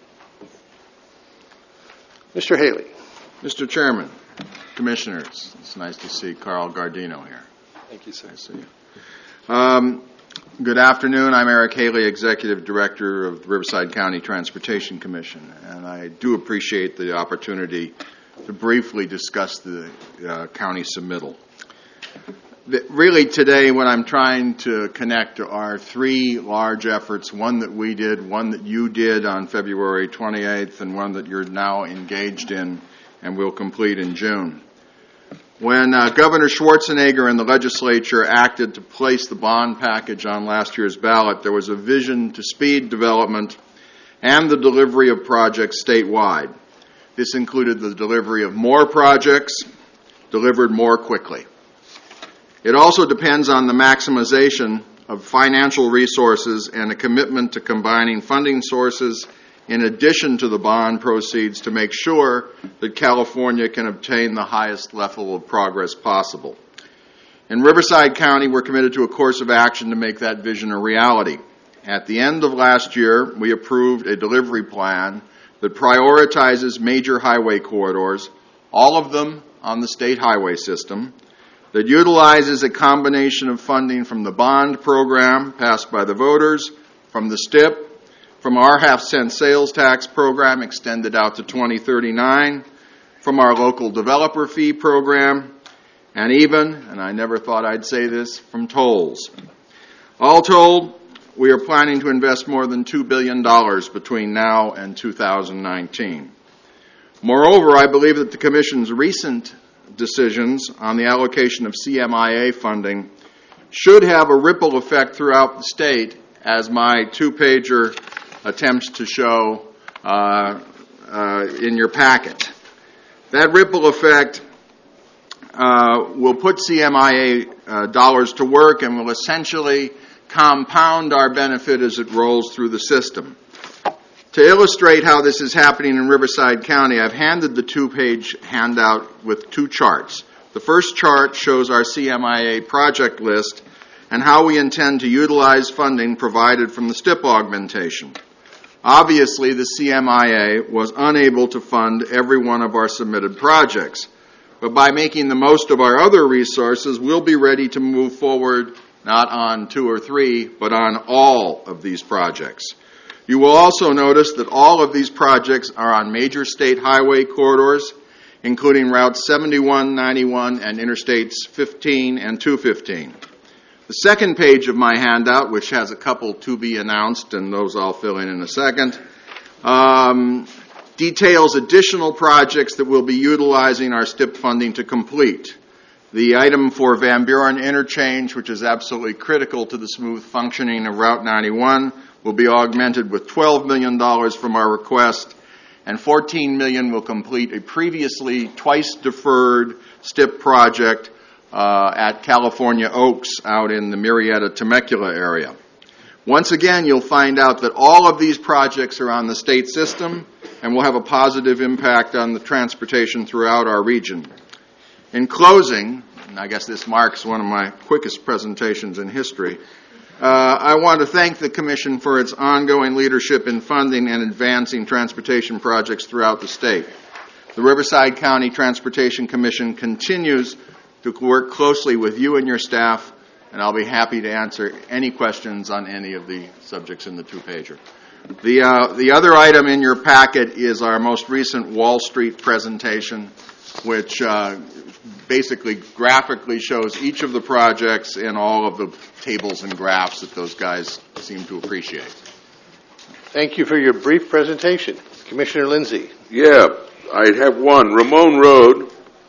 [SPEAKER 1] Mister Haley.
[SPEAKER 18] Mister Chairman, Commissioners, it's nice to see Carl Gardino here.
[SPEAKER 14] Thank you, sir.
[SPEAKER 18] I see you. Um, good afternoon. I'm Eric Haley, Executive Director of the Riverside County Transportation Commission, and I do appreciate the opportunity to briefly discuss the uh, county submittal. The, really today what I'm trying to connect are three large efforts, one that we did, one that you did on February twenty-eighth, and one that you're now engaged in and will complete in June. When uh, Governor Schwarzenegger and the legislature acted to place the bond package on last year's ballot, there was a vision to speed development and the delivery of projects statewide. This included the delivery of more projects, delivered more quickly. It also depends on the maximization of financial resources and a commitment to combining funding sources in addition to the bond proceeds to make sure that California can obtain the highest level of progress possible. In Riverside County, we're committed to a course of action to make that vision a reality. At the end of last year, we approved a delivery plan that prioritizes major highway corridors, all of them on the state highway system, that utilizes a combination of funding from the bond program passed by the voters, from the S T I P, from our half-cent sales tax program extended out to twenty thirty-nine, from our local developer fee program, and even, and I never thought I'd say this, from tolls. All told, we are planning to invest more than two billion dollars between now and two thousand nineteen. Moreover, I believe that the Commission's recent decisions on the allocation of C M I A funding should have a ripple effect throughout the state, as my two-pager attempts to show uh, uh, in your packet. That ripple effect uh, will put C M I A uh, dollars to work and will essentially compound our benefit as it rolls through the system. To illustrate how this is happening in Riverside County, I've handed the two-page handout with two charts. The first chart shows our C M I A project list and how we intend to utilize funding provided from the S T I P augmentation. Obviously, the C M I A was unable to fund every one of our submitted projects, but by making the most of our other resources, we'll be ready to move forward not on two or three, but on all of these projects. You will also notice that all of these projects are on major state highway corridors, including routes seventy-one, ninety-one, and interstates fifteen and two fifteen. The second page of my handout, which has a couple to be announced, and those I'll fill in in a second, um, details additional projects that we'll be utilizing our S T I P funding to complete. The item for Van Buren Interchange, which is absolutely critical to the smooth functioning of Route ninety-one, will be augmented with twelve million dollars from our request, and fourteen million dollars will complete a previously twice deferred S T I P project uh, at California Oaks out in the Murrieta-Temecula area. Once again, you'll find out that all of these projects are on the state system and will have a positive impact on the transportation throughout our region. In closing, and I guess this marks one of my quickest presentations in history, uh, I want to thank the Commission for its ongoing leadership in funding and advancing transportation projects throughout the state. The Riverside County Transportation Commission continues to work closely with you and your staff, and I'll be happy to answer any questions on any of the subjects in the two-pager. The, uh, the other item in your packet is our most recent Wall Street presentation, which uh, basically graphically shows each of the projects and all of the tables and graphs that those guys seem to appreciate.
[SPEAKER 1] Thank you for your brief presentation. Commissioner Lindsay.
[SPEAKER 4] Yeah, I have one. Ramon Road.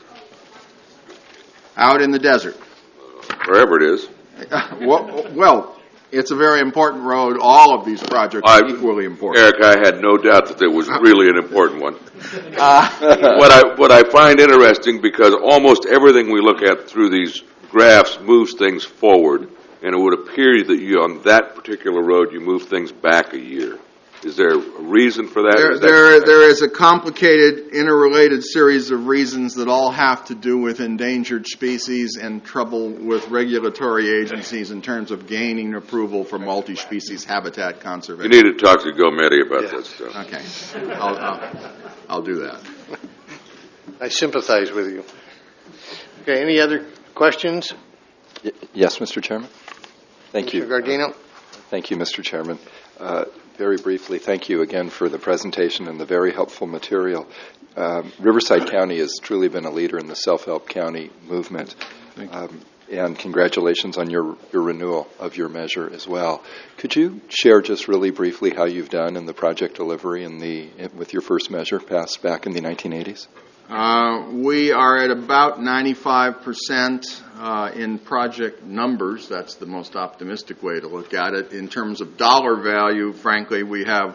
[SPEAKER 18] Out in the desert.
[SPEAKER 4] Wherever it is.
[SPEAKER 18] well, well, it's a very important road. All of these projects are I, equally important.
[SPEAKER 4] Eric, I had no doubt that it was really an important one. Uh, what I what I find interesting, because almost everything we look at through these graphs moves things forward, and it would appear that you on that particular road you move things back a year. Is there a reason for that?
[SPEAKER 18] There,
[SPEAKER 4] is that
[SPEAKER 18] there, there is a complicated, interrelated series of reasons that all have to do with endangered species and trouble with regulatory agencies in terms of gaining approval for multi-species habitat conservation.
[SPEAKER 4] You need to talk to Gometti about
[SPEAKER 18] yes.
[SPEAKER 4] that stuff.
[SPEAKER 18] Okay, I'll, I'll, I'll do that.
[SPEAKER 1] I sympathize with you. Okay, any other questions?
[SPEAKER 14] Y- yes, Mister Chairman. Thank
[SPEAKER 1] Mister
[SPEAKER 14] you.
[SPEAKER 1] Gardino.
[SPEAKER 14] Thank you, Mister Chairman. Uh, very briefly, thank you again for the presentation and the very helpful material. Um, Riverside County has truly been a leader in the self-help county movement. Um, and congratulations on your, your renewal of your measure as well. Could you share just really briefly how you've done in the project delivery in the in, with your first measure passed back in the nineteen eighties?
[SPEAKER 18] Uh, we are at about ninety-five percent uh, in project numbers. That's the most optimistic way to look at it. In terms of dollar value, frankly, we have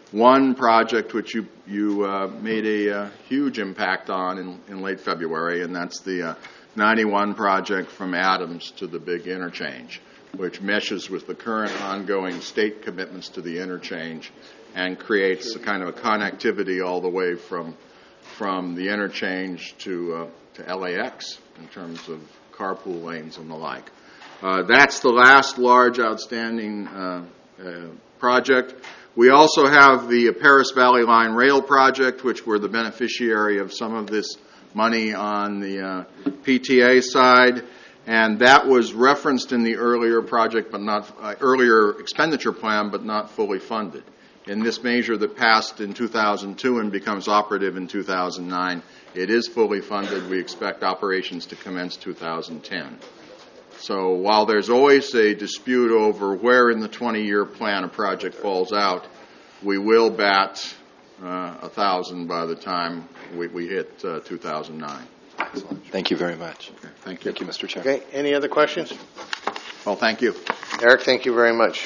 [SPEAKER 18] one project which you, you uh, made a uh, huge impact on in, in late February, and that's the uh, ninety-one project from Adams to the big interchange, which meshes with the current ongoing state commitments to the interchange and creates a kind of a connectivity all the way from from the interchange to uh, to L A X in terms of carpool lanes and the like. Uh, that's the last large outstanding uh, uh, project. We also have the Paris Valley Line Rail project, which we're the beneficiary of some of this money on the uh, P T A side, and that was referenced in the earlier project, but not uh, earlier expenditure plan, but not fully funded. In this measure that passed in two thousand two and becomes operative in two thousand nine, it is fully funded. We expect operations to commence two thousand ten. So while there's always a dispute over where in the twenty-year plan a project falls out, we will bat uh, a thousand by the time we, we hit uh, two thousand nine.
[SPEAKER 14] Thank you very much.
[SPEAKER 18] Okay, thank you.
[SPEAKER 14] Thank you, Mister Chairman.
[SPEAKER 1] Okay, any other questions?
[SPEAKER 18] Well, thank you.
[SPEAKER 1] Eric, thank you very much.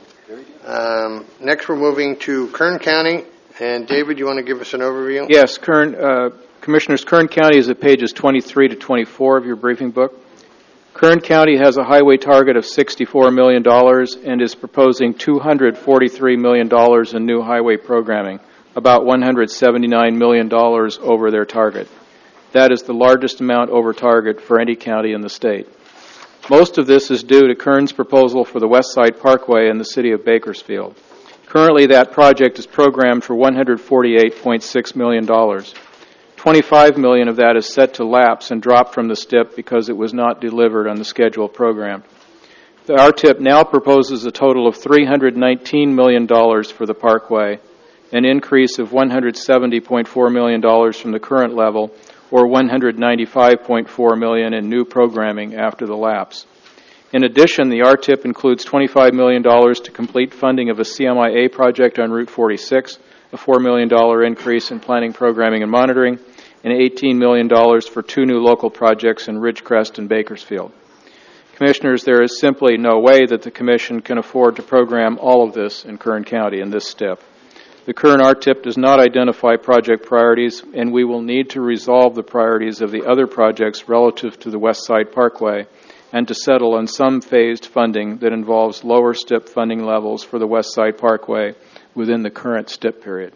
[SPEAKER 1] Um, next, we're moving to Kern County. And David, you want to give us an overview?
[SPEAKER 8] Yes, Kern, uh, Commissioners, Kern County is at pages twenty-three to twenty-four of your briefing book. Kern County has a highway target of sixty-four million dollars and is proposing two hundred forty-three million dollars in new highway programming, about one hundred seventy-nine million dollars over their target. That is the largest amount over target for any county in the state. Most of this is due to Kern's proposal for the West Side Parkway in the city of Bakersfield. Currently, that project is programmed for one hundred forty-eight point six million dollars. twenty-five million dollars of that is set to lapse and drop from the S T I P because it was not delivered on the schedule program. The R T I P now proposes a total of three hundred nineteen million dollars for the parkway, an increase of one hundred seventy point four million dollars from the current level, or one hundred ninety-five point four million dollars in new programming after the lapse. In addition, the R T I P includes twenty-five million dollars to complete funding of a C M I A project on Route forty-six, a four million dollars increase in planning, programming, and monitoring, and eighteen million dollars for two new local projects in Ridgecrest and Bakersfield. Commissioners, there is simply no way that the Commission can afford to program all of this in Kern County in this step. The current R T I P does not identify project priorities, and we will need to resolve the priorities of the other projects relative to the West Side Parkway and to settle on some phased funding that involves lower S T I P funding levels for the West Side Parkway within the current S T I P period.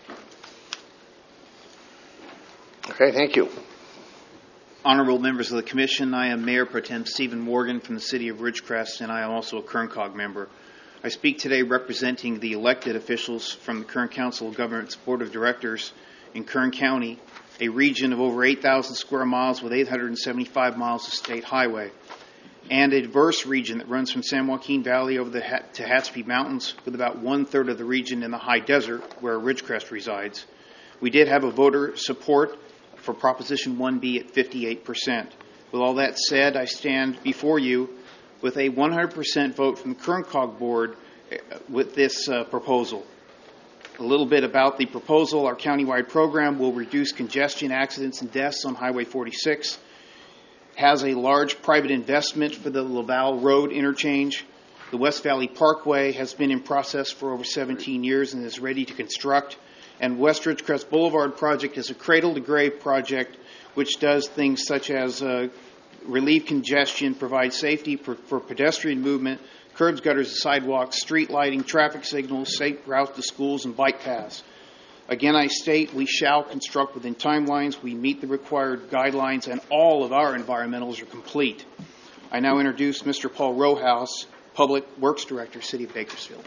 [SPEAKER 1] Okay, thank you.
[SPEAKER 19] Honorable members of the Commission, I am Mayor Pro Tem Stephen Morgan from the City of Ridgecrest, and I am also a KernCog member. I speak today representing the elected officials from the Kern Council of Governments Board of Directors in Kern County, a region of over eight thousand square miles with eight hundred seventy-five miles of state highway, and a diverse region that runs from San Joaquin Valley over the Hat- to Hatsby Mountains, with about one-third of the region in the high desert where Ridgecrest resides. We did have a voter support for Proposition one B at fifty-eight percent. With all that said, I stand before you with a one hundred percent vote from the KernCog Board with this uh, proposal. A little bit about the proposal. Our countywide program will reduce congestion, accidents, and deaths on Highway forty-six, has a large private investment for the Laval Road interchange. The West Valley Parkway has been in process for over seventeen years and is ready to construct. And West Ridgecrest Boulevard project is a cradle-to-grave project which does things such as uh, relieve congestion, provide safety for, for pedestrian movement, curbs, gutters, and sidewalks, street lighting, traffic signals, safe routes to schools, and bike paths. Again, I state we shall construct within timelines, we meet the required guidelines, and all of our environmentals are complete. I now introduce Mister Paul Rojas, Public Works Director, City of Bakersfield.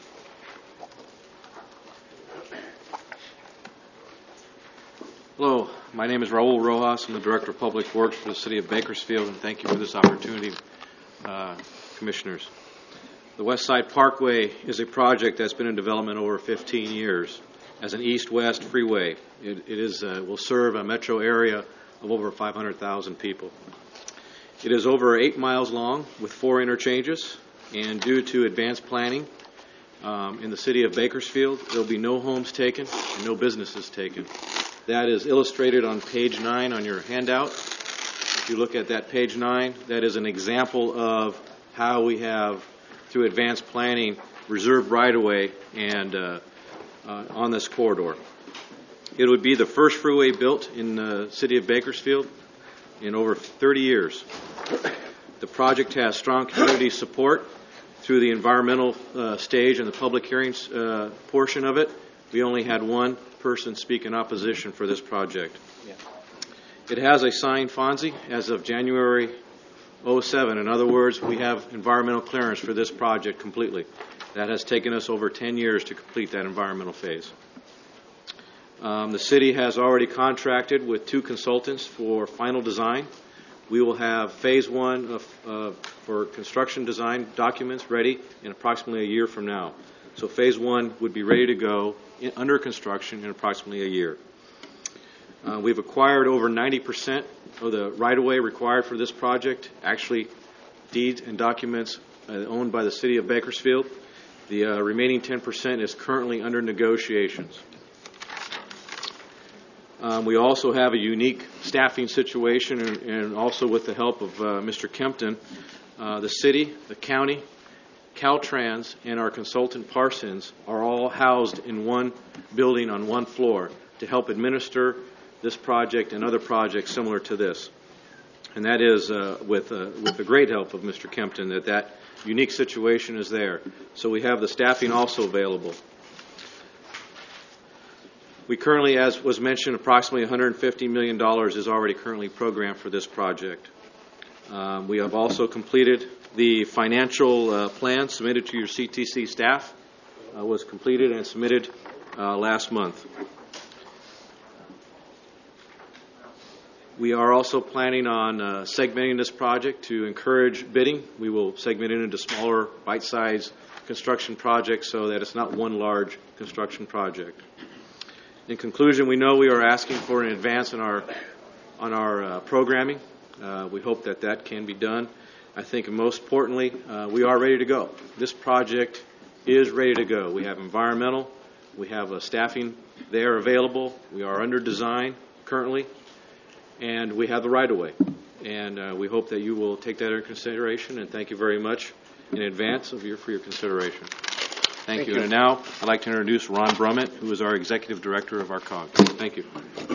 [SPEAKER 20] Hello, my name is Raul Rojas. I'm the Director of Public Works for the City of Bakersfield, and thank you for this opportunity, uh, Commissioners. The West Side Parkway is a project that's been in development over fifteen years as an east-west freeway. It, it is, uh, will serve a metro area of over five hundred thousand people. It is over eight miles long with four interchanges, and due to advanced planning um, in the City of Bakersfield, there will be no homes taken and no businesses taken. That is illustrated on page nine on your handout. If you look at that page nine, that is an example of how we have, through advanced planning, reserved right-of-way and uh, uh, on this corridor. It would be the first freeway built in the city of Bakersfield in over thirty years. The project has strong community support through the environmental uh, stage and the public hearings uh, portion of it. We only had one person speak in opposition for this project. Yeah. It has a signed F O N S I as of January oh seven. In other words, we have environmental clearance for this project completely. That has taken us over ten years to complete that environmental phase. Um, the city has already contracted with two consultants for final design. We will have phase one of, uh, for construction design documents ready in approximately a year from now. So phase one would be ready to go in, under construction in approximately a year. Uh, we've acquired over ninety percent of the right-of-way required for this project, actually deeds and documents uh, owned by the city of Bakersfield. The uh, remaining ten percent is currently under negotiations. Um, we also have a unique staffing situation, and, and also with the help of uh, Mister Kempton, uh, the city, the county, Caltrans, and our consultant Parsons are all housed in one building on one floor to help administer this project and other projects similar to this. And that is uh, with, uh, with the great help of Mister Kempton that that unique situation is there. So we have the staffing also available. We currently, as was mentioned, approximately one hundred fifty million dollars is already currently programmed for this project. Um, we have also completed the financial uh, plan submitted to your C T C staff, uh, was completed and submitted uh, last month. We are also planning on uh, segmenting this project to encourage bidding. We will segment it into smaller, bite-sized construction projects so that it's not one large construction project. In conclusion, we know we are asking for an advance in our, on our uh, programming. Uh, we hope that that can be done. I think most importantly, uh, we are ready to go. This project is ready to go. We have environmental. We have a staffing there available. We are under design currently. And we have the right-of-way. And uh, we hope that you will take that into consideration. And thank you very much in advance of your, for your consideration. Thank, Thank you. you. And now I'd like to introduce Ron Brummett, who is our Executive Director of our C O G. Thank you.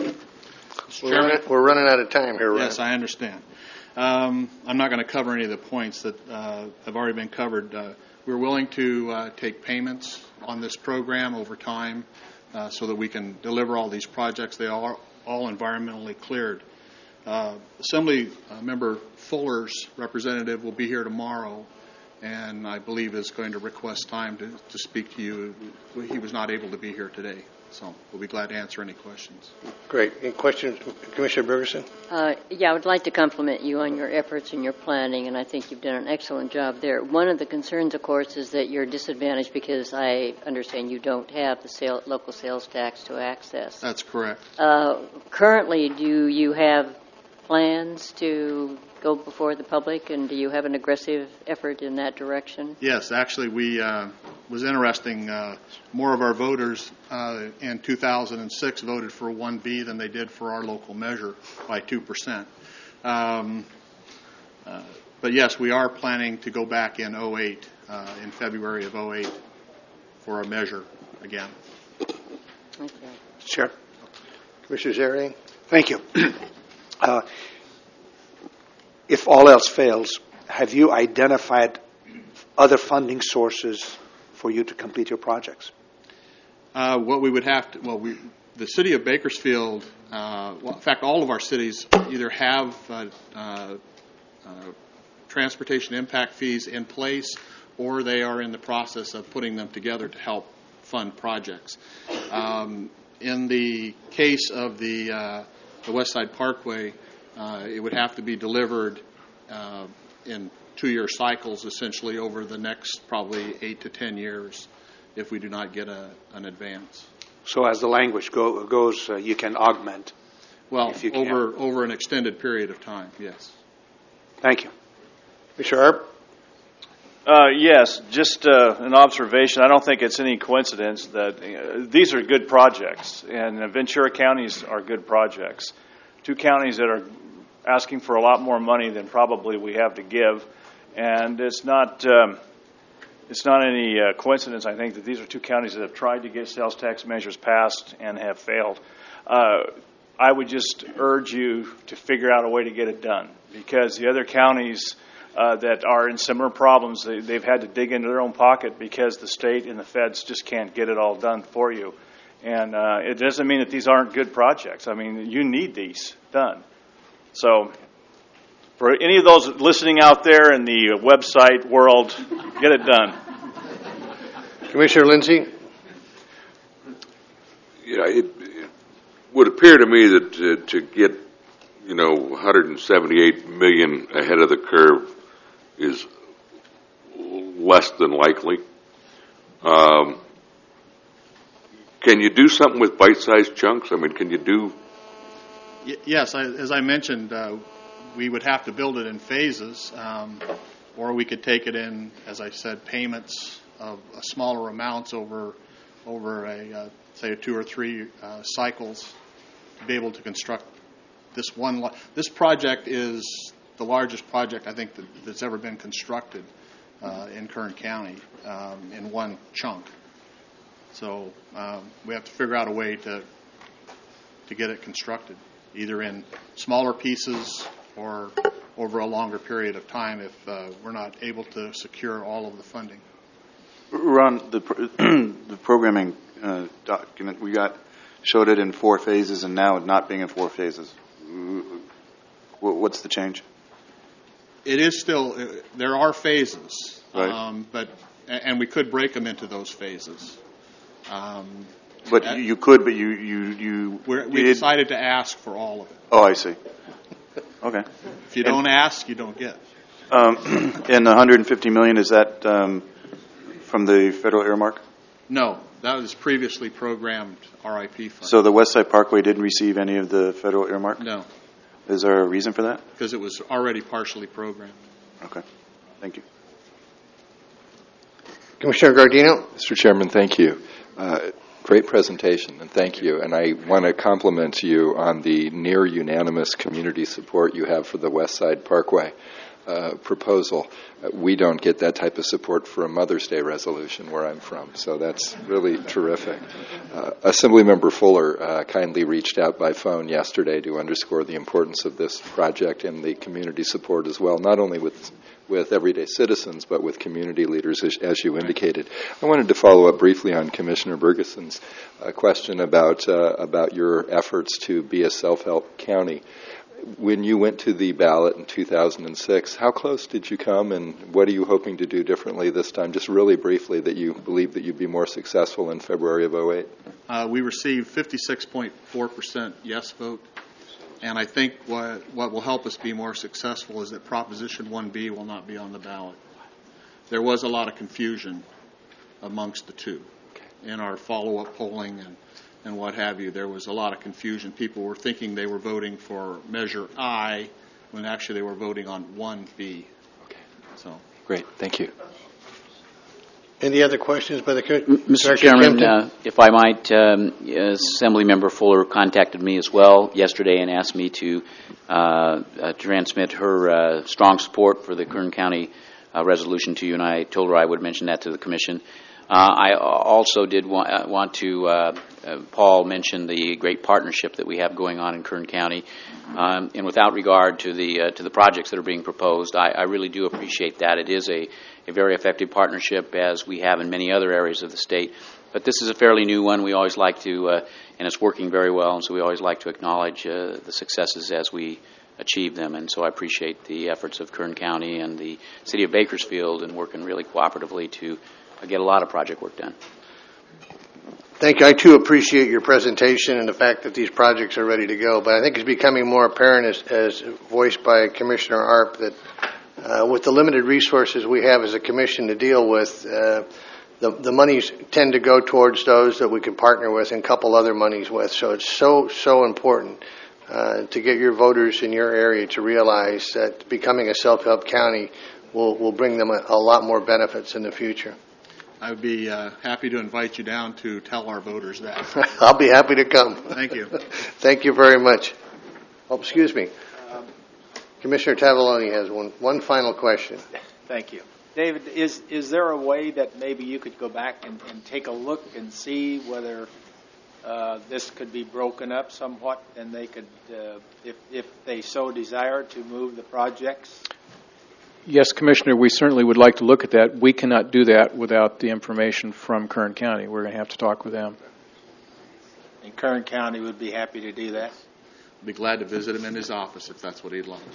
[SPEAKER 1] We're running, we're running out of time here, Ron.
[SPEAKER 21] Yes, I understand. Um, I'm not going to cover any of the points that uh, have already been covered. Uh, we're willing to uh, take payments on this program over time uh, so that we can deliver all these projects. They are all environmentally cleared. Uh, Assembly uh, Member Fuller's representative will be here tomorrow, and I believe is going to request time to, to speak to you. He was not able to be here today, so we'll be glad to answer any questions.
[SPEAKER 1] Great. Any questions, Commissioner Bergeson?
[SPEAKER 12] Uh, yeah, I would like to compliment you on your efforts and your planning, and I think you've done an excellent job there. One of the concerns, of course, is that you're disadvantaged because I understand you don't have the sale, local sales tax to access.
[SPEAKER 21] That's correct.
[SPEAKER 12] Uh, currently, do you have plans to go before the public, and do you have an aggressive effort in that direction?
[SPEAKER 21] Yes, actually, we uh, was interesting. Uh, more of our voters uh, in two thousand six voted for one B than they did for our local measure by two percent. Um, uh, but yes, we are planning to go back in oh eight, uh, in February of oh eight, for a measure again.
[SPEAKER 12] Okay.
[SPEAKER 1] Chair. Commissioner Zarian?
[SPEAKER 9] Thank you. Uh, if all else fails, have you identified other funding sources for you to complete your projects?
[SPEAKER 21] Uh, what we would have to, well, we, the city of Bakersfield, uh, well, in fact, all of our cities either have uh, uh, uh, transportation impact fees in place, or they are in the process of putting them together to help fund projects. Um, in the case of the uh, the West Side Parkway, uh, it would have to be delivered uh, in two-year cycles, essentially, over the next probably eight to ten years if we do not get a, an advance.
[SPEAKER 9] So as the language go, goes, uh, you can augment.
[SPEAKER 21] Well,
[SPEAKER 9] if you
[SPEAKER 21] over
[SPEAKER 9] can.
[SPEAKER 21] over an extended period of time, yes.
[SPEAKER 9] Thank you.
[SPEAKER 1] Mister Arp?
[SPEAKER 10] Uh, yes, just uh, an observation. I don't think it's any coincidence that uh, these are good projects, and uh, Ventura counties are good projects. Two counties that are asking for a lot more money than probably we have to give, and it's not um, it's not any uh, coincidence, I think, that these are two counties that have tried to get sales tax measures passed and have failed. Uh, I would just urge you to figure out a way to get it done, because the other counties uh, that are in similar problems, they, they've had to dig into their own pocket because the state and the feds just can't get it all done for you. And uh, it doesn't mean that these aren't good projects. I mean, you need these done. So for any of those listening out there in the website world, get it done.
[SPEAKER 1] Commissioner Lindsay?
[SPEAKER 4] Yeah, it, it would appear to me that uh, to get, you know, one hundred seventy-eight million dollars ahead of the curve is less than likely. Um, can you do something with bite-sized chunks? I mean, can you do...
[SPEAKER 21] Y- yes, I, as I mentioned, uh, we would have to build it in phases, um, or we could take it in, as I said, payments of uh, smaller amounts over over a uh, say a two or three uh, cycles to be able to construct this one. Lo- this project is the largest project I think that, that's ever been constructed uh, in Kern County um, in one chunk. So um, we have to figure out a way to to get it constructed, either in smaller pieces or over a longer period of time if uh, we're not able to secure all of the funding.
[SPEAKER 7] Ron, the pro- the programming uh, document we got showed it in four phases, and now it not being in four phases. What's the change?
[SPEAKER 21] It is still, uh, there are phases,
[SPEAKER 7] right.
[SPEAKER 21] um, but and we could break them into those phases. Um,
[SPEAKER 7] but that, you could, but you you you.
[SPEAKER 21] We're, we
[SPEAKER 7] you
[SPEAKER 21] decided to ask for all of it.
[SPEAKER 7] Oh, I see. Okay.
[SPEAKER 21] If you don't and, ask, you don't get.
[SPEAKER 7] Um, and the one hundred fifty million dollars, is that um, from the federal earmark?
[SPEAKER 21] No, that was previously programmed R I P fund.
[SPEAKER 7] So the West Side Parkway didn't receive any of the federal earmark?
[SPEAKER 21] No.
[SPEAKER 7] Is there a reason for that?
[SPEAKER 21] Because it was already partially programmed.
[SPEAKER 7] Okay. Thank you.
[SPEAKER 1] Commissioner Gardino?
[SPEAKER 14] Mister Chairman, thank you. Uh, great presentation, and thank you. And I want to compliment you on the near unanimous community support you have for the West Side Parkway uh, proposal. Uh, we don't get that type of support for a Mother's Day resolution where I'm from, so that's really terrific. Uh, Assemblymember Fuller uh, kindly reached out by phone yesterday to underscore the importance of this project and the community support as well, not only with with everyday citizens, but with community leaders, as, as you indicated. I wanted to follow up briefly on Commissioner Bergeson's uh, question about uh, about your efforts to be a self-help county. When you went to the ballot in two thousand six, how close did you come, and what are you hoping to do differently this time? Just really briefly, that you believe that you'd be more successful in February of oh eight.
[SPEAKER 21] Uh, we received fifty-six point four percent yes vote. And I think what what will help us be more successful is that Proposition one B will not be on the ballot. There was a lot of confusion amongst the two. In our follow-up polling and, and what have you, there was a lot of confusion. People were thinking they were voting for Measure I when actually they were voting on one B.
[SPEAKER 14] Okay.
[SPEAKER 21] So
[SPEAKER 14] great. Thank you.
[SPEAKER 1] Any other questions by the Commissioner?
[SPEAKER 11] Mister Chairman, uh, if I might, um, Assemblymember Fuller contacted me as well yesterday and asked me to uh, uh, transmit her uh, strong support for the Kern County uh, resolution to you, and I told her I would mention that to the Commission. Uh, I also did want, uh, want to, uh, uh, Paul mentioned the great partnership that we have going on in Kern County. Um, and without regard to the uh, to the projects that are being proposed, I, I really do appreciate that. It is a, a very effective partnership, as we have in many other areas of the state. But this is a fairly new one. We always like to, uh, and it's working very well, and so we always like to acknowledge uh, the successes as we achieve them. And so I appreciate the efforts of Kern County and the City of Bakersfield in working really cooperatively to get a lot of project work done.
[SPEAKER 1] Thank you. I, too, appreciate your presentation and the fact that these projects are ready to go. But I think it's becoming more apparent, as, as voiced by Commissioner Arp, that uh, with the limited resources we have as a commission to deal with, uh, the, the monies tend to go towards those that we can partner with and couple other monies with. So it's so, so important uh, to get your voters in your area to realize that becoming a self-help county will, will bring them a, a lot more benefits in the future.
[SPEAKER 21] I would be uh, happy to invite you down to tell our voters that.
[SPEAKER 1] I'll be happy to come.
[SPEAKER 21] Thank you.
[SPEAKER 1] Thank you very much. Oh, excuse me. Um, Commissioner Tavaloni has one, one final question.
[SPEAKER 5] Thank you. David, is, is there a way that maybe you could go back and, and take a look and see whether uh, this could be broken up somewhat and they could, uh, if, if they so desire, to move the projects?
[SPEAKER 8] Yes, Commissioner, we certainly would like to look at that. We cannot do that without the information from Kern County. We're going to have to talk with them.
[SPEAKER 5] And Kern County would be happy to do that?
[SPEAKER 21] I'd be glad to visit him in his office if that's what he'd like.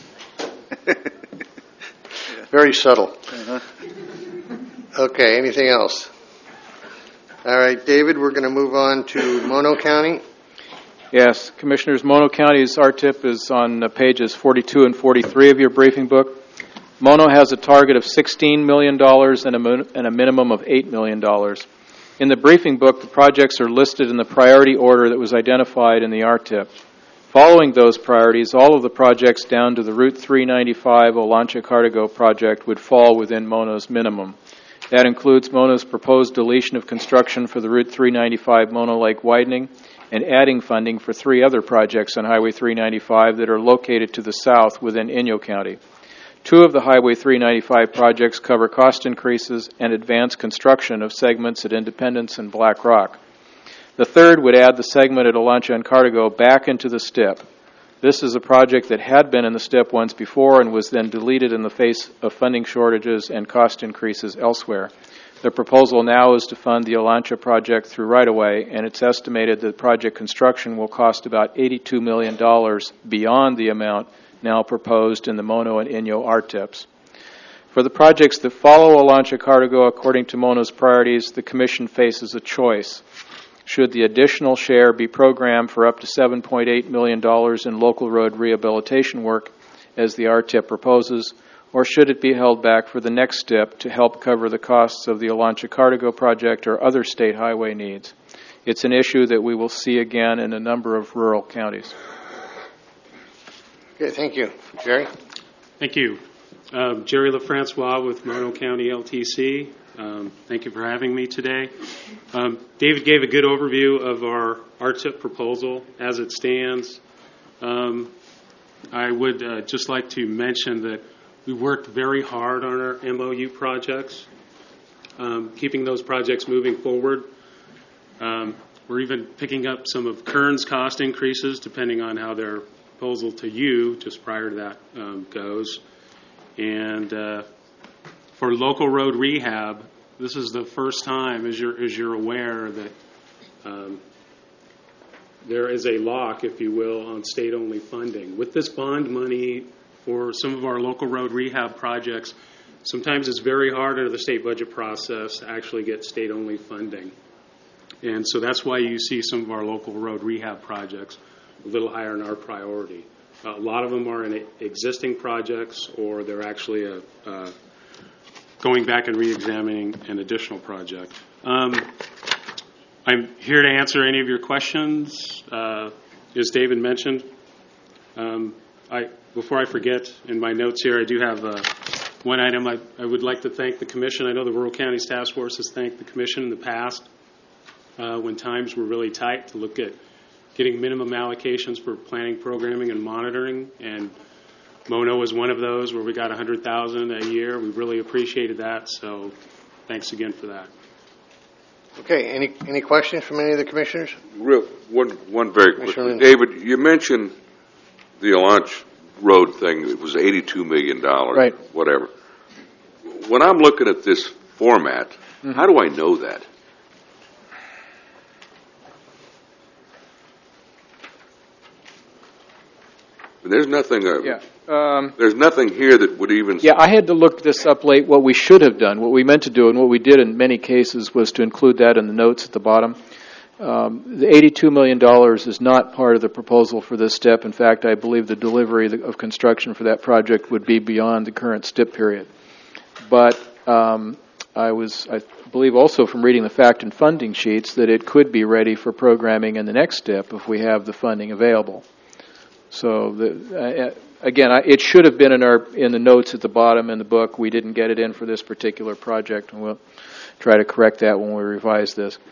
[SPEAKER 1] Very subtle.
[SPEAKER 5] Uh-huh.
[SPEAKER 1] Okay, anything else? All right, David, we're going to move on to Mono County.
[SPEAKER 8] Yes, Commissioners, Mono County's R T I P is on uh, pages forty-two and forty-three of your briefing book. Mono has a target of sixteen million dollars and a, min- and a minimum of eight million dollars. In the briefing book, the projects are listed in the priority order that was identified in the R T I P. Following those priorities, all of the projects down to the Route three ninety-five Olancha-Cartago project would fall within Mono's minimum. That includes Mono's proposed deletion of construction for the Route three ninety-five Mono Lake widening and adding funding for three other projects on Highway three ninety-five that are located to the south within Inyo County. Two of the Highway three ninety-five projects cover cost increases and advanced construction of segments at Independence and Black Rock. The third would add the segment at Olancha and Cartago back into the S T I P. This is a project that had been in the S T I P once before and was then deleted in the face of funding shortages and cost increases elsewhere. The proposal now is to fund the Olancha project through right-of-way, and it's estimated that project construction will cost about eighty-two million dollars beyond the amount now proposed in the Mono and Inyo R T I Ps. For the projects that follow Olancha-Cartago according to Mono's priorities, the Commission faces a choice. Should the additional share be programmed for up to seven point eight million dollars in local road rehabilitation work, as the R T I P proposes, or should it be held back for the next S T I P to help cover the costs of the Olancha-Cartago project or other state highway needs? It's an issue that we will see again in a number of rural counties.
[SPEAKER 1] Okay, thank you. Jerry?
[SPEAKER 2] Thank you. Um, Jerry LaFrancois with Mono County L T C. Um, thank you for having me today. Um, David gave a good overview of our R T I P proposal as it stands. Um, I would uh, just like to mention that we worked very hard on our M O U projects, um, keeping those projects moving forward. Um, we're even picking up some of Kern's cost increases depending on how their proposal to you just prior to that um, goes. And uh, for local road rehab, this is the first time, as you're, as you're aware, that um, there is a lock, if you will, on state-only funding. With this bond money for some of our local road rehab projects, sometimes it's very hard under the state budget process to actually get state-only funding. And so that's why you see some of our local road rehab projects a little higher in our priority. Uh, a lot of them are in existing projects, or they're actually a, uh, going back and re-examining an additional project. Um, I'm here to answer any of your questions. Uh, as David mentioned, um, I, before I forget, in my notes here, I do have uh, one item. I, I would like to thank the Commission. I know the Rural Counties Task Force has thanked the Commission in the past uh, when times were really tight to look at getting minimum allocations for planning, programming, and monitoring. And Mono was one of those where we got one hundred thousand dollars a year. We really appreciated that, so thanks again for that.
[SPEAKER 1] Okay, any any questions from any of the commissioners?
[SPEAKER 4] Real, one, one very quick.
[SPEAKER 1] Commissioner
[SPEAKER 4] David, you mentioned the Launch Road thing. It was eighty-two million dollars,
[SPEAKER 8] right?
[SPEAKER 4] Whatever. When I'm looking at this format, mm-hmm. how do I know that? There's nothing. Uh,
[SPEAKER 8] yeah. Um,
[SPEAKER 4] there's nothing here that would even.
[SPEAKER 8] Yeah, I had to look this up late. What we should have done, what we meant to do, and what we did in many cases, was to include that in the notes at the bottom. Um, the eighty-two million dollars is not part of the proposal for this step. In fact, I believe the delivery of construction for that project would be beyond the current step period. But um, I was, I believe, also from reading the fact and funding sheets that it could be ready for programming in the next step if we have the funding available. So, the, uh, again, I, it should have been in our in the notes at the bottom in the book. We didn't get it in for this particular project, and we'll try to correct that when we revise this.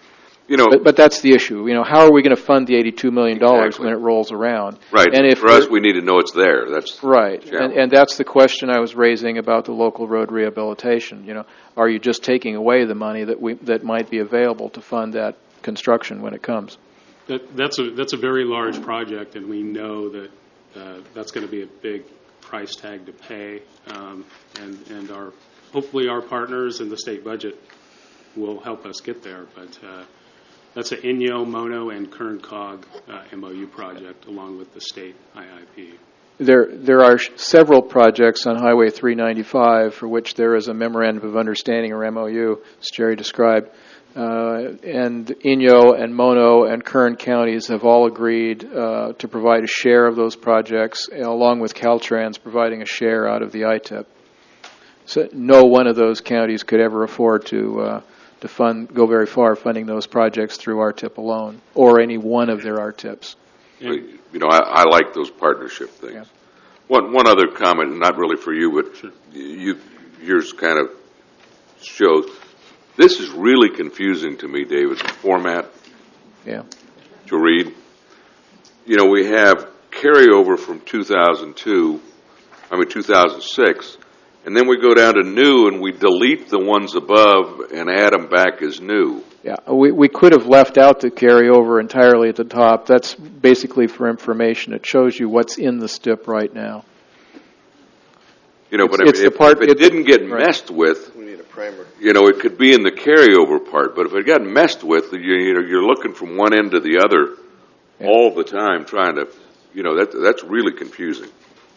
[SPEAKER 4] You know,
[SPEAKER 8] but, but that's the issue. You know, how are we going to fund the eighty-two million dollars
[SPEAKER 4] exactly.
[SPEAKER 8] when it rolls around?
[SPEAKER 4] Right.
[SPEAKER 8] And if
[SPEAKER 4] for us, we need to know it's there. That's
[SPEAKER 8] right.
[SPEAKER 4] the
[SPEAKER 8] And, and that's the question I was raising about the local road rehabilitation. You know, are you just taking away the money that we that might be available to fund that construction when it comes?
[SPEAKER 2] That, that's a that's a very large project, and we know that uh, that's going to be a big price tag to pay. Um, and and our hopefully our partners in the state budget will help us get there. But uh, that's an I N Y O, Mono, and Kern Cog uh, M O U project, along with the state I I P.
[SPEAKER 8] There there are several projects on Highway three ninety-five for which there is a memorandum of understanding, or M O U, as Jerry described. Uh, and I N Y O and Mono and Kern counties have all agreed uh, to provide a share of those projects, along with Caltrans providing a share out of the I T I P. So no one of those counties could ever afford to uh, to fund go very far funding those projects through R T I P alone, or any one of their R T I Ps.
[SPEAKER 4] You know, I, I like those partnership things.
[SPEAKER 8] Yeah.
[SPEAKER 4] One one other comment, not really for you, but sure. you yours kind of shows. This is really confusing to me, David. The format.
[SPEAKER 8] Yeah.
[SPEAKER 4] To read. You know, we have carryover from two thousand two. I mean two thousand six. And then we go down to new, and we delete the ones above and add them back as new.
[SPEAKER 8] Yeah, we we could have left out the carryover entirely at the top. That's basically for information. It shows you what's in the S T I P right now.
[SPEAKER 4] You know,
[SPEAKER 8] it's,
[SPEAKER 4] but I mean,
[SPEAKER 8] it's
[SPEAKER 4] if,
[SPEAKER 8] the part,
[SPEAKER 4] if it didn't get
[SPEAKER 8] right.
[SPEAKER 4] messed with,
[SPEAKER 1] we need a primer.
[SPEAKER 4] You know, it could be in the carryover part. But if it got messed with, you, you know, you're looking from one end to the other yeah. all the time, trying to, you know, that that's really confusing.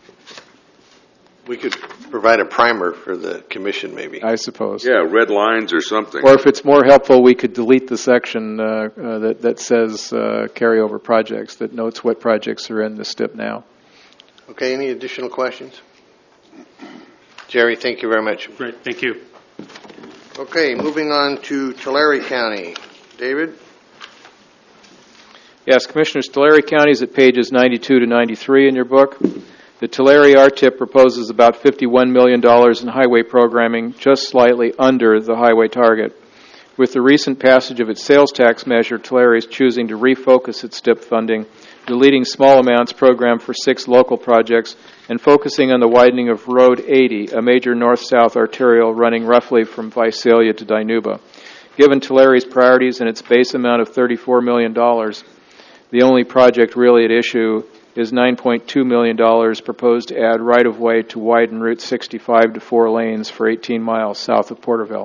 [SPEAKER 1] We could provide a primer for the commission, maybe.
[SPEAKER 8] I suppose.
[SPEAKER 4] Yeah, red lines or something.
[SPEAKER 8] Or if it's more helpful, we could delete the section uh, uh, that, that says uh, carryover projects, that notes what projects are in the S T I P now.
[SPEAKER 1] Okay, any additional questions? Jerry, thank you very much.
[SPEAKER 2] Great, thank you.
[SPEAKER 1] Okay, moving on to Tulare County. David?
[SPEAKER 8] Yes, Commissioners, Tulare County is at pages ninety-two to ninety-three in your book. The Tulare R T I P proposes about fifty-one million dollars in highway programming, just slightly under the highway target. With the recent passage of its sales tax measure, Tulare is choosing to refocus its S T I P funding, deleting small amounts programmed for six local projects, and focusing on the widening of Road eighty, a major north-south arterial running roughly from Visalia to Dinuba. Given Tulare's priorities and its base amount of thirty-four million dollars, the only project really at issue is nine point two million dollars proposed to add right-of-way to widen Route sixty-five to four lanes for eighteen miles south of Porterville.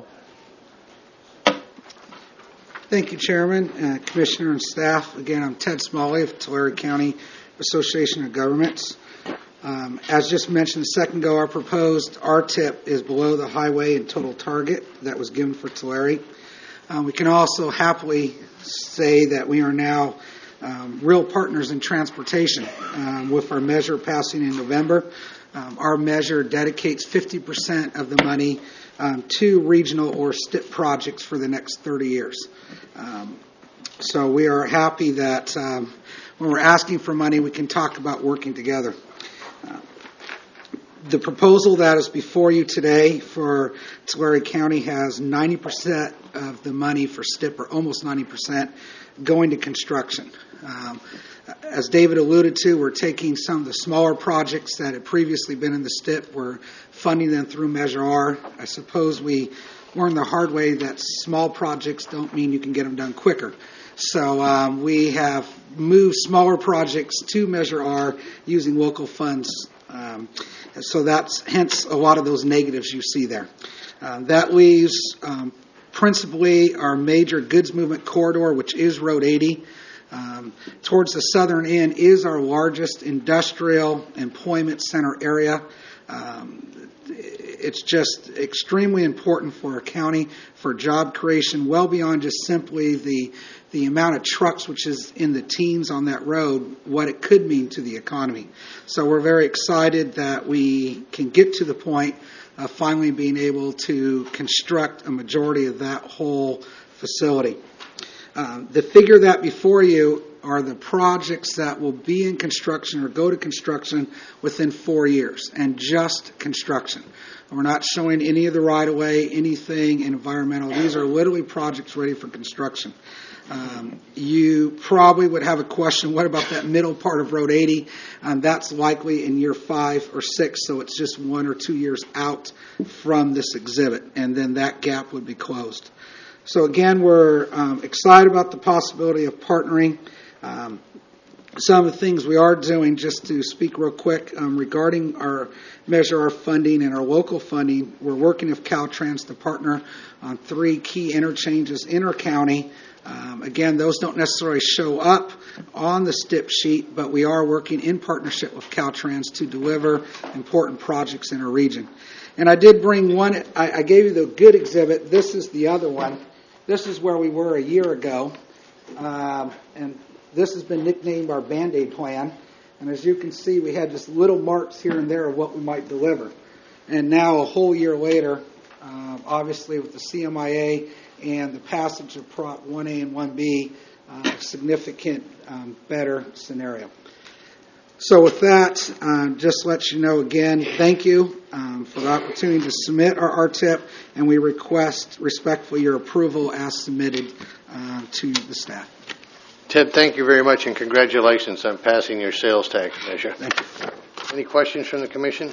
[SPEAKER 6] Thank you, Chairman, uh, Commissioner, and staff. Again, I'm Ted Smalley of Tulare County Association of Governments. Um, as just mentioned a second ago, our proposed R T I P is below the highway and total target that was given for Tulare. Uh, we can also happily say that we are now Um, real partners in transportation. Um, with our measure passing in November, um, our measure dedicates fifty percent of the money um, to regional or S T I P projects for the next thirty years. Um, so we are happy that um, when we're asking for money, we can talk about working together. Uh, the proposal that is before you today for Tulare County has ninety percent of the money for S T I P, or almost ninety percent, going to construction. Um, as David alluded to, we're taking some of the smaller projects that had previously been in the S T I P. We're funding them through Measure R. I suppose we learned the hard way that small projects don't mean you can get them done quicker. So um, we have moved smaller projects to Measure R using local funds. Um, so that's hence a lot of those negatives you see there. Uh, that leaves um, principally our major goods movement corridor, which is Road eighty. Um, towards the southern end is our largest industrial employment center area. Um, it's just extremely important for our county for job creation, well beyond just simply the the amount of trucks, which is in the teens on that road, what it could mean to the economy. So we're very excited that we can get to the point of finally being able to construct a majority of that whole facility. Um, the figure that before you are the projects that will be in construction or go to construction within four years, and just construction. We're not showing any of the right-of-way, anything environmental. These are literally projects ready for construction. Um, you probably would have a question, what about that middle part of Road eighty? Um, that's likely in year five or six, so it's just one or two years out from this exhibit, and then that gap would be closed. So again, we're um, excited about the possibility of partnering. Um, some of the things we are doing, just to speak real quick, um, regarding our measure our funding and our local funding, we're working with Caltrans to partner on three key interchanges in our county. Um, again, those don't necessarily show up on the S T I P sheet, but we are working in partnership with Caltrans to deliver important projects in our region. And I did bring one, I, I gave you the good exhibit. This is the other one. This is where we were a year ago. Um, and this has been nicknamed our Band-Aid plan. And as you can see, we had just little marks here and there of what we might deliver. And now, a whole year later, um, obviously with the C M I A and the passage of Prop one A and one B, uh, significant um, better scenario. So with that, um, just let you know again, thank you um, for the opportunity to submit our R T I P, and we request respectfully your approval as submitted uh, to the staff.
[SPEAKER 1] Ted, thank you very much, and congratulations on passing your sales tax measure.
[SPEAKER 6] Thank you.
[SPEAKER 1] Any questions from the Commission?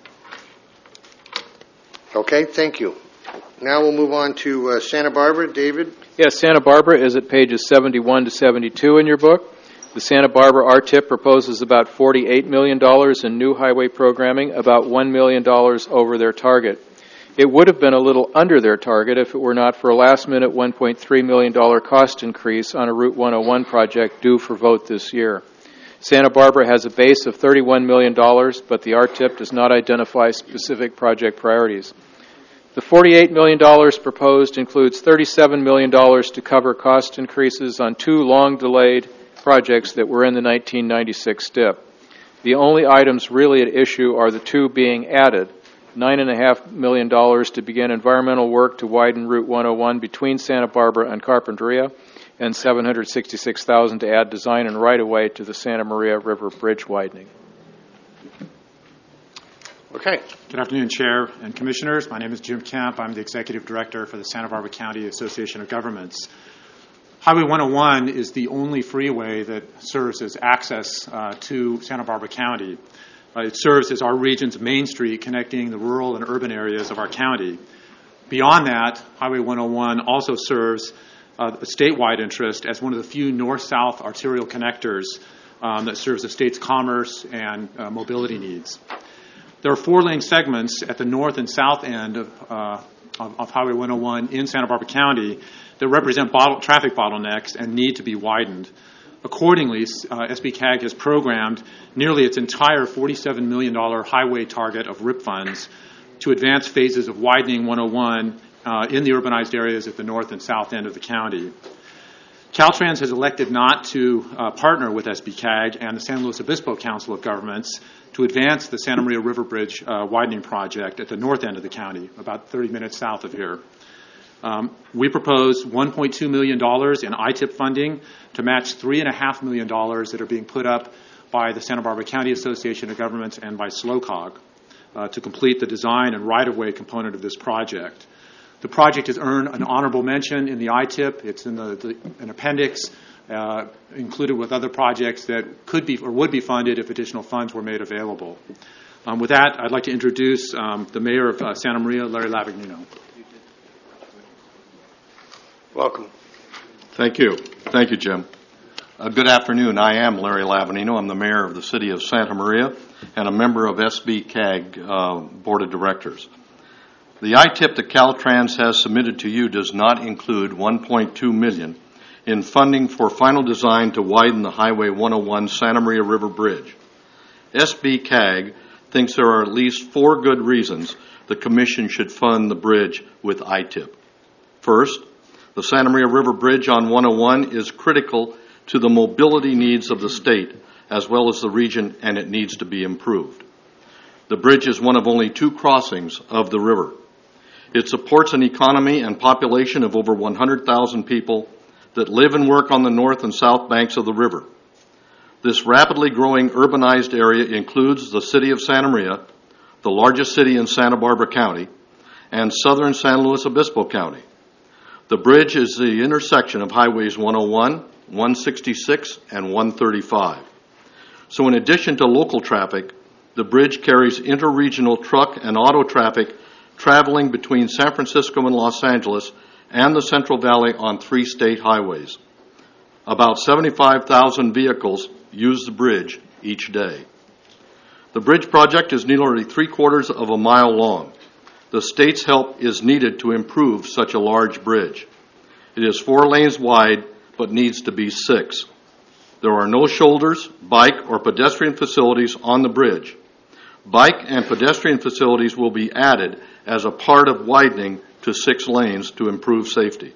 [SPEAKER 1] Okay, thank you. Now we'll move on to uh, Santa Barbara. David?
[SPEAKER 8] Yes, Santa Barbara is at pages seventy-one to seventy-two in your book. The Santa Barbara R T I P proposes about forty-eight million dollars in new highway programming, about one million dollars over their target. It would have been a little under their target if it were not for a last-minute one point three million dollars cost increase on a Route one oh one project due for vote this year. Santa Barbara has a base of thirty-one million dollars, but the R T I P does not identify specific project priorities. The forty-eight million dollars proposed includes thirty-seven million dollars to cover cost increases on two long-delayed projects that were in the nineteen ninety-six S T I P. The only items really at issue are the two being added, nine point five million dollars to begin environmental work to widen Route one oh one between Santa Barbara and Carpinteria, and seven hundred sixty-six thousand dollars to add design and right-of-way to the Santa Maria River Bridge widening.
[SPEAKER 1] Okay.
[SPEAKER 3] Good afternoon, Chair and Commissioners. My name is Jim Kemp. I'm the Executive Director for the Santa Barbara County Association of Governments. Highway one oh one is the only freeway that serves as access uh, to Santa Barbara County. Uh, it serves as our region's main street connecting the rural and urban areas of our county. Beyond that, Highway one oh one also serves uh, a statewide interest as one of the few north-south arterial connectors um, that serves the state's commerce and uh, mobility needs. There are four-lane segments at the north and south end of, uh, of, of Highway one oh one in Santa Barbara County that represent bottle, traffic bottlenecks and need to be widened. Accordingly, uh, S B C A G has programmed nearly its entire forty-seven million dollars highway target of R I P funds to advance phases of widening one oh one uh, in the urbanized areas at the north and south end of the county. Caltrans has elected not to uh, partner with S B C A G and the San Luis Obispo Council of Governments to advance the Santa Maria River Bridge uh, widening project at the north end of the county, about thirty minutes south of here. Um, we propose one point two million dollars in I T I P funding to match three point five million dollars that are being put up by the Santa Barbara County Association of Governments and by SLOCOG uh, to complete the design and right-of-way component of this project. The project has earned an honorable mention in the I T I P. It's in the, the an appendix uh, included with other projects that could be or would be funded if additional funds were made available. Um, with that, I'd like to introduce um, the Mayor of uh, Santa Maria, Larry Lavagnino.
[SPEAKER 1] Welcome.
[SPEAKER 22] Thank you. Thank you, Jim. Uh, good afternoon. I am Larry Lavagnino. I'm the Mayor of the City of Santa Maria and a member of S B C A G uh, Board of Directors. The I T I P that Caltrans has submitted to you does not include one point two million dollars in funding for final design to widen the Highway one oh one Santa Maria River Bridge. S B C A G thinks there are at least four good reasons the Commission should fund the bridge with I T I P. First, the Santa Maria River Bridge on one oh one is critical to the mobility needs of the state as well as the region, and it needs to be improved. The bridge is one of only two crossings of the river. It supports an economy and population of over one hundred thousand people, that live and work on the north and south banks of the river. This rapidly growing urbanized area includes the city of Santa Maria, the largest city in Santa Barbara County, and southern San Luis Obispo County. The bridge is the intersection of Highways one oh one, one sixty-six, and one thirty-five. So in addition to local traffic, the bridge carries interregional truck and auto traffic traveling between San Francisco and Los Angeles and the Central Valley on three state highways. About seventy-five thousand vehicles use the bridge each day. The bridge project is nearly three quarters of a mile long. The state's help is needed to improve such a large bridge. It is four lanes wide, but needs to be six. There are no shoulders, bike, or pedestrian facilities on the bridge. Bike and pedestrian facilities will be added as a part of widening to six lanes to improve safety.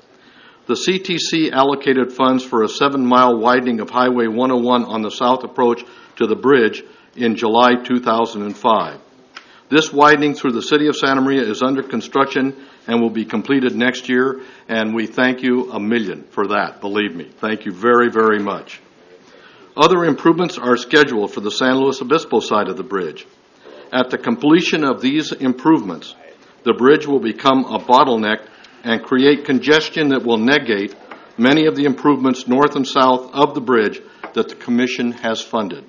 [SPEAKER 22] The C T C allocated funds for a seven-mile widening of Highway one oh one on the south approach to the bridge in July two thousand five. This widening through the city of Santa Maria is under construction and will be completed next year, and we thank you a million for that, believe me. Thank you very, very much. Other improvements are scheduled for the San Luis Obispo side of the bridge. At the completion of these improvements, the bridge will become a bottleneck and create congestion that will negate many of the improvements north and south of the bridge that the Commission has funded.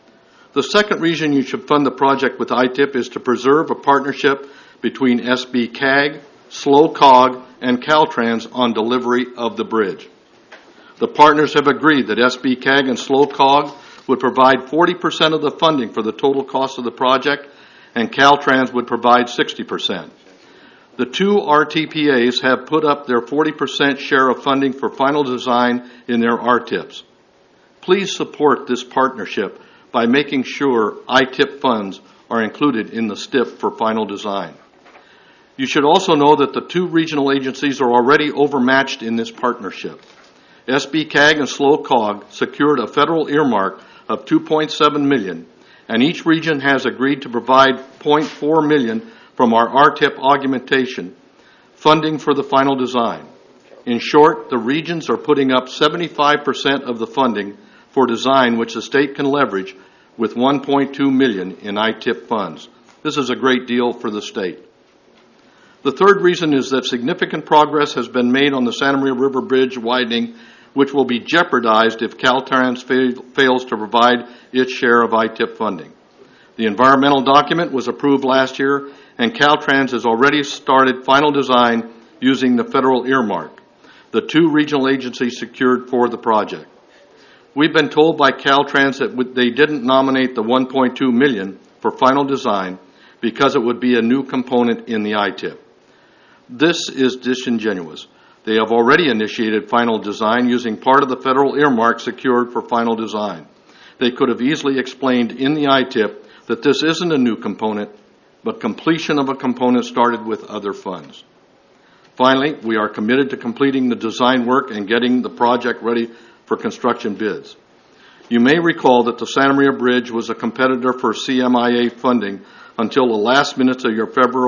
[SPEAKER 22] The second reason you should fund the project with I T I P is to preserve a partnership between S B C A G, SLO COG, and Caltrans on delivery of the bridge. The partners have agreed that S B C A G and SLO COG would provide forty percent of the funding for the total cost of the project, and Caltrans would provide sixty percent. The two R T P As have put up their forty percent share of funding for final design in their R T I Ps. Please support this partnership by making sure I T I P funds are included in the S T I P for final design. You should also know that the two regional agencies are already overmatched in this partnership. S B C A G and SLO COG secured a federal earmark of two point seven million dollars, and each region has agreed to provide zero point four million dollars from our R T I P augmentation funding for the final design. In short, the regions are putting up seventy-five percent of the funding for design, which the state can leverage with one point two million dollars in I T I P funds. This is a great deal for the state. The third reason is that significant progress has been made on the Santa Maria River Bridge widening, which will be jeopardized if Caltrans fail, fails to provide its share of I T I P funding. The environmental document was approved last year, and Caltrans has already started final design using the federal earmark, the two regional agencies secured for the project. We've been told by Caltrans that they didn't nominate the one point two million dollars for final design because it would be a new component in the I T I P. This is disingenuous. They have already initiated final design using part of the federal earmark secured for final design. They could have easily explained in the I T I P that this isn't a new component, but completion of a component started with other funds. Finally, we are committed to completing the design work and getting the project ready for construction bids. You may recall that the Santa Maria Bridge was a competitor for C M I A funding until the last minutes of your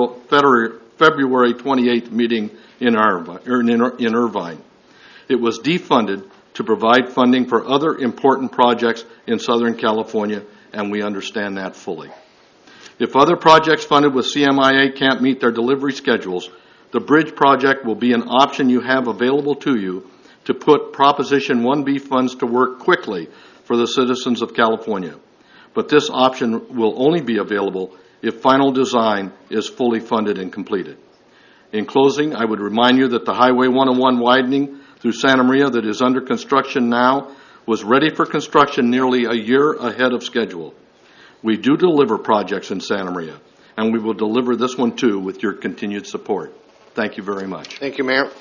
[SPEAKER 22] February twenty-eighth meeting in Irvine. It was defunded to provide funding for other important projects in Southern California, and we understand that fully. If other projects funded with C M I A can't meet their delivery schedules, the bridge project will be an option you have available to you to put Proposition one B funds to work quickly for the citizens of California. But this option will only be available if final design is fully funded and completed. In closing, I would remind you that the Highway one oh one widening through Santa Maria that is under construction now was ready for construction nearly a year ahead of schedule. We do deliver projects in Santa Maria, and we will deliver this one too with your continued support. Thank you very much.
[SPEAKER 1] Thank you, Mayor.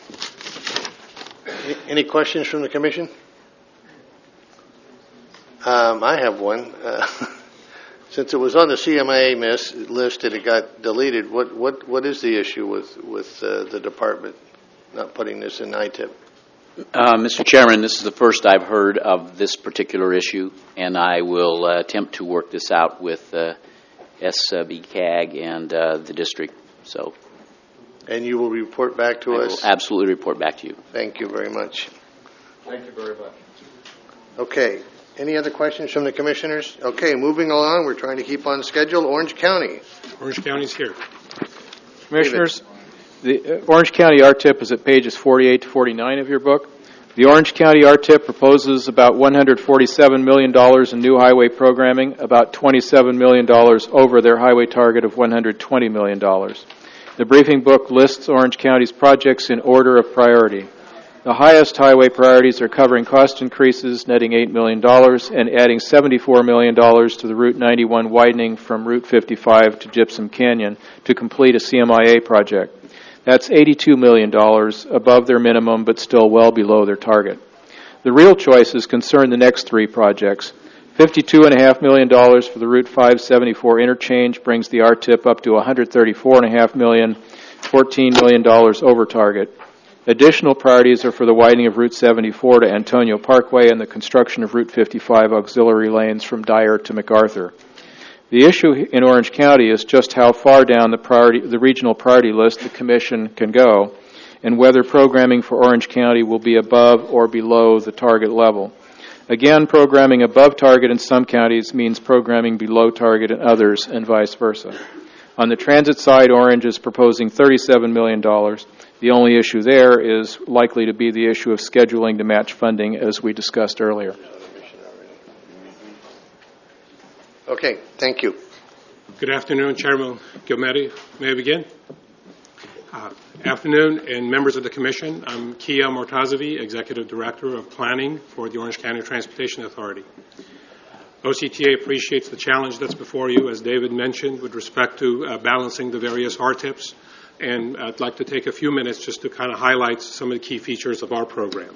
[SPEAKER 1] Any questions from the Commission? Um, I have one. Uh, since it was on the C M I A miss, list and it got deleted, what, what, what is the issue with, with uh, the department not putting this in I T I P?
[SPEAKER 11] Uh, Mister Chairman, this is the first I've heard of this particular issue, and I will uh, attempt to work this out with uh, S B C A G and uh, the district. So,
[SPEAKER 1] And you will report back to
[SPEAKER 11] I
[SPEAKER 1] us?
[SPEAKER 11] will absolutely report back to you.
[SPEAKER 1] Thank you very much.
[SPEAKER 22] Thank you very much.
[SPEAKER 1] Okay. Any other questions from the commissioners? Okay, moving along. We're trying to keep on schedule. Orange County.
[SPEAKER 2] Orange County's here.
[SPEAKER 8] Commissioners, the uh, Orange County R T I P is at pages forty-eight to forty-nine of your book. The Orange County R T I P proposes about one hundred forty-seven million dollars in new highway programming, about twenty-seven million dollars over their highway target of one hundred twenty million dollars. The briefing book lists Orange County's projects in order of priority. The highest highway priorities are covering cost increases, netting eight million dollars, and adding seventy-four million dollars to the Route ninety-one widening from Route fifty-five to Gypsum Canyon to complete a C M I A project. That's eighty-two million dollars above their minimum, but still well below their target. The real choices concern the next three projects. fifty-two point five million dollars for the Route five seventy-four interchange brings the R T I P up to one hundred thirty-four point five million dollars, fourteen million dollars over target. Additional priorities are for the widening of Route seventy-four to Antonio Parkway and the construction of Route fifty-five auxiliary lanes from Dyer to MacArthur. The issue in Orange County is just how far down the priority, the regional priority list the Commission can go, and whether programming for Orange County will be above or below the target level. Again, programming above target in some counties means programming below target in others, and vice versa. On the transit side, Orange is proposing thirty-seven million dollars. The only issue there is likely to be the issue of scheduling to match funding, as we discussed earlier.
[SPEAKER 1] Okay, thank you.
[SPEAKER 13] Good afternoon, Chairman Gilmetti. May I begin? Uh, afternoon, and members of the Commission. I'm Kia Mortazavi, Executive Director of Planning for the Orange County Transportation Authority. O C T A appreciates the challenge that's before you, as David mentioned, with respect to uh, balancing the various R T I Ps. And I'd like to take a few minutes just to kind of highlight some of the key features of our program.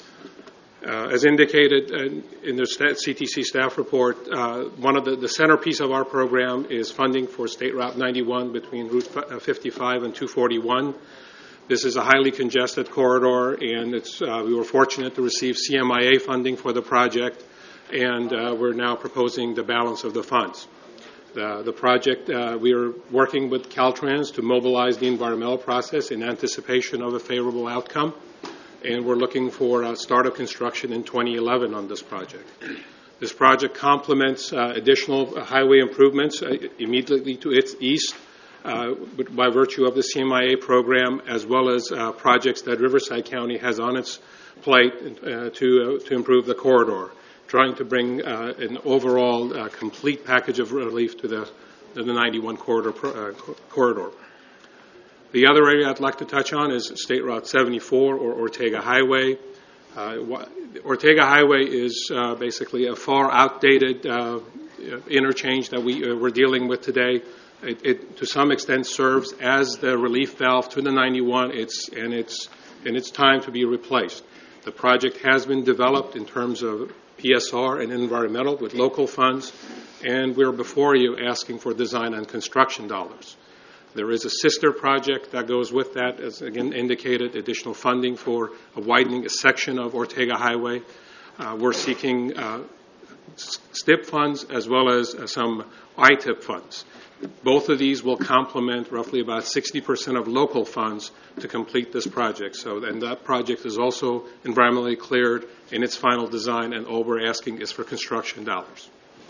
[SPEAKER 13] Uh, as indicated in the C T C staff report, uh, one of the, the centerpiece of our program is funding for State Route ninety-one between Route fifty-five and two forty-one. This is a highly congested corridor, and it's, uh, we were fortunate to receive C M I A funding for the project, and uh, we're now proposing the balance of the funds. Uh, the project, uh, we are working with Caltrans to mobilize the environmental process in anticipation of a favorable outcome, and we're looking for a start of construction in twenty eleven on this project. This project complements uh, additional highway improvements uh, immediately to its east uh, by virtue of the C M I A program, as well as uh, projects that Riverside County has on its plate uh, to, uh, to improve the corridor, trying to bring uh, an overall uh, complete package of relief to the, the ninety-one corridor, uh, corridor. The other area I'd like to touch on is State Route seventy-four, or Ortega Highway. Uh, Ortega Highway is uh, basically a far outdated uh, interchange that we, uh, we're dealing with today. It, it, to some extent, serves as the relief valve to the ninety-one, it's, and, it's, and it's time to be replaced. The project has been developed in terms of P S R and environmental with local funds, and we're before you asking for design and construction dollars. There is a sister project that goes with that, as again indicated, additional funding for a widening a section of Ortega Highway. Uh, we're seeking uh, S T I P funds as well as uh, some I T I P funds. Both of these will complement roughly about sixty percent of local funds to complete this project. So, and that project is also environmentally cleared in its final design, and all we're asking is for construction dollars.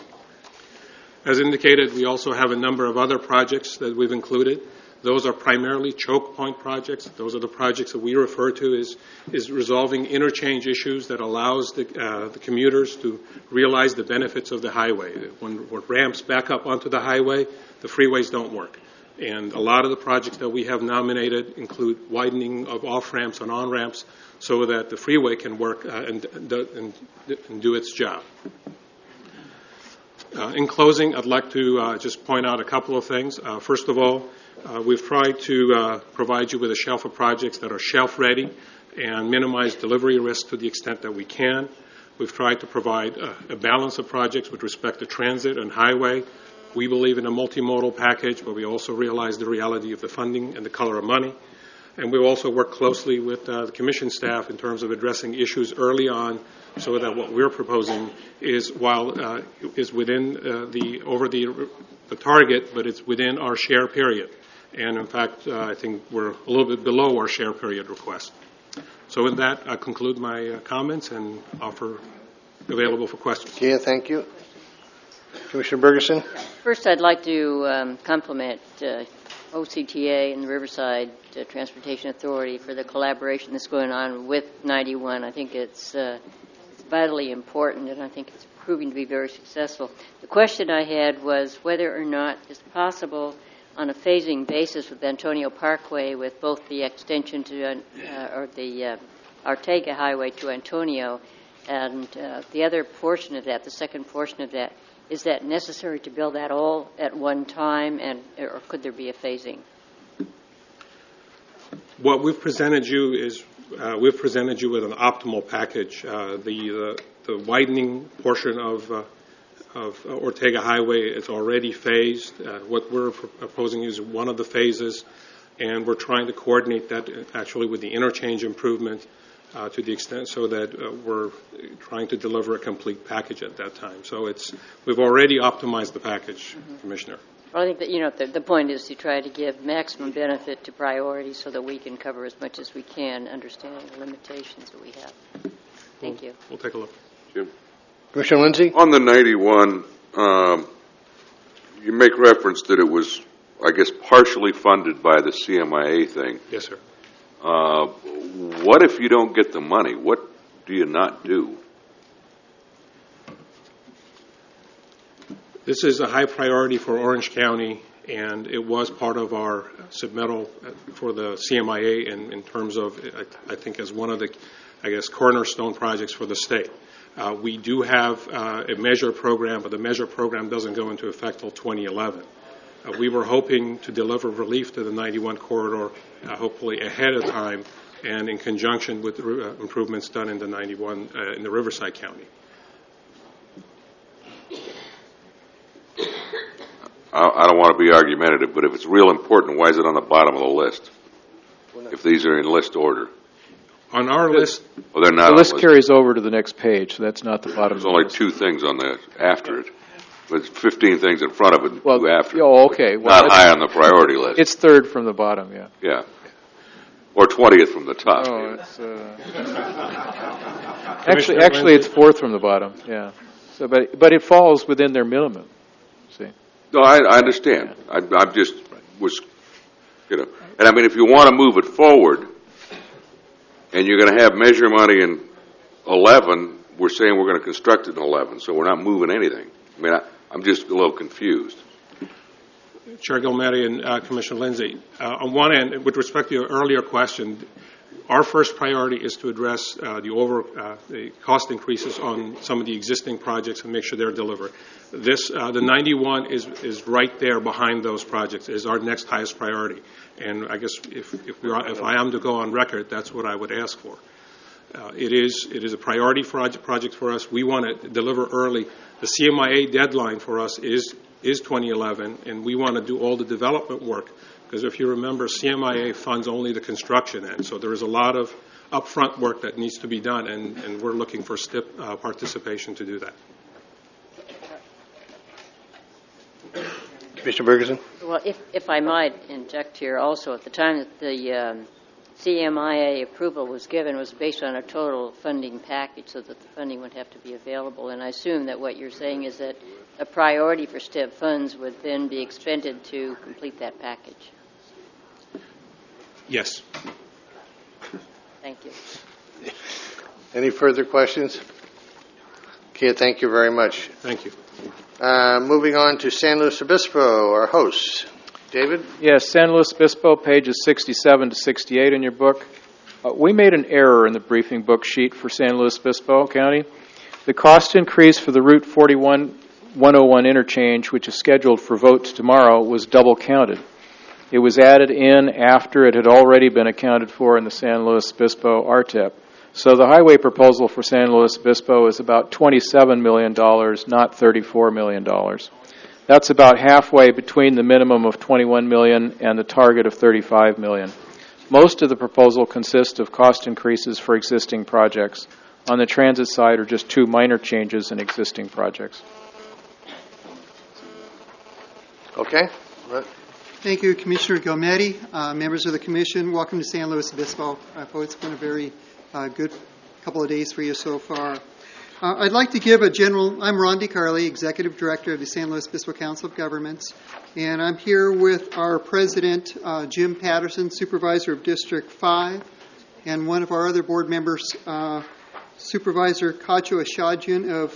[SPEAKER 13] As indicated, we also have a number of other projects that we've included. Those are primarily choke point projects. Those are the projects that we refer to as, as resolving interchange issues that allows the, uh, the commuters to realize the benefits of the highway. When, when ramps back up onto the highway, the freeways don't work. And a lot of the projects that we have nominated include widening of off-ramps and on-ramps so that the freeway can work uh, and, and, and do its job. Uh, in closing, I'd like to uh, just point out a couple of things. Uh, first of all, uh, we've tried to uh, provide you with a shelf of projects that are shelf-ready and minimize delivery risk to the extent that we can. We've tried to provide a, a balance of projects with respect to transit and highway. We believe in a multimodal package, but we also realize the reality of the funding and the color of money. And we also work closely with uh, the Commission staff in terms of addressing issues early on, so that what we're proposing is, while uh, is within uh, the over the the target, but it's within our share period. and in fact, uh, I think we're a little bit below our share period request. So with that, I conclude my uh, comments and offer available for questions.
[SPEAKER 1] Yeah, thank you. Commissioner Bergeson?
[SPEAKER 12] First, I'd like to um, compliment uh, O C T A and the Riverside uh, Transportation Authority for the collaboration that's going on with ninety-one. I think it's, uh, it's vitally important, and I think it's proving to be very successful. The question I had was whether or not it's possible on a phasing basis with Antonio Parkway, with both the extension to uh, or the uh, Ortega Highway to Antonio, and uh, the other portion of that, the second portion of that, is that necessary to build that all at one time, and or could there be a phasing?
[SPEAKER 13] What we've presented you is uh, we've presented you with an optimal package. Uh, the, the the widening portion of uh, of Ortega Highway is already phased. Uh, what we're proposing is one of the phases, and we're trying to coordinate that actually with the interchange improvement uh, to the extent so that uh, we're trying to deliver a complete package at that time. So it's we've already optimized the package, mm-hmm. Commissioner.
[SPEAKER 12] Well, I think that, you know, the, the point is to try to give maximum benefit to priority so that we can cover as much as we can, understanding the limitations that we have. Thank
[SPEAKER 13] we'll,
[SPEAKER 12] you.
[SPEAKER 13] We'll take a look.
[SPEAKER 4] Jim.
[SPEAKER 1] Commissioner Lindsay?
[SPEAKER 4] On the ninety-one, um, you make reference that it was, I guess, partially funded by the C M I A thing.
[SPEAKER 13] Yes, sir.
[SPEAKER 4] Uh, what if you don't get the money? What do you not do?
[SPEAKER 13] This is a high priority for Orange County, and it was part of our submittal for the C M I A in, in terms of, I, I think, as one of the, I guess, cornerstone projects for the state. Uh, we do have uh, a measure program, but the measure program doesn't go into effect till twenty eleven. Uh, we were hoping to deliver relief to the ninety-one corridor, uh, hopefully ahead of time, and in conjunction with the uh, improvements done in the ninety-one uh, in the Riverside County.
[SPEAKER 4] I don't want to be argumentative, but if it's real important, why is it on the bottom of the list? If these are in list order.
[SPEAKER 13] On our list,
[SPEAKER 4] well, they're not.
[SPEAKER 8] The list
[SPEAKER 4] on
[SPEAKER 8] carries over to the next page, so that's not the bottom.
[SPEAKER 4] There's only
[SPEAKER 8] list.
[SPEAKER 4] two things on the after it. There's fifteen things in front of it, and
[SPEAKER 8] well,
[SPEAKER 4] two after.
[SPEAKER 8] Oh, okay. Well,
[SPEAKER 4] not high on the priority list.
[SPEAKER 8] It's third from the bottom, yeah.
[SPEAKER 4] Yeah. Or twentieth from the top.
[SPEAKER 8] Oh, it's, uh... actually, actually, it's fourth from the bottom. Yeah. So, but but it falls within their minimum. See.
[SPEAKER 4] No, I, I understand. I, I just was, you know, and I mean, if you want to move it forward, and you're going to have measure money in eleven, we're saying we're going to construct it in eleven, so we're not moving anything. I mean, I, I'm just a little confused.
[SPEAKER 13] Chair Gilmedi and uh, Commissioner Lindsay, uh, on one end, with respect to your earlier question, our first priority is to address uh, the over uh, the cost increases on some of the existing projects and make sure they're delivered. This uh, the ninety-one is is right there behind those projects. It is our next highest priority, and I guess if if we are, if I am to go on record, that's what I would ask for. Uh, it is it is a priority project project for us. We want to deliver early. The C M I A deadline for us is is twenty eleven, and we want to do all the development work. Because if you remember, C M I A funds only the construction end, so there is a lot of upfront work that needs to be done, and, and we're looking for S T I P uh, participation to do that.
[SPEAKER 1] Commissioner Bergeson?
[SPEAKER 12] Well, if, if I might inject here also, at the time that the um, C M I A approval was given, it was based on a total funding package so that the funding would have to be available, and I assume that what you're saying is that a priority for S T I P funds would then be expended to complete that package.
[SPEAKER 13] Yes.
[SPEAKER 12] Thank you.
[SPEAKER 1] Any further questions? Okay, thank you very much.
[SPEAKER 13] Thank you.
[SPEAKER 1] Uh, moving on to San Luis Obispo, our host. David?
[SPEAKER 8] Yes, San Luis Obispo, pages sixty-seven to sixty-eight in your book. Uh, we made an error in the briefing book sheet for San Luis Obispo County. The cost increase for the Route forty-one one oh one interchange, which is scheduled for votes tomorrow, was double counted. It was added in after it had already been accounted for in the San Luis Obispo R T I P. So the highway proposal for San Luis Obispo is about twenty-seven million dollars, not thirty-four million dollars. That's about halfway between the minimum of twenty-one million dollars and the target of thirty-five million dollars. Most of the proposal consists of cost increases for existing projects. On the transit side are just two minor changes in existing projects.
[SPEAKER 1] Okay.
[SPEAKER 15] Thank you, Commissioner Gilmetti, uh, members of the Commission. Welcome to San Luis Obispo. I hope it's been a very uh, good couple of days for you so far. Uh, I'd like to give a general, I'm Ron DiCarli, Executive Director of the San Luis Obispo Council of Governments, and I'm here with our President, uh, Jim Patterson, Supervisor of District five, and one of our other board members, uh, Supervisor Kacho Ashadjian of,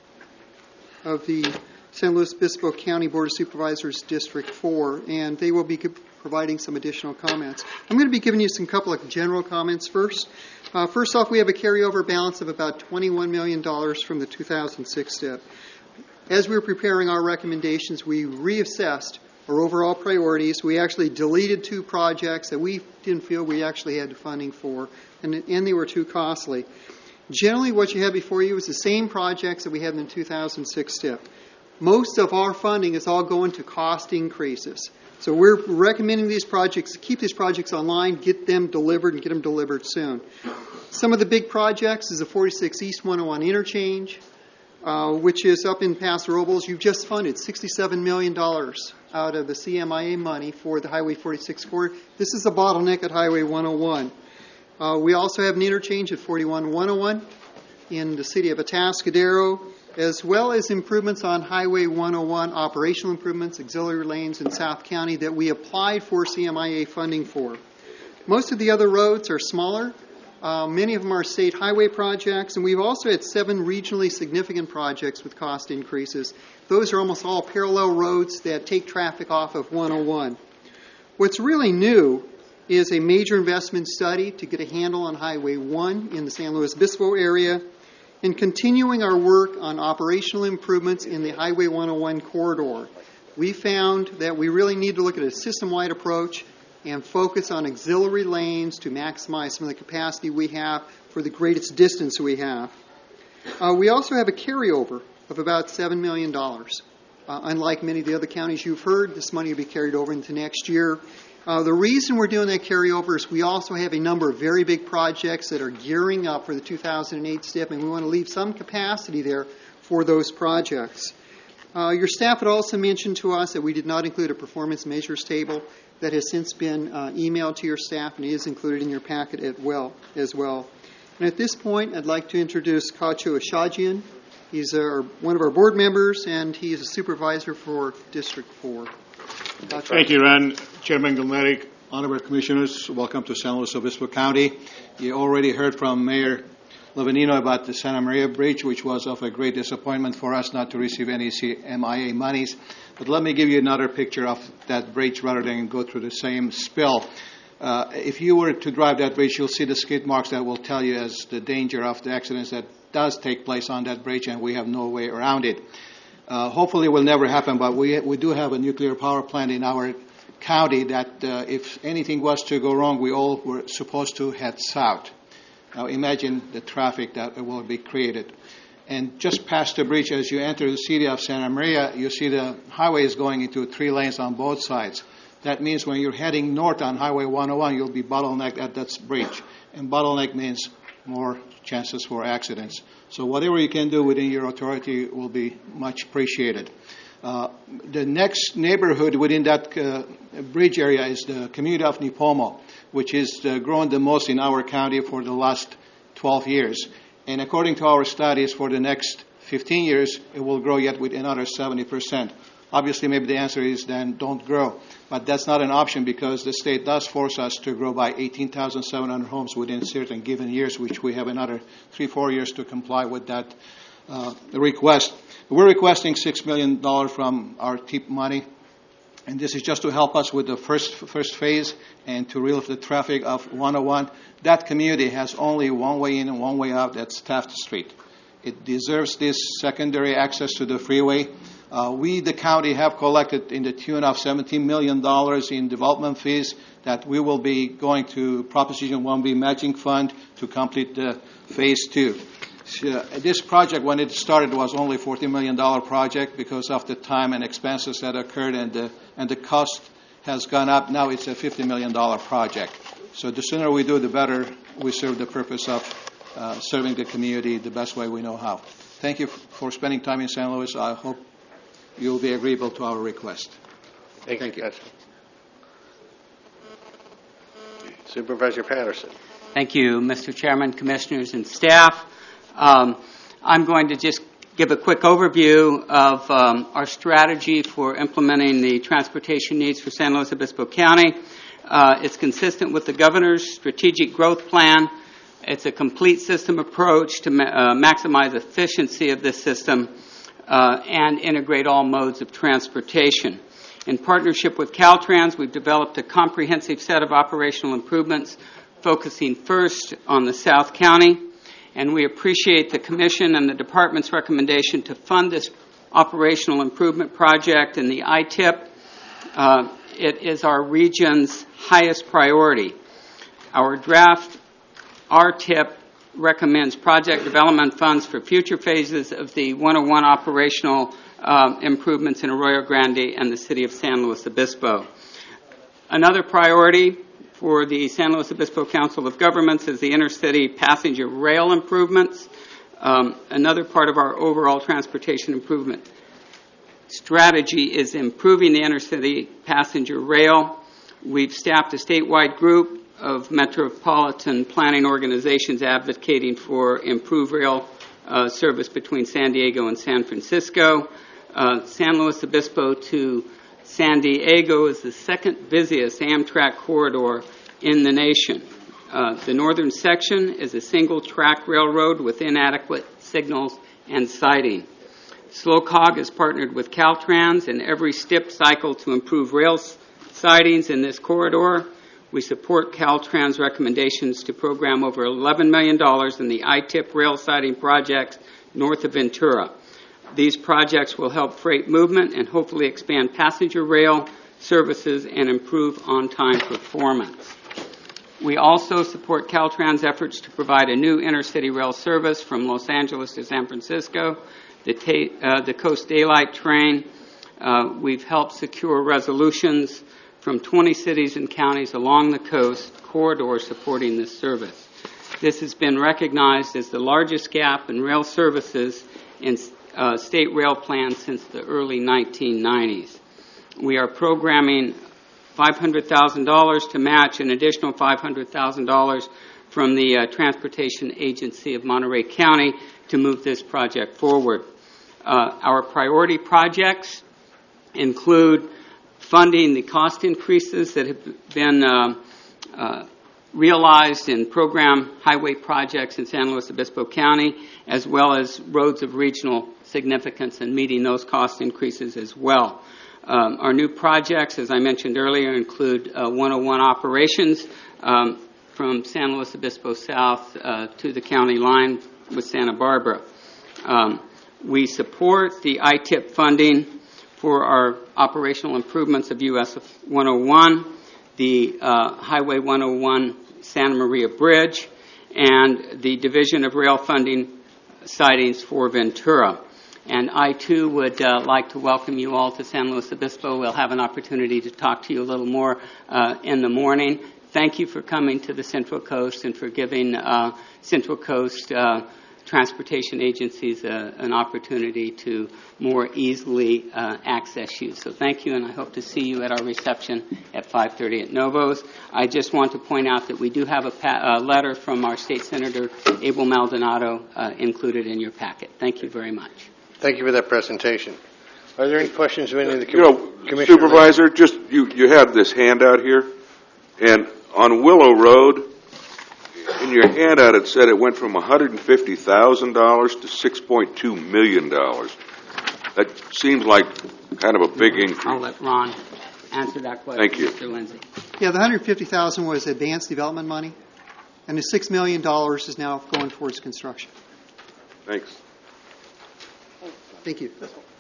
[SPEAKER 15] of the San Luis Obispo County Board of Supervisors District four, and they will be providing some additional comments. I'm going to be giving you some couple of general comments first. Uh, first off, we have a carryover balance of about twenty-one million dollars from the two thousand six S T I P. As we were preparing our recommendations, we reassessed our overall priorities. We actually deleted two projects that we didn't feel we actually had the funding for, and, and they were too costly. Generally, what you have before you is the same projects that we had in the two thousand six S T I P. Most of our funding is all going to cost increases. So we're recommending these projects, keep these projects online, get them delivered, and get them delivered soon. Some of the big projects is the forty-six East one oh one interchange, uh, which is up in Paso Robles. You've just funded sixty-seven million dollars out of the C M I A money for the Highway forty-six corridor. This is a bottleneck at Highway one oh one. Uh, we also have an interchange at forty-one one oh one in the city of Atascadero, as well as improvements on Highway one oh one, operational improvements, auxiliary lanes in South County that we applied for C M I A funding for. Most of the other roads are smaller. Uh, many of them are state highway projects, and we've also had seven regionally significant projects with cost increases. Those are almost all parallel roads that take traffic off of one oh one. What's really new is a major investment study to get a handle on Highway one in the San Luis Obispo area, and continuing our work on operational improvements in the Highway one oh one corridor. We found that we really need to look at a system-wide approach and focus on auxiliary lanes to maximize some of the capacity we have for the greatest distance we have. Uh, we also have a carryover of about seven million dollars. Uh, unlike many of the other counties you've heard, this money will be carried over into next year. Uh, the reason we're doing that carryover is we also have a number of very big projects that are gearing up for the two thousand eight S T I P, and we want to leave some capacity there for those projects. Uh, your staff had also mentioned to us that we did not include a performance measures table. That has since been uh, emailed to your staff and is included in your packet as well. As well. And at this point, I'd like to introduce Kacho Ashadjian. He's our, one of our board members, and he is a supervisor for District four. Kacho.
[SPEAKER 17] Thank you, Ron. Chairman Gilmetti, honorable commissioners, welcome to San Luis Obispo County. You already heard from Mayor Lavanino about the Santa Maria Bridge, which was of a great disappointment for us not to receive any C M I A monies. But let me give you another picture of that bridge rather than go through the same spill. Uh, if you were to drive that bridge, you'll see the skid marks that will tell you as the danger of the accidents that does take place on that bridge, and we have no way around it. Uh, hopefully it will never happen, but we we do have a nuclear power plant in our county that uh, if anything was to go wrong, we all were supposed to head south. Now imagine the traffic that will be created. And just past the bridge, as you enter the city of Santa Maria, you see the highway is going into three lanes on both sides. That means when you're heading north on Highway one oh one, you'll be bottlenecked at that bridge. And bottleneck means more chances for accidents. So whatever you can do within your authority will be much appreciated. Uh, the next neighborhood within that uh, bridge area is the community of Nipomo, which is uh, grown the most in our county for the last twelve years. And according to our studies, for the next fifteen years, it will grow yet with another seventy percent. Obviously, maybe the answer is then don't grow. But that's not an option because the state does force us to grow by eighteen thousand seven hundred homes within certain given years, which we have another three, four years to comply with that uh, request. We're requesting six million dollars from our T I P money. And this is just to help us with the first first phase and to relieve the traffic of one oh one. That community has only one way in and one way out. That's Taft Street. It deserves this secondary access to the freeway. Uh, we, the county, have collected in the tune of seventeen million dollars in development fees that we will be going to Proposition one B matching fund to complete the phase two. Uh, this project, when it started, was only a forty million dollars project because of the time and expenses that occurred, and the, and the cost has gone up. Now it's a fifty million dollars project. So the sooner we do, the better we serve the purpose of uh, serving the community the best way we know how. Thank you f- for spending time in Saint Louis. I hope you'll be agreeable to our request.
[SPEAKER 9] Thank, Thank you. you.
[SPEAKER 1] Supervisor Patterson.
[SPEAKER 16] Thank you, Mister Chairman, Commissioners, and staff. Um, I'm going to just give a quick overview of um, our strategy for implementing the transportation needs for San Luis Obispo County. Uh, it's consistent with the Governor's strategic growth plan. It's a complete system approach to ma- uh, maximize efficiency of this system uh, and integrate all modes of transportation. In partnership with Caltrans, we've developed a comprehensive set of operational improvements focusing first on the South County, and we appreciate the Commission and the Department's recommendation to fund this operational improvement project in the I T I P. Uh, it is our region's highest priority. Our draft R T I P recommends project development funds for future phases of the one oh one operational uh, improvements in Arroyo Grande and the City of San Luis Obispo. Another priority for the San Luis Obispo Council of Governments is the intercity passenger rail improvements. Um, another part of our overall transportation improvement strategy is improving the intercity passenger rail. We've staffed a statewide group of metropolitan planning organizations advocating for improved rail uh, service between San Diego and San Francisco. Uh, San Luis Obispo to San Diego is the second busiest Amtrak corridor in the nation. Uh, the northern section is a single-track railroad with inadequate signals and siding. SLOCOG has partnered with Caltrans in every STIP cycle to improve rail sidings in this corridor. We support Caltrans' recommendations to program over eleven million dollars in the I T I P rail siding projects north of Ventura. These projects will help freight movement and hopefully expand passenger rail services and improve on-time performance. We also support Caltrans' efforts to provide a new intercity rail service from Los Angeles to San Francisco, the, ta- uh, the Coast Daylight Train. Uh, we've helped secure resolutions from twenty cities and counties along the coast corridor supporting this service. This has been recognized as the largest gap in rail services in uh, state rail plans since the early nineteen nineties. We are programming five hundred thousand dollars to match an additional five hundred thousand dollars from the uh, Transportation Agency of Monterey County to move this project forward. Uh, our priority projects include funding the cost increases that have been uh, uh, realized in program highway projects in San Luis Obispo County, as well as roads of regional significance and meeting those cost increases as well. Um, our new projects, as I mentioned earlier, include uh, one oh one operations um, from San Luis Obispo South uh, to the county line with Santa Barbara. Um, we support the I T I P funding for our operational improvements of U S one oh one, the uh, Highway one oh one Santa Maria Bridge, and the Division of Rail Funding sidings for Ventura. And I, too, would uh, like to welcome you all to San Luis Obispo. We'll have an opportunity to talk to you a little more uh, in the morning. Thank you for coming to the Central Coast and for giving uh, Central Coast uh, transportation agencies uh, an opportunity to more easily uh, access you. So thank you, and I hope to see you at our reception at five thirty at Novo's. I just want to point out that we do have a pa- uh, letter from our State Senator Abel Maldonado uh, included in your packet. Thank you very much.
[SPEAKER 1] Thank you for that presentation. Are there any questions of any of the com-
[SPEAKER 4] You know,
[SPEAKER 1] commissioners?
[SPEAKER 4] Supervisor, just you, you had this handout here, and on Willow Road, in your handout it said it went from one hundred fifty thousand dollars to six point two million dollars. That seems like kind of a big increase.
[SPEAKER 16] I'll let Ron answer that question.
[SPEAKER 4] Thank you.
[SPEAKER 16] Mister Lindsay.
[SPEAKER 15] Yeah, the one hundred fifty thousand dollars was advanced development money, and the six million dollars is now going towards construction.
[SPEAKER 4] Thanks.
[SPEAKER 15] Thank you.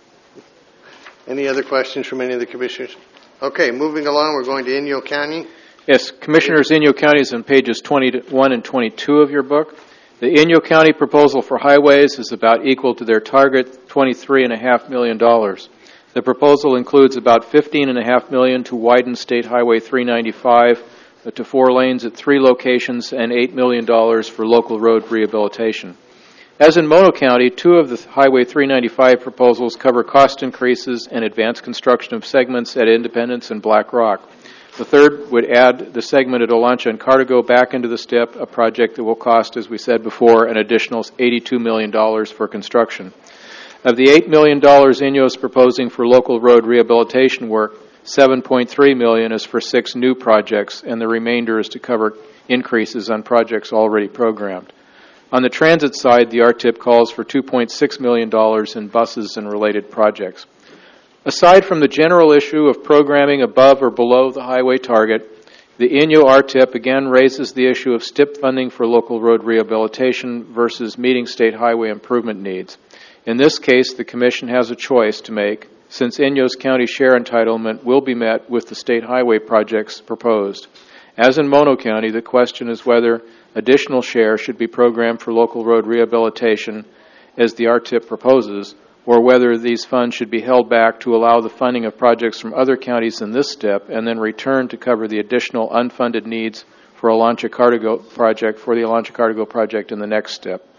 [SPEAKER 1] Any other questions from any of the commissioners? Okay, moving along, we're going to Inyo County.
[SPEAKER 8] Yes, Commissioners, Inyo County is on pages twenty-one and twenty-two of your book. The Inyo County proposal for highways is about equal to their target, twenty-three point five million dollars. The proposal includes about fifteen point five million dollars to widen State Highway three ninety-five to four lanes at three locations and eight million dollars for local road rehabilitation. As in Mono County, two of the Highway three ninety-five proposals cover cost increases and advanced construction of segments at Independence and Black Rock. The third would add the segment at Olancha and Cartago back into the S T I P, a project that will cost, as we said before, an additional eighty-two million dollars for construction. Of the eight million dollars I N Y O is proposing for local road rehabilitation work, seven point three million dollars is for six new projects, and the remainder is to cover increases on projects already programmed. On the transit side, the R T I P calls for two point six million dollars in buses and related projects. Aside from the general issue of programming above or below the highway target, the I N Y O R T I P again raises the issue of S T I P funding for local road rehabilitation versus meeting state highway improvement needs. In this case, the Commission has a choice to make, since I N Y O's county share entitlement will be met with the state highway projects proposed. As in Mono County, the question is whether additional share should be programmed for local road rehabilitation, as the R T I P proposes, or whether these funds should be held back to allow the funding of projects from other counties in this S T I P and then return to cover the additional unfunded needs for Olancha Cartago project for the Olancha Cartago project in the next S T I P.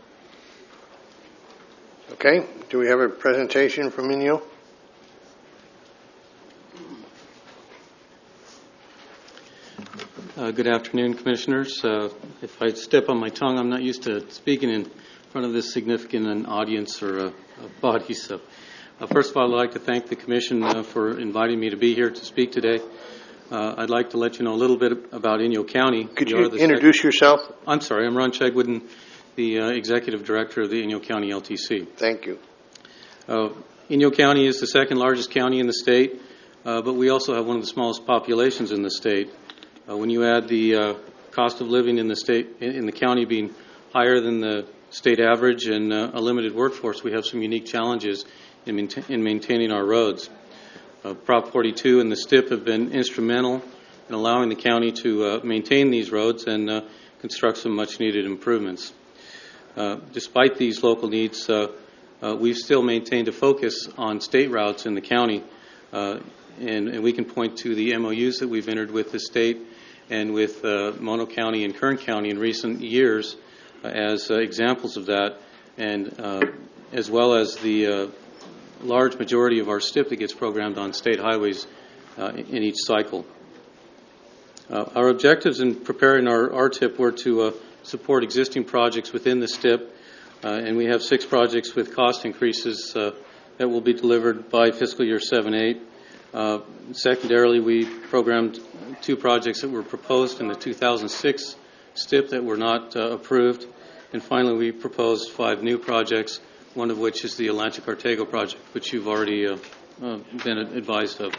[SPEAKER 1] Okay. Do we have a presentation from I N Y O?
[SPEAKER 18] Uh, good afternoon, Commissioners. Uh, if I step on my tongue, I'm not used to speaking in front of this significant an audience or a, a body. So, uh, first of all, I'd like to thank the Commission uh, for inviting me to be here to speak today. Uh, I'd like to let you know a little bit about I N Y O County.
[SPEAKER 1] Could you introduce sec- yourself?
[SPEAKER 18] I'm sorry, I'm Ron Chegwooden, the uh, Executive Director of the I N Y O County L T C.
[SPEAKER 1] Thank you.
[SPEAKER 18] Uh, I N Y O County is the second largest county in the state, uh, but we also have one of the smallest populations in the state. Uh, when you add the uh, cost of living in the state, in, in the county being higher than the state average and uh, a limited workforce, we have some unique challenges in, maintain, in maintaining our roads. Uh, Prop forty-two and the S T I P have been instrumental in allowing the county to uh, maintain these roads and uh, construct some much-needed improvements. Uh, despite these local needs, uh, uh, we've still maintained a focus on state routes in the county, uh, and, and we can point to the M O Us that we've entered with the state and with uh, Mono County and Kern County in recent years uh, as uh, examples of that, and uh, as well as the uh, large majority of our S T I P that gets programmed on state highways uh, in each cycle. Uh, our objectives in preparing our R T I P were to uh, support existing projects within the S T I P, uh, and we have six projects with cost increases uh, that will be delivered by fiscal year seven eight. Uh, secondarily, we programmed two projects that were proposed in the two thousand six S T I P that were not uh, approved. And finally, we proposed five new projects, one of which is the Olancha Cartago project, which you've already uh, uh, been advised of.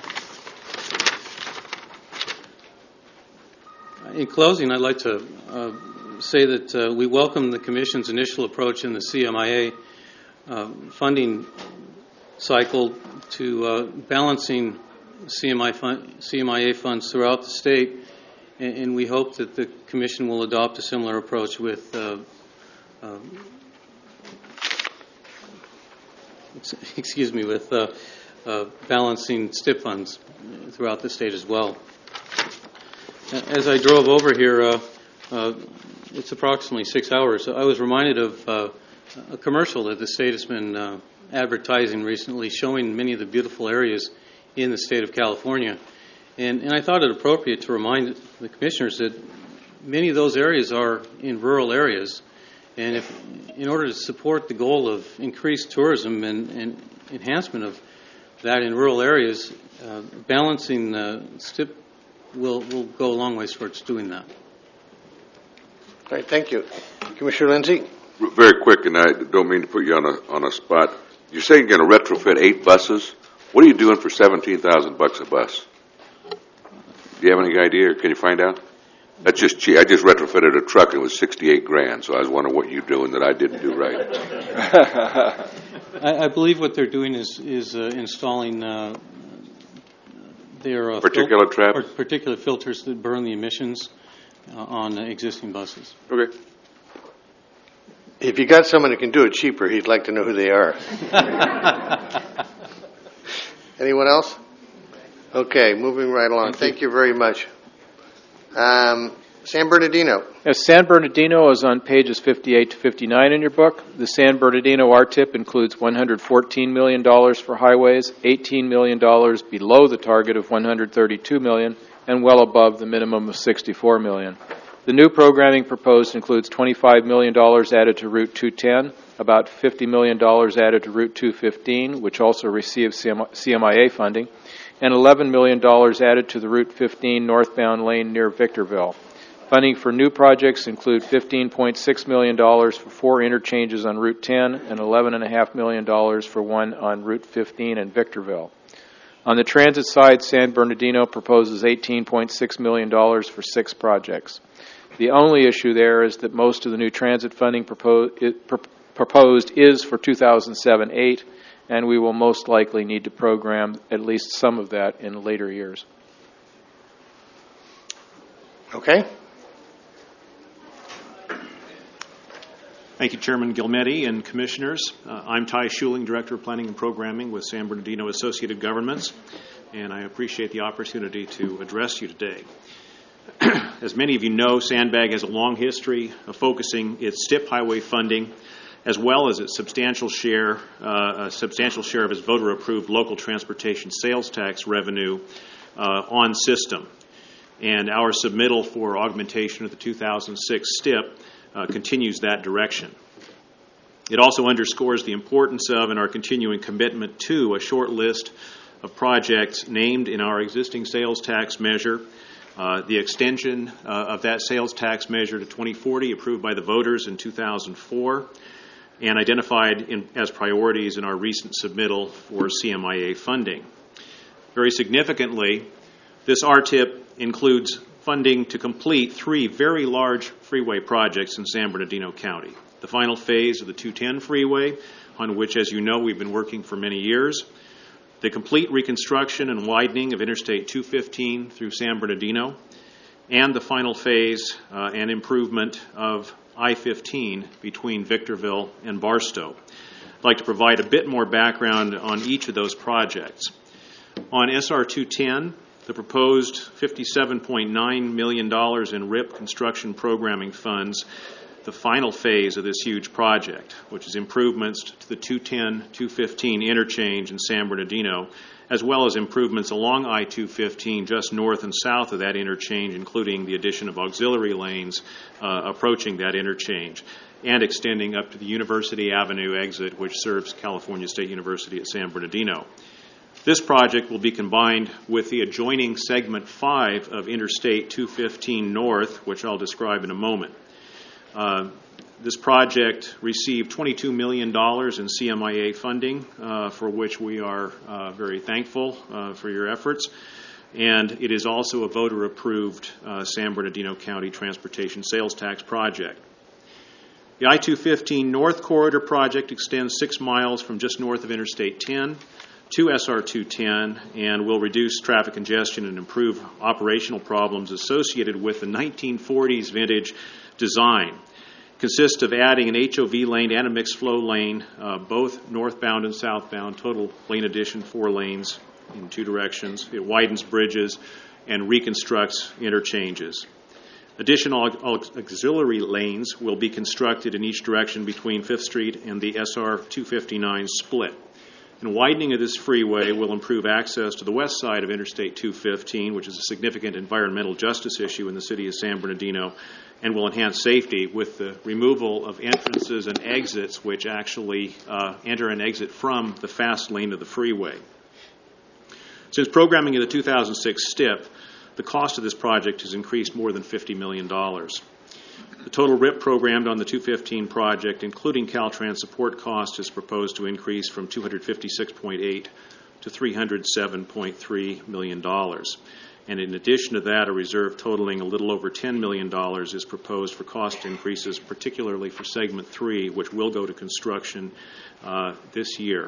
[SPEAKER 18] In closing, I'd like to uh, say that uh, we welcome the Commission's initial approach in the C M I A uh, funding cycle to uh, balancing C M I fund, C M I A funds throughout the state, and, and we hope that the Commission will adopt a similar approach with uh, uh, excuse me, with uh, uh, balancing S T I P funds throughout the state as well. As I drove over here, uh, uh, it's approximately six hours. I was reminded of uh, a commercial that the state has been uh, advertising recently, showing many of the beautiful areas in the state of California. And, and I thought it appropriate to remind the commissioners that many of those areas are in rural areas. And if, in order to support the goal of increased tourism and, and enhancement of that in rural areas, uh, balancing uh, S T I P will will go a long ways towards doing that.
[SPEAKER 1] All right, thank you. Commissioner Lindsay?
[SPEAKER 4] Very quick, and I don't mean to put you on a on a spot. You're saying you're going to retrofit eight buses. What are you doing for seventeen thousand bucks a bus? Do you have any idea, or can you find out? That's just cheap. I just retrofitted a truck, and it was sixty-eight grand. So I was wondering what you're doing that I didn't do right.
[SPEAKER 18] I, I believe what they're doing is is uh, installing uh, their uh,
[SPEAKER 4] particular fil- traps,
[SPEAKER 18] or particular filters that burn the emissions uh, on uh, existing buses.
[SPEAKER 4] Okay.
[SPEAKER 1] If you got someone who can do it cheaper, he'd like to know who they are. Anyone else? Okay, moving right along. Thank, Thank you. you very much. Um, San Bernardino.
[SPEAKER 8] Yes, San Bernardino is on pages fifty-eight to fifty-nine in your book. The San Bernardino R T I P includes one hundred fourteen million dollars for highways, eighteen million dollars below the target of one hundred thirty-two million dollars, and well above the minimum of sixty-four million dollars. The new programming proposed includes twenty-five million dollars added to Route two ten, about fifty million dollars added to Route two fifteen, which also receives C M I A funding, and eleven million dollars added to the Route fifteen northbound lane near Victorville. Funding for new projects include fifteen point six million dollars for four interchanges on Route ten and eleven point five million dollars for one on Route fifteen in Victorville. On the transit side, San Bernardino proposes eighteen point six million dollars for six projects. The only issue there is that most of the new transit funding proposed, it, pr- proposed is for two thousand seven eight, and we will most likely need to program at least some of that in later years.
[SPEAKER 1] Okay.
[SPEAKER 19] Thank you, Chairman Gilmetti and Commissioners. Uh, I'm Ty Schuling, Director of Planning and Programming with San Bernardino Associated Governments, and I appreciate the opportunity to address you today. As many of you know, Sandbag has a long history of focusing its S T I P highway funding as well as its substantial share, uh, a substantial share of its voter-approved local transportation sales tax revenue uh, on system. And our submittal for augmentation of the two thousand six S T I P uh, continues that direction. It also underscores the importance of and our continuing commitment to a short list of projects named in our existing sales tax measure, uh, the extension uh, of that sales tax measure to twenty forty approved by the voters in two thousand four, and identified in, as priorities in our recent submittal for C M I A funding. Very significantly, this R T I P includes funding to complete three very large freeway projects in San Bernardino County. The final phase of the two ten freeway, on which, as you know, we've been working for many years. The complete reconstruction and widening of Interstate two fifteen through San Bernardino. And the final phase uh, and improvement of I fifteen between Victorville and Barstow. I'd like to provide a bit more background on each of those projects. On S R two ten, the proposed fifty-seven point nine million dollars in R I P construction programming funds the final phase of this huge project, which is improvements to the two ten two fifteen interchange in San Bernardino, as well as improvements along I two fifteen just north and south of that interchange, including the addition of auxiliary lanes uh, approaching that interchange, and extending up to the University Avenue exit, which serves California State University at San Bernardino. This project will be combined with the adjoining Segment five of Interstate two fifteen North, which I'll describe in a moment. Uh, this project received twenty-two million dollars in C M I A funding, uh, for which we are uh, very thankful uh, for your efforts. And it is also a voter-approved uh, San Bernardino County transportation sales tax project. The I two fifteen North Corridor project extends six miles from just north of Interstate ten to S R two ten and will reduce traffic congestion and improve operational problems associated with the nineteen forties vintage design. Consists of adding an H O V lane and a mixed flow lane, uh, both northbound and southbound, total lane addition, four lanes in two directions. It widens bridges and reconstructs interchanges. Additional auxiliary lanes will be constructed in each direction between Fifth Street and the S R two fifty-nine split. And widening of this freeway will improve access to the west side of Interstate two fifteen, which is a significant environmental justice issue in the city of San Bernardino, and will enhance safety with the removal of entrances and exits which actually uh, enter and exit from the fast lane of the freeway. Since programming of the two thousand six S T I P, the cost of this project has increased more than fifty million dollars. The total R I P programmed on the two fifteen project, including Caltrans support cost, is proposed to increase from two hundred fifty-six point eight to three hundred seven point three million dollars. And in addition to that, a reserve totaling a little over ten million dollars is proposed for cost increases, particularly for Segment three, which will go to construction uh, this year.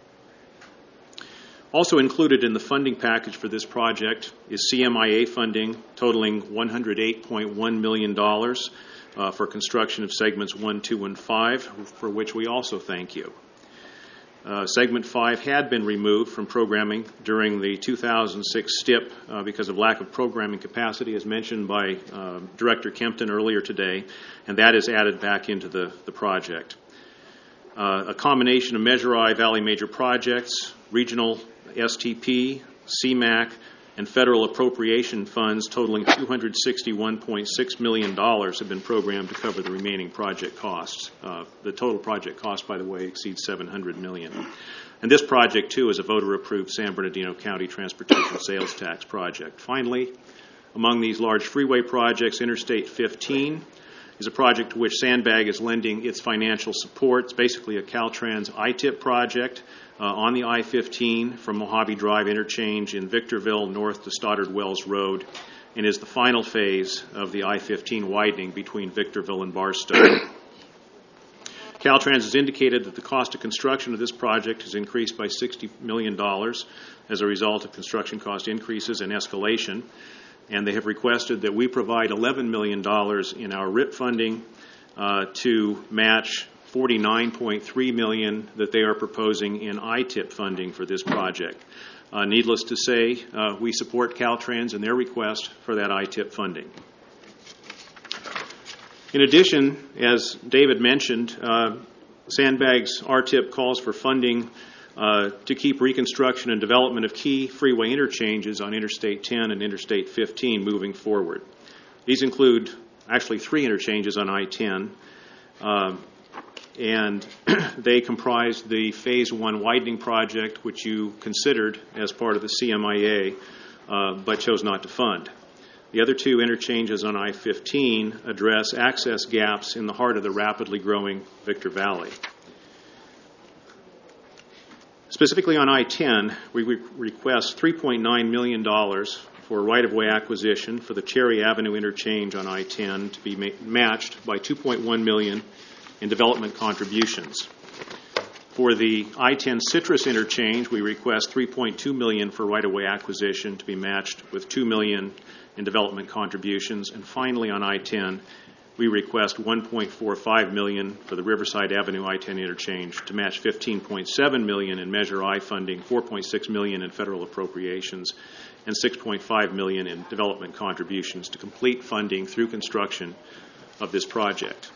[SPEAKER 19] Also included in the funding package for this project is C M I A funding totaling one hundred eight point one million dollars uh, for construction of segments one, two, and five, for which we also thank you. Uh, segment five had been removed from programming during the two thousand six S T I P uh, because of lack of programming capacity, as mentioned by uh, Director Kempton earlier today, and that is added back into the, the project. Uh, a combination of Measure I Valley Major Projects, Regional S T P, C MAC, and federal appropriation funds totaling two hundred sixty-one point six million dollars have been programmed to cover the remaining project costs. Uh, the total project cost, by the way, exceeds seven hundred million dollars. And this project, too, is a voter-approved San Bernardino County Transportation Sales Tax project. Finally, among these large freeway projects, Interstate fifteen is a project to which Sandbag is lending its financial support. It's basically a Caltrans I T I P project uh, on the I fifteen from Mojave Drive interchange in Victorville north to Stoddard Wells Road, and is the final phase of the I fifteen widening between Victorville and Barstow. Caltrans has indicated that the cost of construction of this project has increased by sixty million dollars as a result of construction cost increases and escalation, and they have requested that we provide eleven million dollars in our R I P funding uh, to match forty-nine point three million dollars that they are proposing in I T I P funding for this project. Uh, needless to say, uh, we support Caltrans in their request for that I T I P funding. In addition, as David mentioned, uh, Sandbag's R T I P calls for funding uh, to keep reconstruction and development of key freeway interchanges on Interstate ten and Interstate fifteen moving forward. These include actually three interchanges on I ten, uh, and they comprise the Phase one widening project, which you considered as part of the C M I A, uh, but chose not to fund. The other two interchanges on I fifteen address access gaps in the heart of the rapidly growing Victor Valley. Specifically on I ten, we re- request three point nine million dollars for right-of-way acquisition for the Cherry Avenue interchange on I ten to be ma- matched by two point one million dollars in development contributions. For the I ten Citrus interchange, we request three point two million dollars for right-of-way acquisition to be matched with two million dollars in development contributions. And finally, on I ten, we request one point four five million dollars for the Riverside Avenue I ten interchange to match fifteen point seven million dollars in Measure I funding, four point six million dollars in federal appropriations, and six point five million dollars in development contributions to complete funding through construction of this project.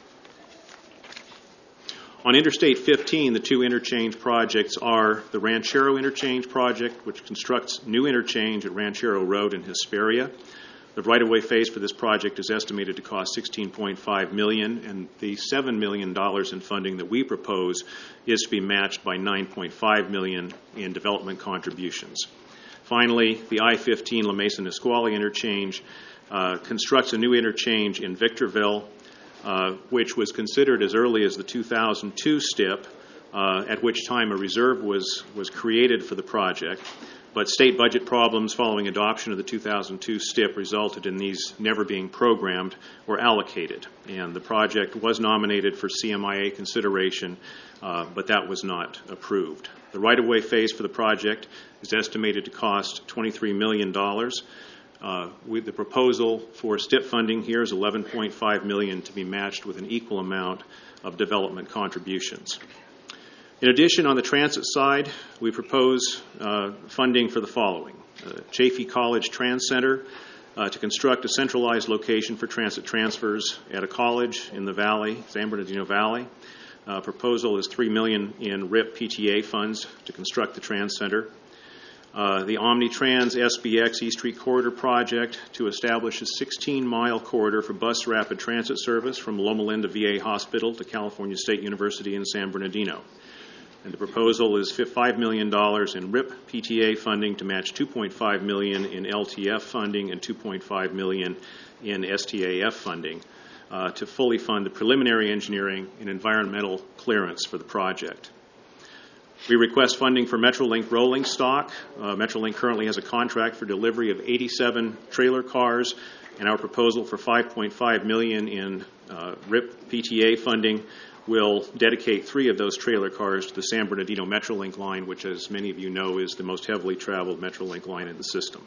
[SPEAKER 19] On Interstate fifteen, the two interchange projects are the Ranchero Interchange project, which constructs new interchange at Ranchero Road in Hesperia. The right-of-way phase for this project is estimated to cost sixteen point five million dollars, and the seven million dollars in funding that we propose is to be matched by nine point five million dollars in development contributions. Finally, the I fifteen La Mesa Nisqually interchange uh, constructs a new interchange in Victorville, Uh, which was considered as early as the two thousand two S T I P, uh, at which time a reserve was, was created for the project. But state budget problems following adoption of the two thousand two S T I P resulted in these never being programmed or allocated. And the project was nominated for C M I A consideration, uh, but that was not approved. The right-of-way phase for the project is estimated to cost twenty-three million dollars. Uh, with the proposal for S T I P funding here is eleven point five million dollars to be matched with an equal amount of development contributions. In addition, on the transit side, we propose uh, funding for the following. Uh, Chaffee College Trans Center uh, to construct a centralized location for transit transfers at a college in the valley, San Bernardino Valley. Uh, proposal is three million dollars in R I P P T A funds to construct the Trans Center. Uh, the Omnitrans S B X East Street Corridor project to establish a sixteen-mile corridor for bus rapid transit service from Loma Linda V A Hospital to California State University in San Bernardino. And the proposal is five million dollars in R I P P T A funding to match two point five million dollars in L T F funding and two point five million dollars in S T A F funding uh, to fully fund the preliminary engineering and environmental clearance for the project. We request funding for Metrolink rolling stock. Uh, Metrolink currently has a contract for delivery of eighty-seven trailer cars, and our proposal for five point five million dollars in uh, R I P P T A funding will dedicate three of those trailer cars to the San Bernardino Metrolink line, which, as many of you know, is the most heavily traveled Metrolink line in the system.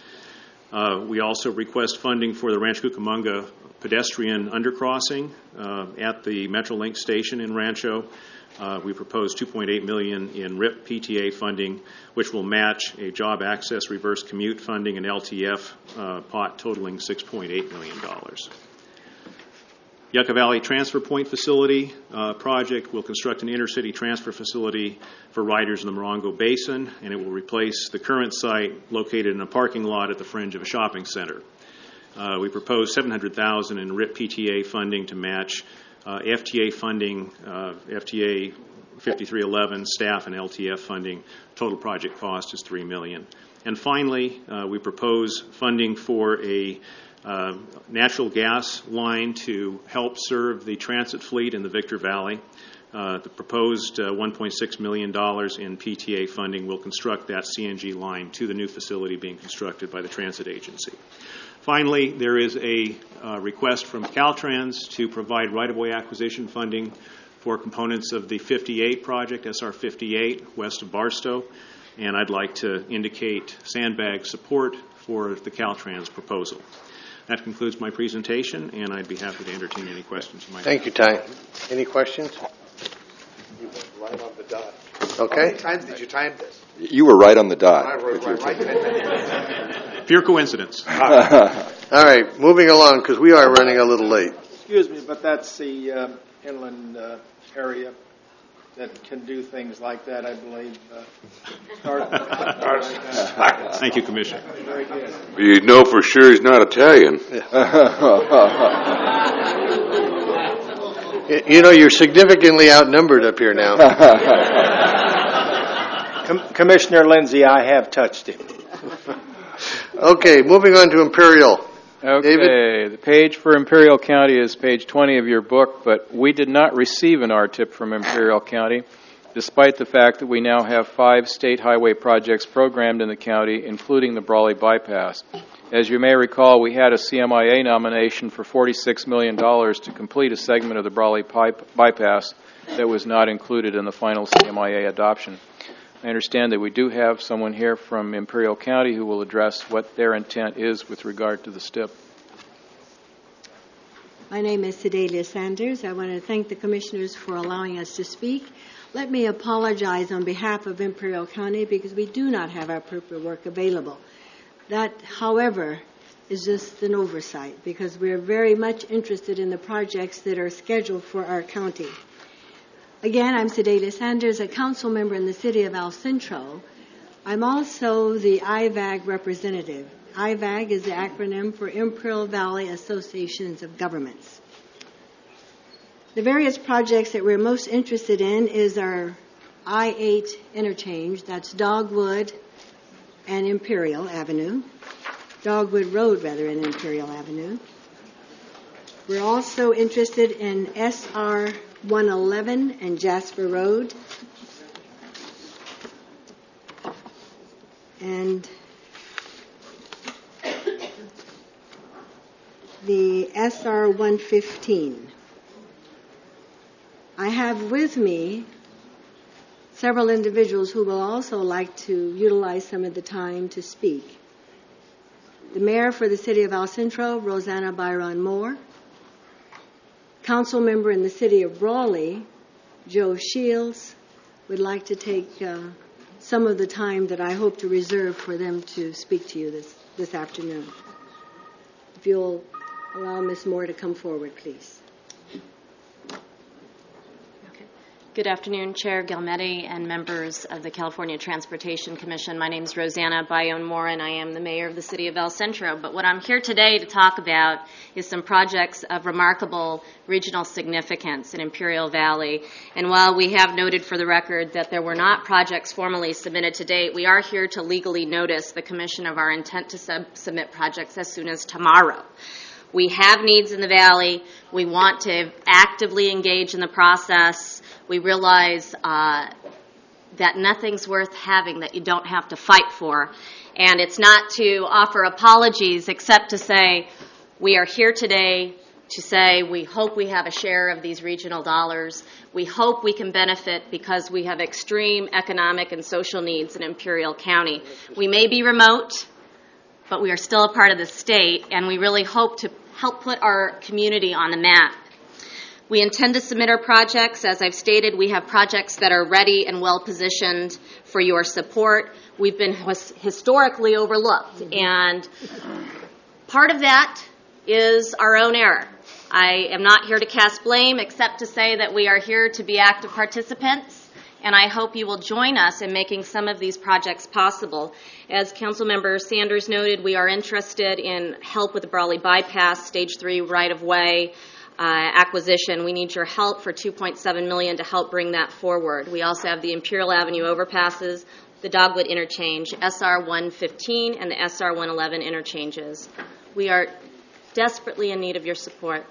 [SPEAKER 19] Uh, we also request funding for the Rancho Cucamonga pedestrian undercrossing uh, at the Metrolink station in Rancho. Uh, we propose two point eight million dollars in R I P P T A funding, which will match a job access reverse commute funding and L T F uh, pot totaling six point eight million dollars. Yucca Valley Transfer Point Facility uh, project will construct an intercity transfer facility for riders in the Morongo Basin, and it will replace the current site located in a parking lot at the fringe of a shopping center. Uh, we propose seven hundred thousand dollars in R I P P T A funding to match uh, F T A funding, uh, F T A fifty-three eleven staff and L T F funding. Total project cost is three million dollars. And finally, uh, we propose funding for a Uh, natural gas line to help serve the transit fleet in the Victor Valley. Uh, the proposed uh, one point six million dollars in P T A funding will construct that C N G line to the new facility being constructed by the Transit Agency. Finally, there is a uh, request from Caltrans to provide right-of-way acquisition funding for components of the fifty-eight project, S R fifty-eight, west of Barstow, and I'd like to indicate sandbag support for the Caltrans proposal. That concludes my presentation, and I'd be happy to entertain any questions you might
[SPEAKER 1] Thank
[SPEAKER 19] have.
[SPEAKER 1] you, Ty. Any questions?
[SPEAKER 9] You went right on the dot.
[SPEAKER 1] Okay.
[SPEAKER 9] How many times did you time this?
[SPEAKER 14] You were right on the dot.
[SPEAKER 9] Right, right, right, right.
[SPEAKER 19] Pure coincidence.
[SPEAKER 1] All right, moving along, because we are running a little late.
[SPEAKER 5] Excuse me, but that's the uh, inland uh, area that can do things like that, I believe. Uh, start, start.
[SPEAKER 19] Thank you, Commissioner.
[SPEAKER 5] Very good.
[SPEAKER 4] You know for sure he's not Italian.
[SPEAKER 1] You know, you're significantly outnumbered up here now.
[SPEAKER 5] Com- Commissioner Lindsay, I have touched him.
[SPEAKER 1] Okay, moving on to Imperial.
[SPEAKER 8] Okay,
[SPEAKER 1] David?
[SPEAKER 8] the page for Imperial County is page twenty of your book, but we did not receive an R T I P from Imperial County, despite the fact that we now have five state highway projects programmed in the county, including the Brawley Bypass. As you may recall, we had a C M I A nomination for forty-six million dollars to complete a segment of the Brawley pipe Bypass that was not included in the final C M I A adoption. I understand that we do have someone here from Imperial County who will address what their intent is with regard to the S T I P.
[SPEAKER 10] My name is Sedalia Sanders. I want to thank the commissioners for allowing us to speak. Let me apologize on behalf of Imperial County because we do not have our paperwork available. That, however, is just an oversight because we're very much interested in the projects that are scheduled for our county. Again, I'm Sedalia Sanders, a council member in the city of El Centro. I'm also the I V A G representative. I V A G is the acronym for Imperial Valley Associations of Governments. The various projects that we're most interested in is our I eight interchange, that's Dogwood and Imperial Avenue, Dogwood Road, rather, and Imperial Avenue. We're also interested in S R one eleven and Jasper Road. And the S R one fifteen. I have with me several individuals who will also like to utilize some of the time to speak. The mayor for the city of El Centro, Rosanna Byron Moore. Council member in the city of Brawley, Joe Shields, would like to take uh, some of the time that I hope to reserve for them to speak to you this, this afternoon. If you'll allow Miz Moore to come forward, please.
[SPEAKER 20] Good afternoon, Chair Gelmetti and members of the California Transportation Commission. My name is Rosanna Bayonne Moore, and I am the mayor of the city of El Centro. But what I'm here today to talk about is some projects of remarkable regional significance in Imperial Valley. And while we have noted for the record that there were not projects formally submitted to date, we are here to legally notice the commission of our intent to sub- submit projects as soon as tomorrow. We have needs in the valley. We want to actively engage in the process. We realize uh, that nothing's worth having that you don't have to fight for. And it's not to offer apologies except to say we are here today to say we hope we have a share of these regional dollars. We hope we can benefit because we have extreme economic and social needs in Imperial County. We may be remote, but we are still a part of the state, and we really hope to help put our community on the map. We intend to submit our projects. As I've stated, we have projects that are ready and well-positioned for your support. We've been historically overlooked, and part of that is our own error. I am not here to cast blame except to say that we are here to be active participants, and I hope you will join us in making some of these projects possible. As Councilmember Sanders noted, we are interested in help with the Brawley Bypass Stage three right-of-way uh, acquisition. We need your help for two point seven million dollars to help bring that forward. We also have the Imperial Avenue overpasses, the Dogwood interchange, S R one fifteen, and the S R one eleven interchanges. We are desperately in need of your support.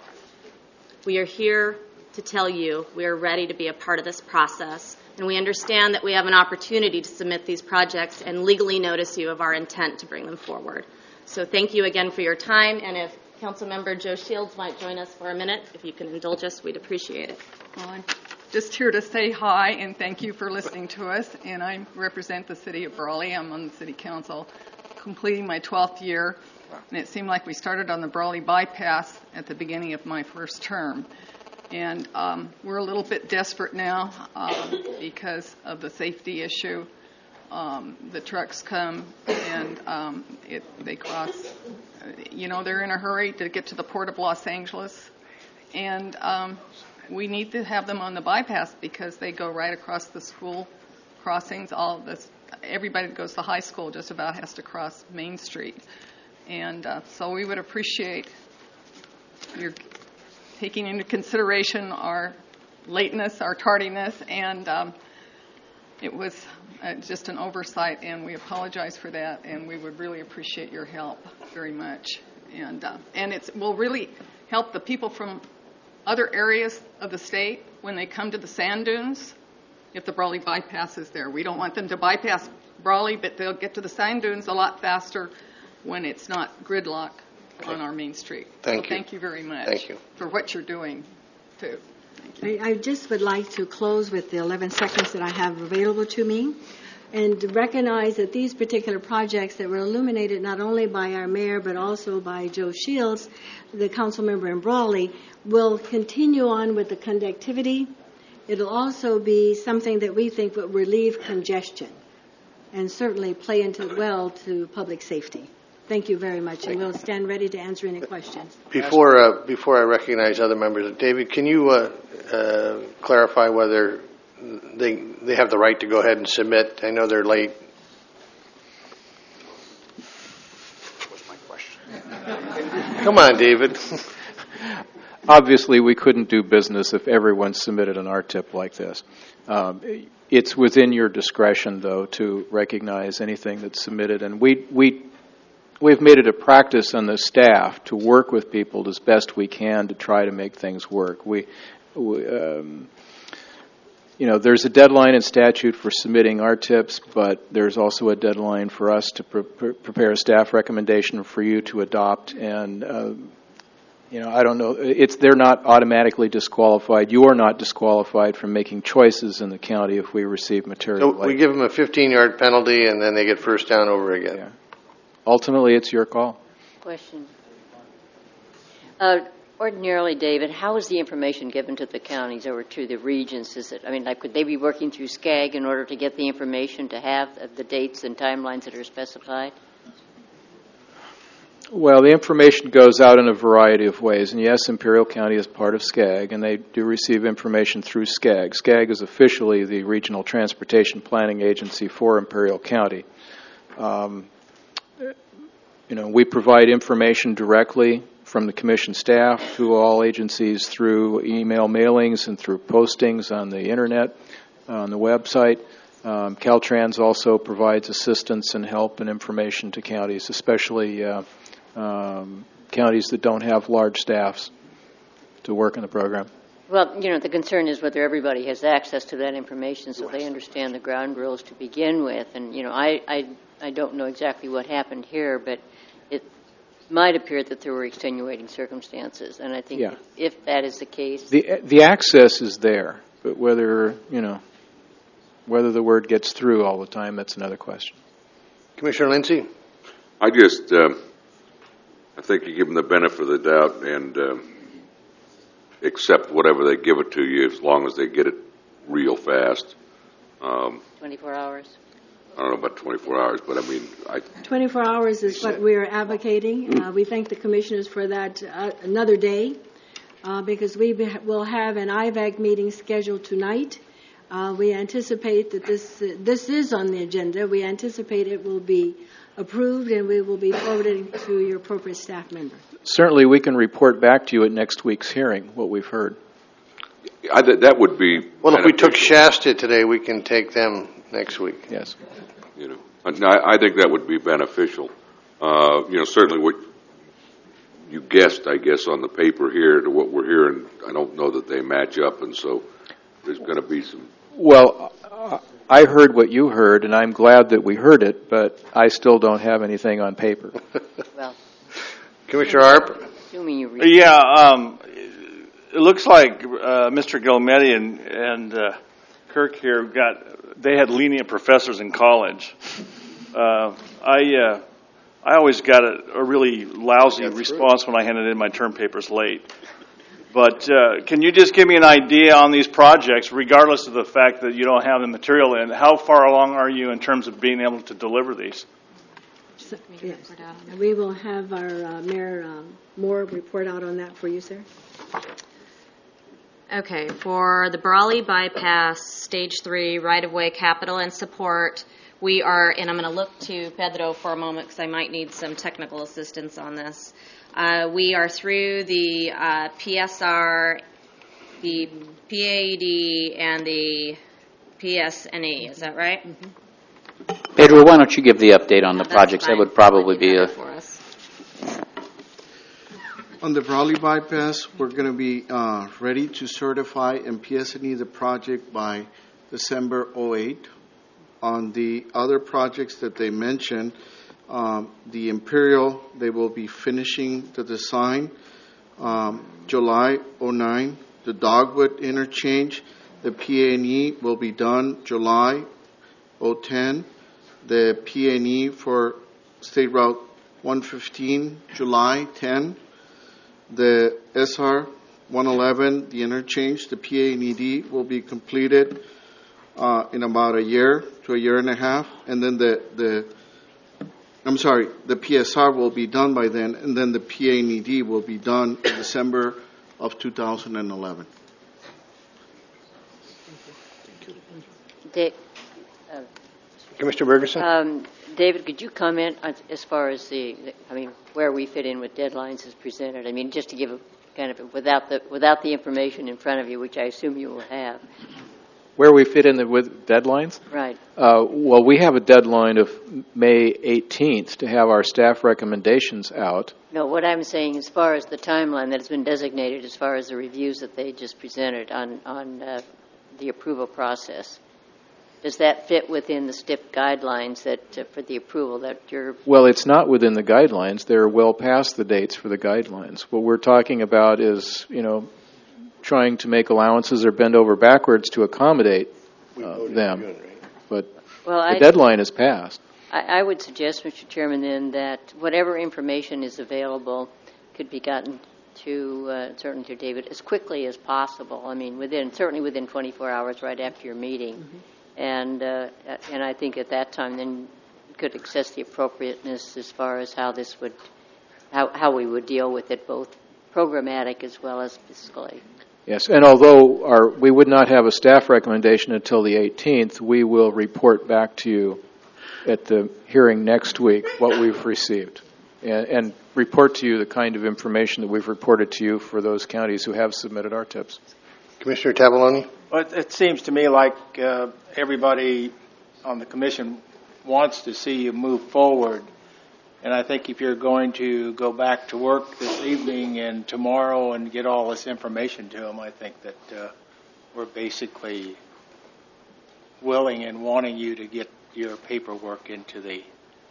[SPEAKER 20] We are here to tell you we are ready to be a part of this process, and we understand that we have an opportunity to submit these projects and legally notice you of our intent to bring them forward. So thank you again for your time, and if Councilmember Joe Shields might join us for a minute, if you can indulge us, we'd appreciate it.
[SPEAKER 7] Well, I'm just here to say hi and thank you for listening to us, and I represent the city of Brawley. I'm on the city council, completing my twelfth year, and it seemed like we started on the Brawley Bypass at the beginning of my first term. And um, we're a little bit desperate now um, because of the safety issue. Um, the trucks come and um, it, they cross, you know, they're in a hurry to get to the Port of Los Angeles. And um, we need to have them on the bypass because they go right across the school crossings. All of this, everybody that goes to high school just about has to cross Main Street. And uh, so we would appreciate your taking into consideration our lateness, our tardiness, and um, it was uh, just an oversight, and we apologize for that, and we would really appreciate your help very much. And uh, and it will really help the people from other areas of the state when they come to the sand dunes if the Brawley bypass is there. We don't want them to bypass Brawley, but they'll get to the sand dunes a lot faster when it's not gridlock on our main street.
[SPEAKER 1] Thank
[SPEAKER 7] so
[SPEAKER 1] you.
[SPEAKER 7] Thank you very much
[SPEAKER 1] Thank you.
[SPEAKER 7] for what you're doing, too.
[SPEAKER 10] I, I just would like to close with the eleven seconds that I have available to me and to recognize that these particular projects that were illuminated not only by our mayor but also by Joe Shields, the council member in Brawley, will continue on with the conductivity. It'll also be something that we think will relieve congestion and certainly play into well to public safety. Thank you very much, and we'll stand ready to answer any questions.
[SPEAKER 1] Before uh, before I recognize other members, David, can you uh, uh, clarify whether they they have the right to go ahead and submit? I know they're late.
[SPEAKER 9] What's my question?
[SPEAKER 1] Come on, David.
[SPEAKER 8] Obviously, we couldn't do business if everyone submitted an R T I P like this. Um, it's within your discretion, though, to recognize anything that's submitted, and we we. We've made it a practice on the staff to work with people as best we can to try to make things work. We, we um, you know, there's a deadline in statute for submitting R T I Ps, but there's also a deadline for us to pre- pre- prepare a staff recommendation for you to adopt. And uh, you know, I don't know. It's they're not automatically disqualified. You are not disqualified from making choices in the county if we receive material.
[SPEAKER 1] So
[SPEAKER 8] like
[SPEAKER 1] we give them a fifteen-yard penalty, and then they get first down over again.
[SPEAKER 8] Yeah. Ultimately, it's your call.
[SPEAKER 12] Question. Uh, ordinarily, David, how is the information given to the counties or to the regions? Is it, I mean, like, could they be working through SCAG in order to get the information to have the dates and timelines that are specified?
[SPEAKER 8] Well, the information goes out in a variety of ways, and yes, Imperial County is part of SCAG, and they do receive information through SCAG. SCAG is officially the Regional Transportation Planning Agency for Imperial County. Um, You know, we provide information directly from the commission staff to all agencies through email mailings and through postings on the internet, on the website. Um, Caltrans also provides assistance and help and information to counties, especially uh, um, counties that don't have large staffs to work in the program.
[SPEAKER 12] Well, you know, the concern is whether everybody has access to that information so they understand the ground rules to begin with. And, you know, I, I, I don't know exactly what happened here, but it might appear that there were extenuating circumstances. And I think
[SPEAKER 8] Yeah.
[SPEAKER 12] if, if that is the case...
[SPEAKER 8] The the access is there, but whether, you know, whether the word gets through all the time, that's another question.
[SPEAKER 1] Commissioner Lindsay?
[SPEAKER 4] I just, um, I think you give them the benefit of the doubt and um, accept whatever they give it to you as long as they get it real fast. Um,
[SPEAKER 12] twenty-four hours?
[SPEAKER 4] I don't know about twenty-four hours, but I mean, I...
[SPEAKER 10] twenty-four hours is what we are advocating. Uh, we thank the commissioners for that uh, another day. uh, because we be- will have an I VAC meeting scheduled tonight. Uh, we anticipate that this uh, this is on the agenda. We anticipate it will be approved, and we will be forwarding to your appropriate staff member.
[SPEAKER 8] Certainly, we can report back to you at next week's hearing what we've heard.
[SPEAKER 4] I, th- that would be.
[SPEAKER 1] Well, if we took Shasta today, we can take them next week.
[SPEAKER 8] Yes.
[SPEAKER 4] You know, I, I think that would be beneficial. Uh, you know, certainly what you guessed, I guess, on the paper here to what we're hearing, I don't know that they match up, and so there's going to be some.
[SPEAKER 8] Well, uh, I heard what you heard, and I'm glad that we heard it, but I still don't have anything on paper.
[SPEAKER 12] Well,
[SPEAKER 1] Commissioner Arp?
[SPEAKER 12] assuming you read.
[SPEAKER 6] Yeah, um, it looks like uh, Mister Gilmetti and, and uh, Kirk here got, they had lenient professors in college. Uh, I uh, I always got a, a really lousy
[SPEAKER 1] That's
[SPEAKER 6] response when I handed in my term papers late. But uh, can you just give me an idea on these projects, regardless of the fact that you don't have the material in, how far along are you in terms of being able to deliver these?
[SPEAKER 10] Yes. We will have our uh, Mayor um, Moore report out on that for you, sir.
[SPEAKER 20] Okay, for the Brawley Bypass Stage three right-of-way capital and support, we are, and I'm going to look to Pedro for a moment because I might need some technical assistance on this. Uh, we are through the uh, P S R, the P A E D, and the P S N E. Is that right?
[SPEAKER 10] Mm-hmm.
[SPEAKER 11] Pedro, why don't you give the update on the
[SPEAKER 20] That's
[SPEAKER 11] projects?
[SPEAKER 20] fine.
[SPEAKER 11] That would probably be a.
[SPEAKER 20] For us.
[SPEAKER 21] On the Brawley Bypass, we're going to be uh, ready to certify and P S N E the project by December oh eight. On the other projects that they mentioned, um, the Imperial, they will be finishing the design um, July oh nine. The Dogwood interchange, the P A and E will be done July oh ten. The P A and E for State Route one fifteen, July tenth. The S R one eleven, the interchange, the P A and E D will be completed uh, in about a year to a year and a half, and then the the I'm sorry, the P S R will be done by then, and then the P A and E D will be done in December of two thousand eleven.
[SPEAKER 12] Da- uh,
[SPEAKER 1] Commissioner Bergeson?
[SPEAKER 12] Um, David, could you comment on, as far as the, the, I mean, where we fit in with deadlines as presented? I mean, just to give a kind of a, without the without the information in front of you, which I assume you will have.
[SPEAKER 8] Where we fit in the, with deadlines?
[SPEAKER 12] Right.
[SPEAKER 8] Uh, well, we have a deadline of May eighteenth to have our staff recommendations out.
[SPEAKER 12] No, what I'm saying, as far as the timeline that has been designated, as far as the reviews that they just presented on on uh, the approval process. Does that fit within the stiff guidelines that uh, for the approval that you're?
[SPEAKER 8] Well, it's not within the guidelines. They're well past the dates for the guidelines. What we're talking about is, you know, trying to make allowances or bend over backwards to accommodate uh, them. June, right? But
[SPEAKER 12] well,
[SPEAKER 8] the
[SPEAKER 12] I,
[SPEAKER 8] deadline is passed.
[SPEAKER 12] I, I would suggest, Mister Chairman, then that whatever information is available could be gotten to uh, certainly to David as quickly as possible. I mean, within certainly within twenty-four hours right after your meeting. Mm-hmm. And uh, and I think at that time, then you could assess the appropriateness as far as how this would, how how we would deal with it, both programmatic as well as fiscally.
[SPEAKER 8] Yes, and although our, we would not have a staff recommendation until the eighteenth, we will report back to you at the hearing next week what we've received, and, and report to you the kind of information that we've reported to you for those counties who have submitted our tips.
[SPEAKER 1] Commissioner Tavoloni?
[SPEAKER 5] Well, it seems to me like uh, everybody on the commission wants to see you move forward. And I think if you're going to go back to work this evening and tomorrow and get all this information to them, I think that uh, we're basically willing and wanting you to get your paperwork into the...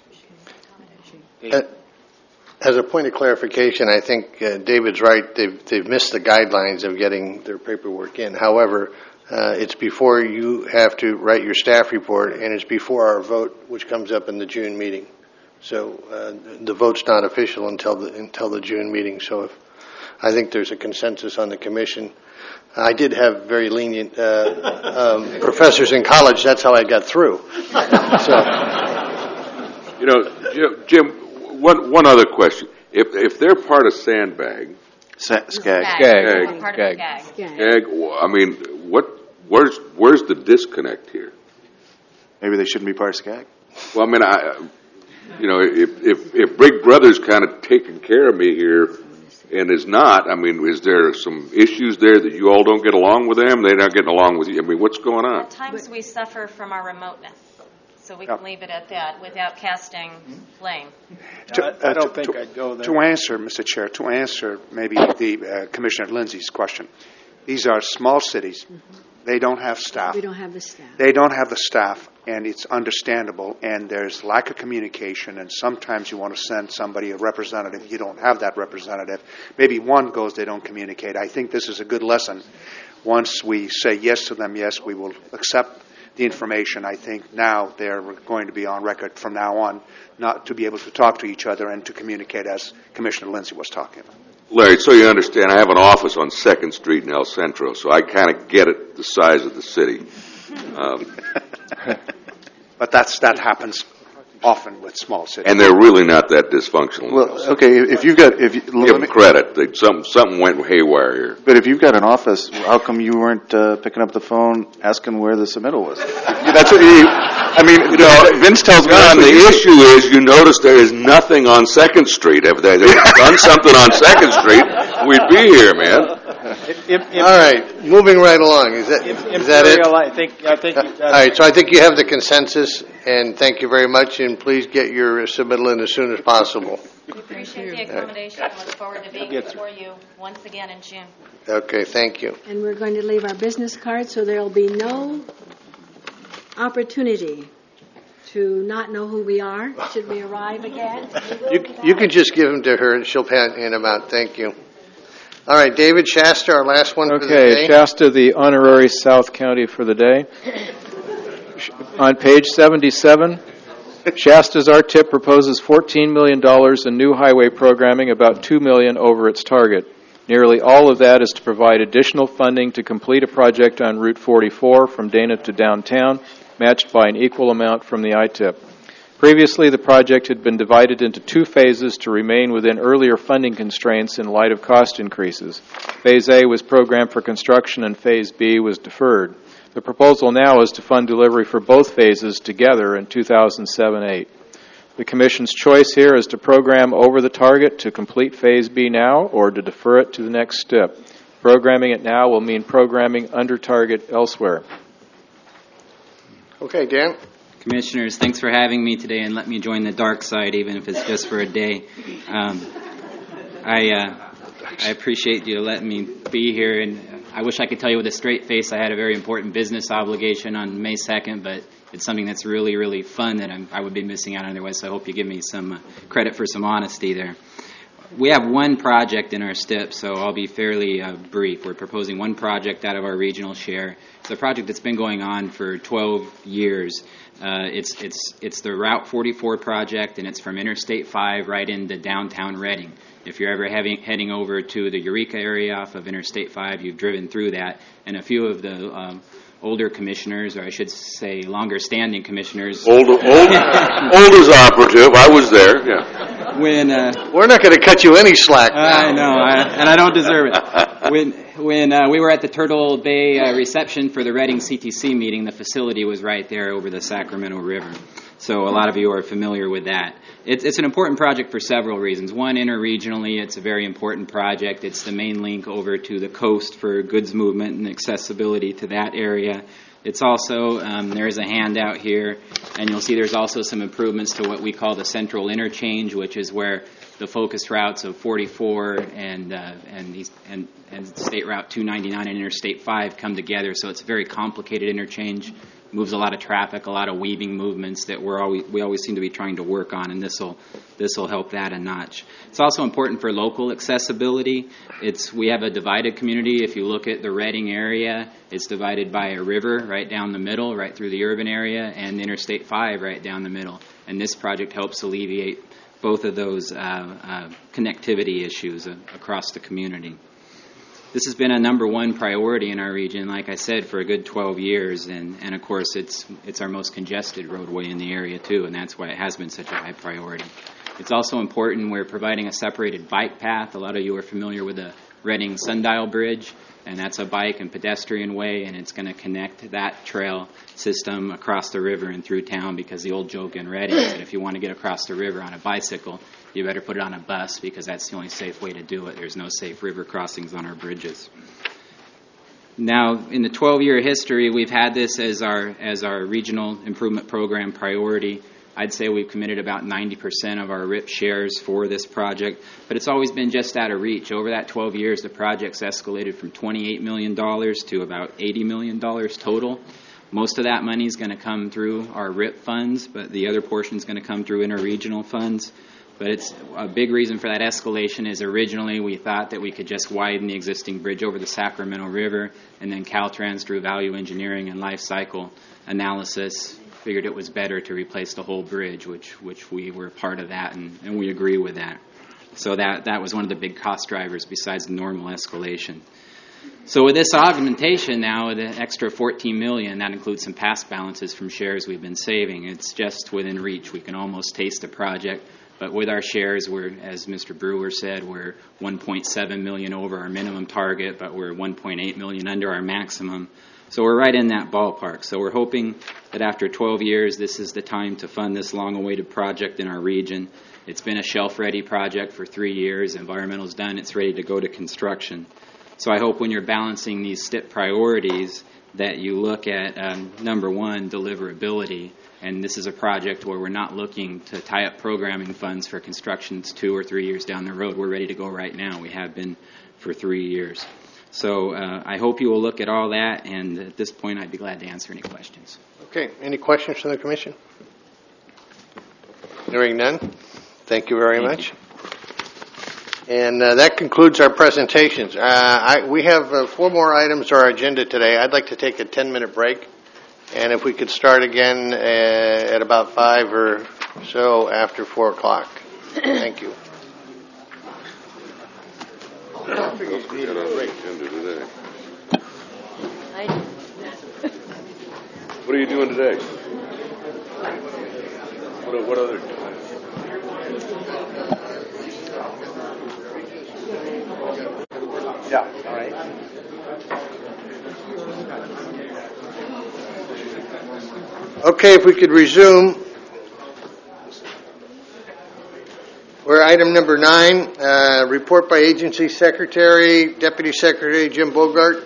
[SPEAKER 5] the
[SPEAKER 1] As a point of clarification, I think uh, David's right. They've, they've missed the guidelines of getting their paperwork in. However, uh, it's before you have to write your staff report, and it's before our vote, which comes up in the June meeting. So uh, the vote's not official until the, until the June meeting. So if, I think there's a consensus on the commission. I did have very lenient uh, um, professors in college. That's how I got through. So,
[SPEAKER 4] you know, Jim, Jim one one other question: if if they're part of Sandbag,
[SPEAKER 3] Sa- SCAG.
[SPEAKER 4] Skag.
[SPEAKER 20] Part of SCAG.
[SPEAKER 4] Skag. Well, I mean, what? Where's where's the disconnect here?
[SPEAKER 3] Maybe they shouldn't be part of SCAG.
[SPEAKER 4] Well, I mean, I, you know, if if if Big Brother's kind of taking care of me here, and is not, I mean, is there some issues there that you all don't get along with them? They're not getting along with you. I mean, what's going on?
[SPEAKER 20] At times we suffer from our remoteness, so we can leave it at that without casting blame.
[SPEAKER 9] To,
[SPEAKER 5] I, I don't
[SPEAKER 9] uh,
[SPEAKER 5] think
[SPEAKER 9] to,
[SPEAKER 5] I'd go there.
[SPEAKER 9] To answer, Mister Chair, to answer maybe the uh, Commissioner Lindsay's question, these are small cities. They don't have staff.
[SPEAKER 10] We don't have the staff.
[SPEAKER 9] They don't have the staff, and it's understandable, and there's lack of communication, and sometimes you want to send somebody, a representative, you don't have that representative. Maybe one goes, they don't communicate. I think this is a good lesson. Once we say yes to them, yes, we will accept the information. I think now they're going to be on record from now on not to be able to talk to each other and to communicate, as Commissioner Lindsay was talking about.
[SPEAKER 4] Larry, so you understand, I have an office on Second Street in El Centro, so I kind of get it, the size of the city. Um,
[SPEAKER 9] but that's that happens often with small cities.
[SPEAKER 4] and they're really not that dysfunctional.
[SPEAKER 3] Well, okay, if you've got, if you,
[SPEAKER 4] Give them credit. They, something, something went haywire here.
[SPEAKER 3] but if you've got an office, how come you weren't uh, picking up the phone asking where the submittal was? That's what you. I mean, you know, Vince tells me.
[SPEAKER 4] John, the issue is, you notice there is nothing on Second Street. If they had done something on Second Street, we'd be here, man.
[SPEAKER 5] If, if, if,
[SPEAKER 1] All right, moving right along. Is that,
[SPEAKER 5] if,
[SPEAKER 1] is that it?
[SPEAKER 5] Imperial, I think, I think you've
[SPEAKER 1] All
[SPEAKER 5] got
[SPEAKER 1] right, so I think you have the consensus, and thank you very much, and please get your submittal in as soon as possible.
[SPEAKER 20] We appreciate the accommodation and look forward to being before you once again in June.
[SPEAKER 1] Okay, thank you.
[SPEAKER 10] And we're going to leave our business cards, so there'll be no opportunity to not know who we are should we arrive again.
[SPEAKER 1] You, you can just give them to her, and she'll hand them out. Thank you. All right, David Shasta, our last one for the day.
[SPEAKER 8] Okay, Shasta, the honorary South County for the day. On page seventy-seven, Shasta's R T I P proposes fourteen million dollars in new highway programming, about two million dollars over its target. Nearly all of that is to provide additional funding to complete a project on Route forty-four from Dana to downtown, matched by an equal amount from the I T I P. Previously, the project had been divided into two phases to remain within earlier funding constraints in light of cost increases. Phase A was programmed for construction and Phase B was deferred. The proposal now is to fund delivery for both phases together in two thousand seven eight. The Commission's choice here is to program over the target to complete Phase B now or to defer it to the next step. Programming it now will mean programming under target elsewhere.
[SPEAKER 1] Okay, Dan.
[SPEAKER 22] Commissioners, thanks for having me today and let me join the dark side, even if it's just for a day. Um, I uh, I appreciate you letting me be here, and I wish I could tell you with a straight face I had a very important business obligation on May second, but it's something that's really, really fun that I'm, I would be missing out on otherwise, so I hope you give me some uh, credit for some honesty there. We have one project in our S T I P, so I'll be fairly uh, brief. We're proposing one project out of our regional share. It's a project that's been going on for twelve years. Uh, it's it's it's the Route forty-four project, and it's from Interstate five right into downtown Reading. If you're ever having, heading over to the Eureka area off of Interstate five, you've driven through that, and a few of the um, older commissioners, or I should say longer-standing commissioners.
[SPEAKER 4] Old, old, old is operative. I was there. Yeah.
[SPEAKER 22] When uh,
[SPEAKER 1] we're not going to cut you any slack. Now.
[SPEAKER 22] I know, I, and I don't deserve it. When when uh, we were at the Turtle Bay uh, reception for the Reading C T C meeting, the facility was right there over the Sacramento River. So a lot of you are familiar with that. It's, it's an important project for several reasons. One, interregionally, it's a very important project. It's the main link over to the coast for goods movement and accessibility to that area. It's also, um, there's a handout here, and you'll see there's also some improvements to what we call the central interchange, which is where the focus routes of forty-four and uh, and, East, and and State Route two ninety-nine and Interstate five come together. So it's a very complicated interchange, moves a lot of traffic, a lot of weaving movements that we're always we always seem to be trying to work on, and this will this will help that a notch. It's also important for local accessibility. It's we have a divided community. If you look at the Reading area, it's divided by a river right down the middle, right through the urban area, and Interstate five right down the middle. And this project helps alleviate both of those uh, uh, connectivity issues uh, across the community. This has been a number one priority in our region, like I said, for a good twelve years, and, and of course it's it's our most congested roadway in the area too, and that's why it has been such a high priority. It's also important we're providing a separated bike path. A lot of you are familiar with the Reading Sundial Bridge, and that's a bike and pedestrian way, and it's going to connect that trail system across the river and through town, because the old joke in Reading is that if you want to get across the river on a bicycle, you better put it on a bus, because that's the only safe way to do it. There's no safe river crossings on our bridges. Now, in the twelve-year history, we've had this as our as our regional improvement program priority. I'd say we've committed about ninety percent of our R I P shares for this project, but it's always been just out of reach. Over that twelve years, the project's escalated from twenty-eight million dollars to about eighty million dollars total. Most of that money is going to come through our R I P funds, but the other portion is going to come through interregional funds. But it's a big reason for that escalation is originally we thought that we could just widen the existing bridge over the Sacramento River, and then Caltrans, through value engineering and life cycle analysis, figured it was better to replace the whole bridge, which which we were part of that, and, and we agree with that. So that, that was one of the big cost drivers besides the normal escalation. So with this augmentation now, the extra fourteen million dollars, that includes some past balances from shares we've been saving. It's just within reach. We can almost taste the project. But with our shares, we're, as Mister Brewer said, we're one point seven million dollars over our minimum target, but we're one point eight million dollars under our maximum. So we're right in that ballpark. So we're hoping that after twelve years, this is the time to fund this long-awaited project in our region. It's been a shelf-ready project for three years. Environmental's done. It's ready to go to construction. So I hope when you're balancing these S T I P priorities that you look at, um, number one, deliverability. And this is a project where we're not looking to tie up programming funds for constructions two or three years down the road. We're ready to go right now. We have been for three years. So uh, I hope you will look at all that, and at this point I'd be glad to answer any questions.
[SPEAKER 1] Okay. Any questions from the Commission? Hearing none. Thank you very Thank much. You. And uh, that concludes our presentations. Uh, I, we have uh, four more items on our agenda today. I'd like to take a ten-minute break. And if we could start again uh, at about five or so after four o'clock. Thank you.
[SPEAKER 4] What are you doing today? What, what other?
[SPEAKER 9] Yeah, all right.
[SPEAKER 1] Okay, if we could resume. We're item number nine, uh, report by Agency Secretary, Deputy Secretary Jim Bogart.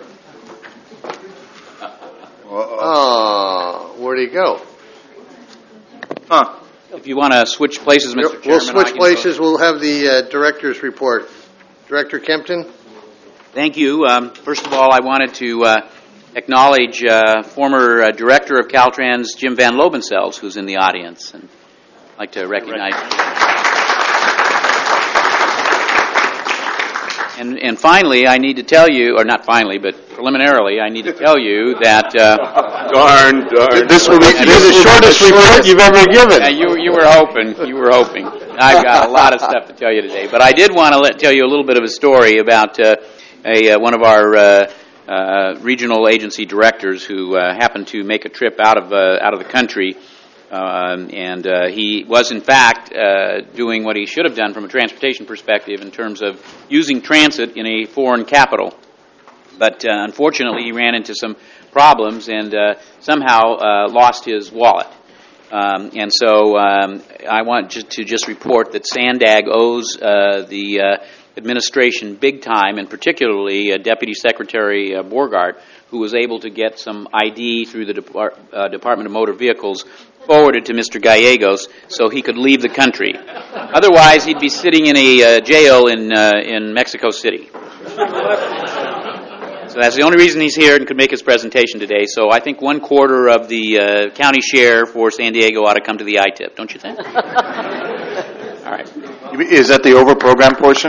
[SPEAKER 1] Oh, where'd he go?
[SPEAKER 11] Huh. If you want to switch places, Mister Chairman.
[SPEAKER 1] We'll switch places. We'll have the uh, Director's report. Director Kempton.
[SPEAKER 11] Thank you. Um, first of all, I wanted to uh, acknowledge uh, former uh, Director of Caltrans, Jim Van Lobensel's, who's in the audience, and I'd like to recognize him. And, and finally, I need to tell you, or not finally, but preliminarily, I need to tell you that... Uh,
[SPEAKER 4] darn, darn.
[SPEAKER 11] This will be,
[SPEAKER 4] this is the shortest report you've ever given.
[SPEAKER 11] Uh, you, you were hoping. You were hoping. I've got a lot of stuff to tell you today. But I did want to let, tell you a little bit of a story about uh, a uh, one of our uh, uh, regional agency directors who uh, happened to make a trip out of uh, out of the country. Um, and uh, he was, in fact, uh, doing what he should have done from a transportation perspective in terms of using transit in a foreign capital. But uh, unfortunately, he ran into some problems and uh, somehow uh, lost his wallet. Um, and so um, I want just to just report that Sandag owes uh, the uh, administration big time, and particularly uh, Deputy Secretary uh, Borgart, who was able to get some I D through the Depart- uh, Department of Motor Vehicles forwarded to Mister Gallegos so he could leave the country. Otherwise, he'd be sitting in a uh, jail in uh, in Mexico City. So that's the only reason he's here and could make his presentation today. So I think one quarter of the uh, county share for San Diego ought to come to the I T I P, don't you think? All right.
[SPEAKER 3] Is that the over-program portion?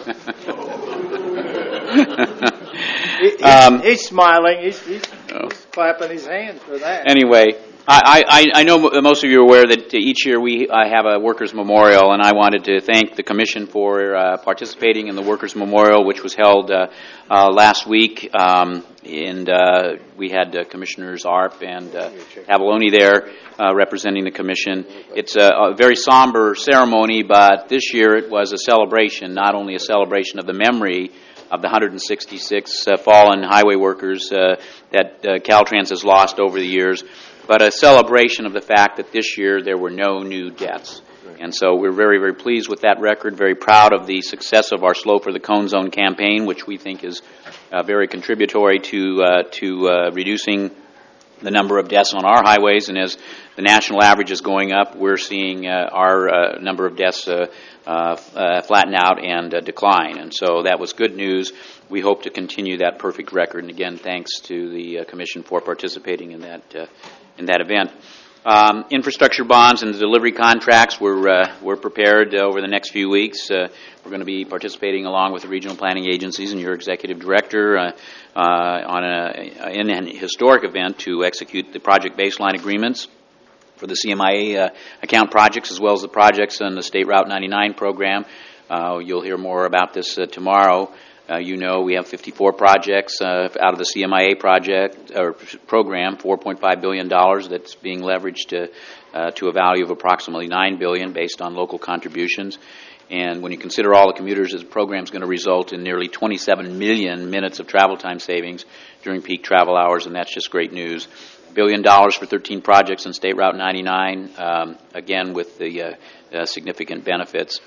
[SPEAKER 5] he, he's, um, he's smiling. He's, he's, oh. he's clapping his hands for that.
[SPEAKER 11] Anyway. I, I, I know most of you are aware that each year we uh, have a Workers' Memorial, and I wanted to thank the Commission for uh, participating in the Workers' Memorial, which was held uh, uh, last week. Um, and uh, we had uh, Commissioners Arp and uh, Avalone there uh, representing the Commission. It's a, a very somber ceremony, but this year it was a celebration, not only a celebration of the memory of the one hundred sixty-six uh, fallen highway workers uh, that uh, Caltrans has lost over the years, but a celebration of the fact that this year there were no new deaths. And so we're very, very pleased with that record, very proud of the success of our Slow for the Cone Zone campaign, which we think is uh, very contributory to, uh, to uh, reducing the number of deaths on our highways. And as the national average is going up, we're seeing uh, our uh, number of deaths uh, uh, uh, flatten out and uh, decline. And so that was good news. We hope to continue that perfect record. And again, thanks to the uh, Commission for participating in that, uh, in that event. Um, infrastructure bonds and the delivery contracts, we're, uh, we're prepared uh, over the next few weeks. Uh, we're going to be participating along with the regional planning agencies and your executive director uh, uh, on a, in an historic event to execute the project baseline agreements for the C M I A uh, account projects as well as the projects on the State Route ninety-nine program. Uh, you'll hear more about this uh, tomorrow. Uh, you know, we have fifty-four projects uh, out of the C M I A project or program, four point five billion dollars that's being leveraged to, uh, to a value of approximately nine billion dollars based on local contributions. And when you consider all the commuters, the program is going to result in nearly twenty-seven million minutes of travel time savings during peak travel hours, and that's just great news. A billion dollars for thirteen projects on State Route ninety-nine, um, again with the uh, uh, significant benefits.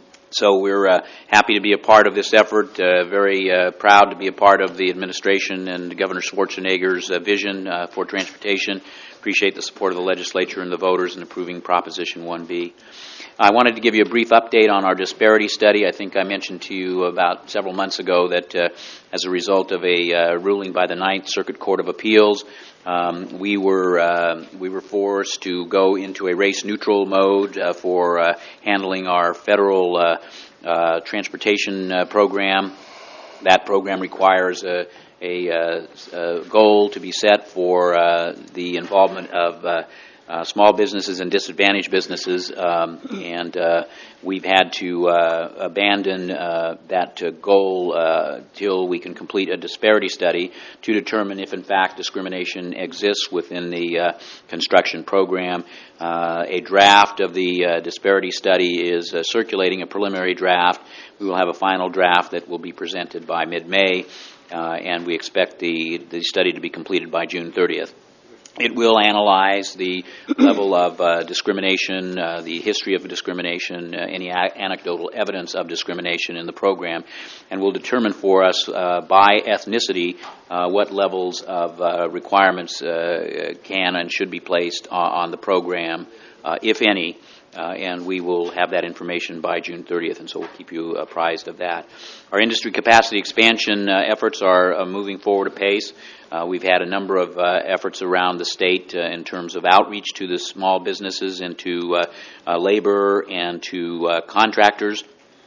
[SPEAKER 11] So we're uh, happy to be a part of this effort, uh, very uh, proud to be a part of the administration and Governor Schwarzenegger's uh, vision uh, for transportation. Appreciate the support of the legislature and the voters in approving Proposition one B. I wanted to give you a brief update on our disparity study. I think I mentioned to you about several months ago that uh, as a result of a uh, ruling by the Ninth Circuit Court of Appeals, um, we were uh, we were forced to go into a race-neutral mode uh, for uh, handling our federal uh, uh, transportation uh, program. That program requires a, a, uh, a goal to be set for uh, the involvement of uh, Uh, small businesses and disadvantaged businesses, um, and uh, we've had to uh, abandon uh, that uh, goal uh, till we can complete a disparity study to determine if in fact discrimination exists within the uh, construction program. Uh, a draft of the uh, disparity study is uh, circulating, a preliminary draft. We will have a final draft that will be presented by mid-May, uh, and we expect the, the study to be completed by June thirtieth. It will analyze the level of uh, discrimination, uh, the history of discrimination, uh, any a- anecdotal evidence of discrimination in the program, and will determine for us uh, by ethnicity uh, what levels of uh, requirements uh, can and should be placed on, on the program, uh, if any. Uh, and we will have that information by June thirtieth, and so we'll keep you apprised of that. Our industry capacity expansion uh, efforts are uh, moving forward apace. Uh, we've had a number of uh, efforts around the state uh, in terms of outreach to the small businesses and to uh, uh, labor and to uh, contractors,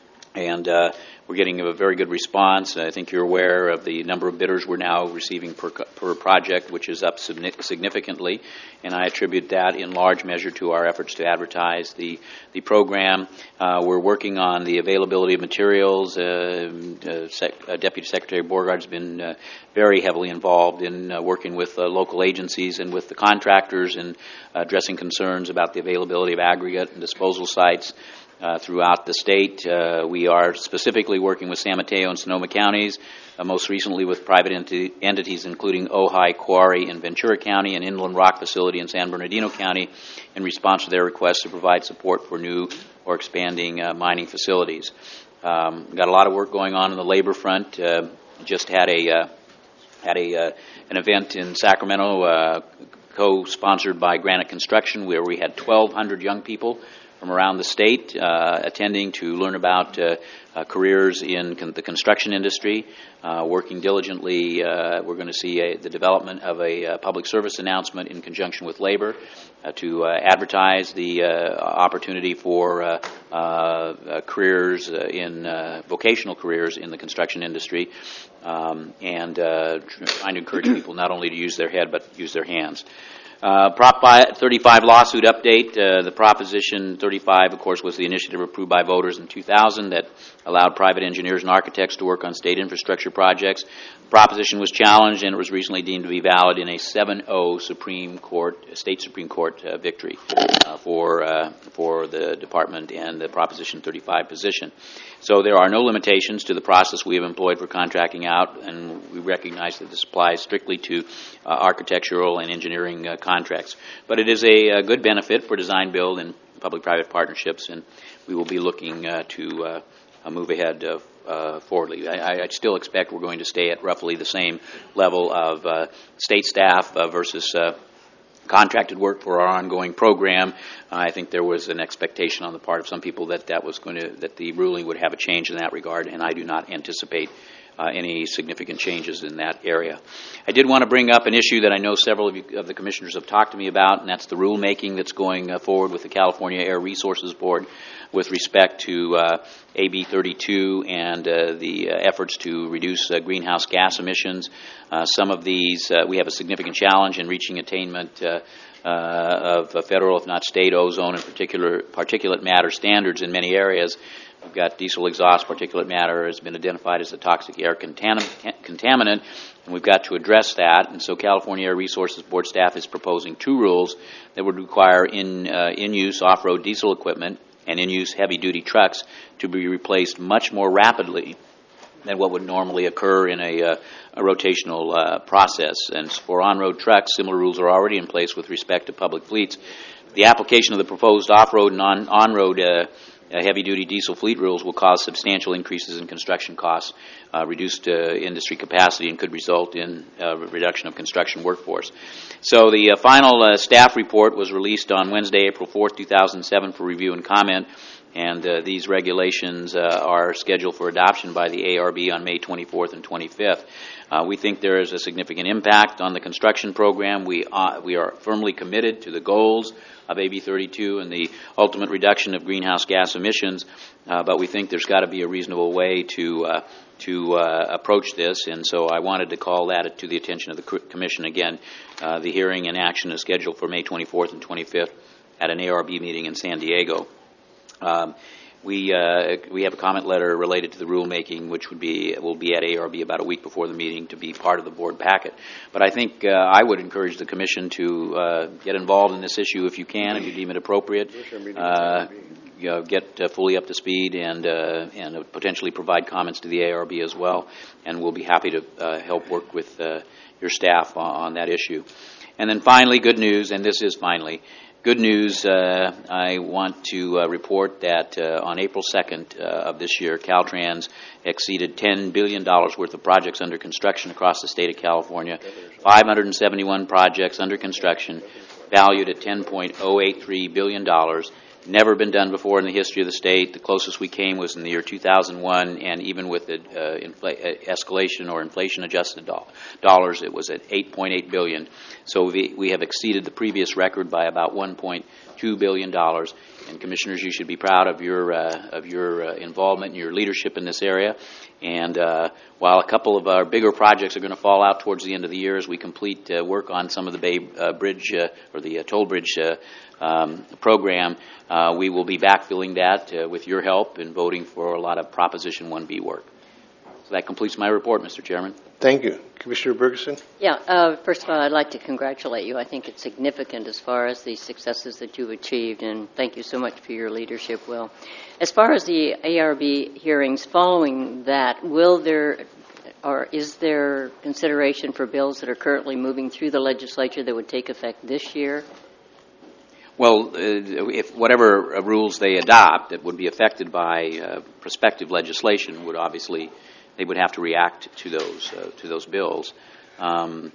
[SPEAKER 11] and uh, we're getting a very good response. I think you're aware of the number of bidders we're now receiving per, per project, which is up significantly, and I attribute that in large measure to our efforts to advertise the, the program. Uh, we're working on the availability of materials. Uh, uh, Sec- uh, Deputy Secretary Borgard's been uh, very heavily involved in uh, working with uh, local agencies and with the contractors and uh, addressing concerns about the availability of aggregate and disposal sites Uh, throughout the state. Uh, we are specifically working with San Mateo and Sonoma counties, uh, most recently with private enti- entities including Ojai Quarry in Ventura County and Inland Rock Facility in San Bernardino County in response to their request to provide support for new or expanding uh, mining facilities. Um, we've got a lot of work going on in the labor front. Uh, just had a uh, had a uh, an event in Sacramento uh, co-sponsored by Granite Construction where we had twelve hundred young people from around the state uh, attending to learn about uh, uh, careers in con- the construction industry, uh, working diligently. Uh, we're going to see a, the development of a uh, public service announcement in conjunction with labor uh, to uh, advertise the uh, opportunity for uh, uh, careers uh, in uh, vocational careers in the construction industry, um, and uh, trying to encourage people not only to use their head but use their hands. Uh, Prop thirty-five lawsuit update. Uh, the Proposition thirty-five, of course, was the initiative approved by voters in two thousand that allowed private engineers and architects to work on state infrastructure projects. The proposition was challenged, and it was recently deemed to be valid in a seven oh Supreme Court, state Supreme Court uh, victory uh, for uh, for the department and the Proposition thirty-five position. So there are no limitations to the process we have employed for contracting out, and we recognize that this applies strictly to uh, architectural and engineering uh, contracts. But it is a, a good benefit for design build and public-private partnerships, and we will be looking uh, to uh, move ahead uh, uh, forwardly. I, I still expect we're going to stay at roughly the same level of uh, state staff uh, versus uh, contracted work for our ongoing program. Uh, I think there was an expectation on the part of some people that that was going to that the ruling would have a change in that regard, and I do not anticipate uh, any significant changes in that area. I did want to bring up an issue that I know several of, you, of the commissioners have talked to me about, and that's the rulemaking that's going uh, forward with the California Air Resources Board with respect to uh, A B thirty-two and uh, the uh, efforts to reduce uh, greenhouse gas emissions. Uh, some of these, uh, we have a significant challenge in reaching attainment uh, uh, of uh, federal, if not state, ozone and particular particulate matter standards in many areas. We've got diesel exhaust particulate matter has been identified as a toxic air contam- contaminant, and we've got to address that. And so California Air Resources Board staff is proposing two rules that would require in, uh, in-use off-road diesel equipment and in-use heavy-duty trucks to be replaced much more rapidly than what would normally occur in a, uh, a rotational uh, process. And for on-road trucks, similar rules are already in place with respect to public fleets. The application of the proposed off-road and on- on-road uh, uh, heavy-duty diesel fleet rules will cause substantial increases in construction costs, uh, reduced uh, industry capacity, and could result in uh, reduction of construction workforce. So the uh, final uh, staff report was released on Wednesday, April fourth, two thousand seven for review and comment, and uh, these regulations uh, are scheduled for adoption by the A R B on May twenty-fourth and twenty-fifth. Uh, we think there is a significant impact on the construction program. We, uh, we are firmly committed to the goals of A B thirty-two and the ultimate reduction of greenhouse gas emissions, uh, but we think there's got to be a reasonable way to uh, to uh, approach this, and so I wanted to call that to the attention of the Commission again. Uh, the hearing and action is scheduled for May twenty-fourth and twenty-fifth at an A R B meeting in San Diego. Um, we uh, we have a comment letter related to the rulemaking, which would be will be at A R B about a week before the meeting to be part of the board packet. But I think uh, I would encourage the Commission to uh, get involved in this issue if you can, if you deem it appropriate. Uh, you know, get uh, fully up to speed and uh, and uh, potentially provide comments to the A R B as well. And we'll be happy to uh, help work with uh, your staff on, on that issue. And then finally, good news, and this is finally. Good news, uh, I want to uh, report that uh, on April second uh, of this year, Caltrans exceeded ten billion dollars worth of projects under construction across the state of California, five hundred seventy-one projects under construction, valued at ten point oh eight three billion dollars. Never been done before in the history of the state. The closest we came was in the year two thousand one, and even with the uh, infl- uh, escalation or inflation-adjusted do- dollars, it was at eight point eight billion dollars. So we, we have exceeded the previous record by about one point two billion dollars. And commissioners, you should be proud of your uh, of your uh, involvement and your leadership in this area. And uh, while a couple of our bigger projects are going to fall out towards the end of the year as we complete uh, work on some of the Bay uh, Bridge uh, or the uh, Toll Bridge uh, um, program, uh, we will be backfilling that uh, with your help in voting for a lot of Proposition one B work. So that completes my report, Mister Chairman.
[SPEAKER 1] Thank you. Commissioner Bergeson?
[SPEAKER 12] Yeah, uh, first of all, I'd like to congratulate you. I think it's significant as far as the successes that you've achieved, and thank you so much for your leadership, Will. As far as the A R B hearings following that, will there or is there consideration for bills that are currently moving through the legislature that would take effect this year?
[SPEAKER 11] Well, uh, if whatever rules they adopt that would be affected by uh, prospective legislation would obviously, they would have to react to those uh, to those bills. Um,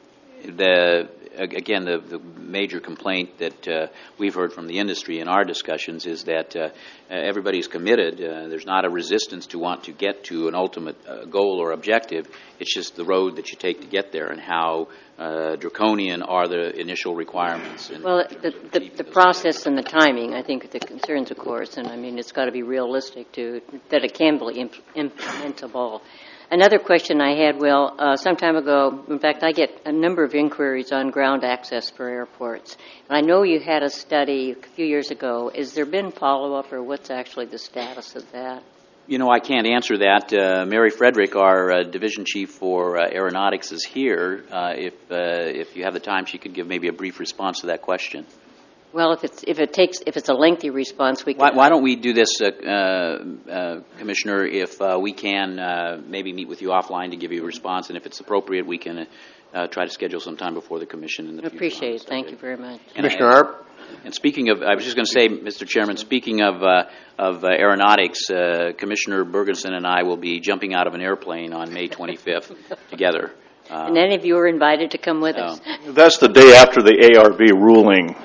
[SPEAKER 11] the again, the, the major complaint that uh, we've heard from the industry in our discussions is that uh, everybody's committed. Uh, there's not a resistance to want to get to an ultimate uh, goal or objective. It's just the road that you take to get there and how uh, draconian are the initial requirements.
[SPEAKER 12] Well, the, the, the process and the timing, I think, are the concerns, of course, and I mean, it's got to be realistic to that it can be imp- implementable. Another question I had, Will, uh, some time ago, in fact, I get a number of inquiries on ground access for airports. And I know you had a study a few years ago. Has there been follow-up, or what's actually the status of that?
[SPEAKER 11] You know, I can't answer that. Uh, Mary Frederick, our uh, division chief for uh, aeronautics, is here. Uh, if uh, if you have the time, she could give maybe a brief response to that question.
[SPEAKER 12] Well, if it's if it takes if it's a lengthy response, we can.
[SPEAKER 11] Why, why don't we do this, uh, uh, Commissioner? If uh, we can uh, maybe meet with you offline to give you a response, and if it's appropriate, we can uh, try to schedule some time before the Commission in the future.
[SPEAKER 12] Appreciate it. Thank you very much,
[SPEAKER 1] Commissioner Arp.
[SPEAKER 11] And speaking of, I was just going to say, Mister Chairman, speaking of uh, of uh, aeronautics, uh, Commissioner Bergensen and I will be jumping out of an airplane on May twenty-fifth together. Uh,
[SPEAKER 12] and any of you are invited to come with
[SPEAKER 11] so.
[SPEAKER 12] us.
[SPEAKER 6] That's the day after the A R B ruling.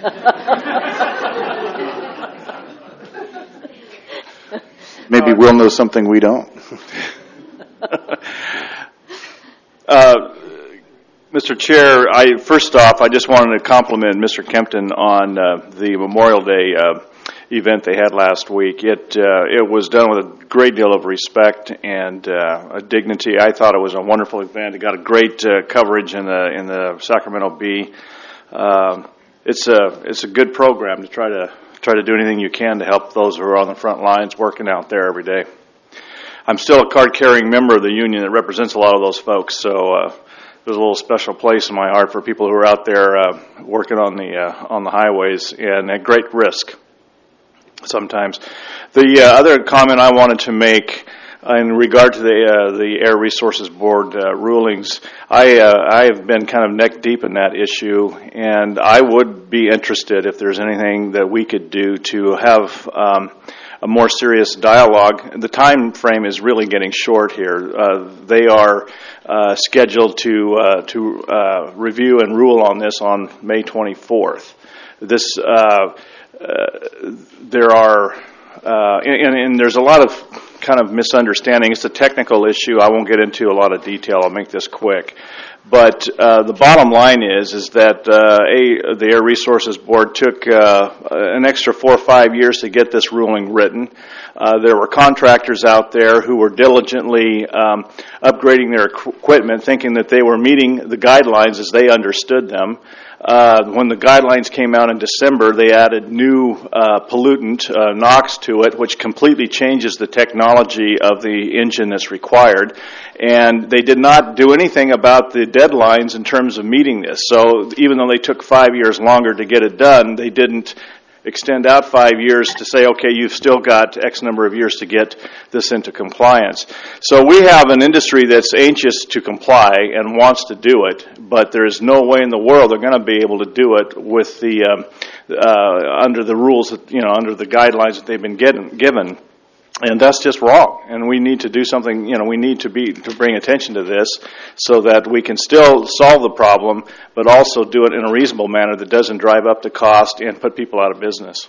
[SPEAKER 3] Maybe we'll know something we don't.
[SPEAKER 6] uh, Mister Chair, I, first off, I just wanted to compliment Mister Kempton on uh, the Memorial Day uh, event they had last week. It uh, it was done with a great deal of respect and uh, a dignity. I thought it was a wonderful event. It got a great uh, coverage in the in the Sacramento Bee. Uh, it's a it's a good program to try to try to do anything you can to help those who are on the front lines working out there every day. I'm still a card-carrying member of the union that represents a lot of those folks, so uh, there's a little special place in my heart for people who are out there uh, working on the uh, on the highways and at great risk sometimes. The uh, other comment I wanted to make uh, in regard to the uh, the Air Resources Board uh, rulings, I uh, I have been kind of neck deep in that issue, and I would be interested if there's anything that we could do to have um, a more serious dialogue. The time frame is really getting short here. Uh, they are uh, scheduled to uh, to uh, review and rule on this on May twenty-fourth. This uh, uh, there are uh, and, and there's a lot of kind of misunderstanding. It's a technical issue. I won't get into a lot of detail. I'll make this quick. But uh, the bottom line is is that uh, a, the Air Resources Board took uh, an extra four or five years to get this ruling written. Uh, there were contractors out there who were diligently um, upgrading their equipment, thinking that they were meeting the guidelines as they understood them. Uh, when the guidelines came out in December, they added new uh, pollutant, uh, NOx, to it, which completely changes the technology of the engine that's required. And they did not do anything about the deadlines in terms of meeting this. So even though they took five years longer to get it done, they didn't extend out five years to say, okay, you've still got X number of years to get this into compliance. So we have an industry that's anxious to comply and wants to do it, but there is no way in the world they're going to be able to do it with the um, uh, under the rules that, you know, under the guidelines that they've been getting, given. And that's just wrong. And we need to do something, you know, we need to be, to bring attention to this so that we can still solve the problem, but also do it in a reasonable manner that doesn't drive up the cost and put people out of business.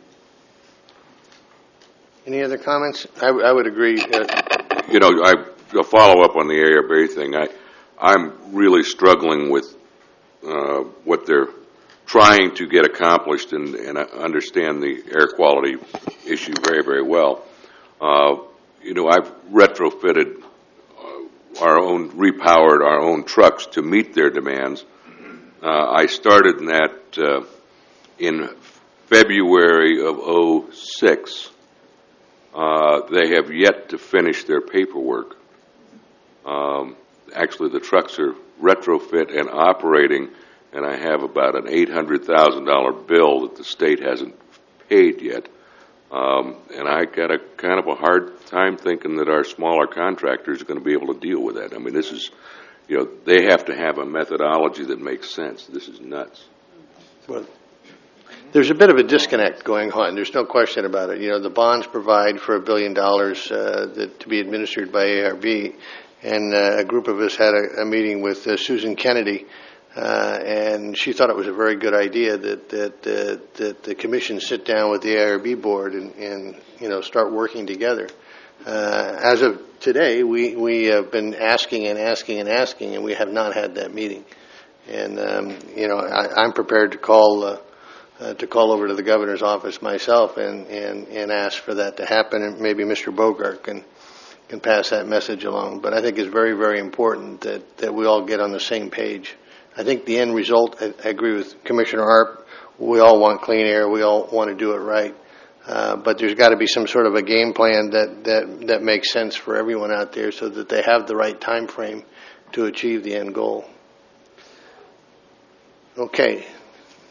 [SPEAKER 1] Any other comments? I, w- I would agree. Uh,
[SPEAKER 4] You know, I, a follow up on the A R B thing, I, I'm really struggling with uh, what they're trying to get accomplished, and, and I understand the air quality issue very, very well. Uh, you know, I've retrofitted uh, our own, repowered our own trucks to meet their demands. Uh, I started in that uh, in February of oh six. Uh, they have yet to finish their paperwork. Um, actually, the trucks are retrofit and operating, and I have about an eight hundred thousand dollars bill that the state hasn't paid yet. Um, and I got a kind of a hard time thinking that our smaller contractors are going to be able to deal with that. I mean, this is, you know, they have to have a methodology that makes sense. This is nuts.
[SPEAKER 1] Well, there's a bit of a disconnect going on. There's no question about it. You know, the bonds provide for a billion dollars uh, that, to be administered by A R B, and uh, a group of us had a, a meeting with uh, Susan Kennedy. Uh, and she thought it was a very good idea that that uh, that the commission sit down with the A R B board and, and you know start working together. Uh, as of today, we we have been asking and asking and asking, and we have not had that meeting. And um, you know, I, I'm prepared to call uh, uh, to call over to the governor's office myself and, and, and ask for that to happen, and maybe Mister Bogart can can pass that message along. But I think it's very very important that that we all get on the same page. I think the end result, I, I agree with Commissioner Arp, we all want clean air, we all want to do it right, uh, but there's got to be some sort of a game plan that, that, that makes sense for everyone out there so that they have the right time frame to achieve the end goal. Okay.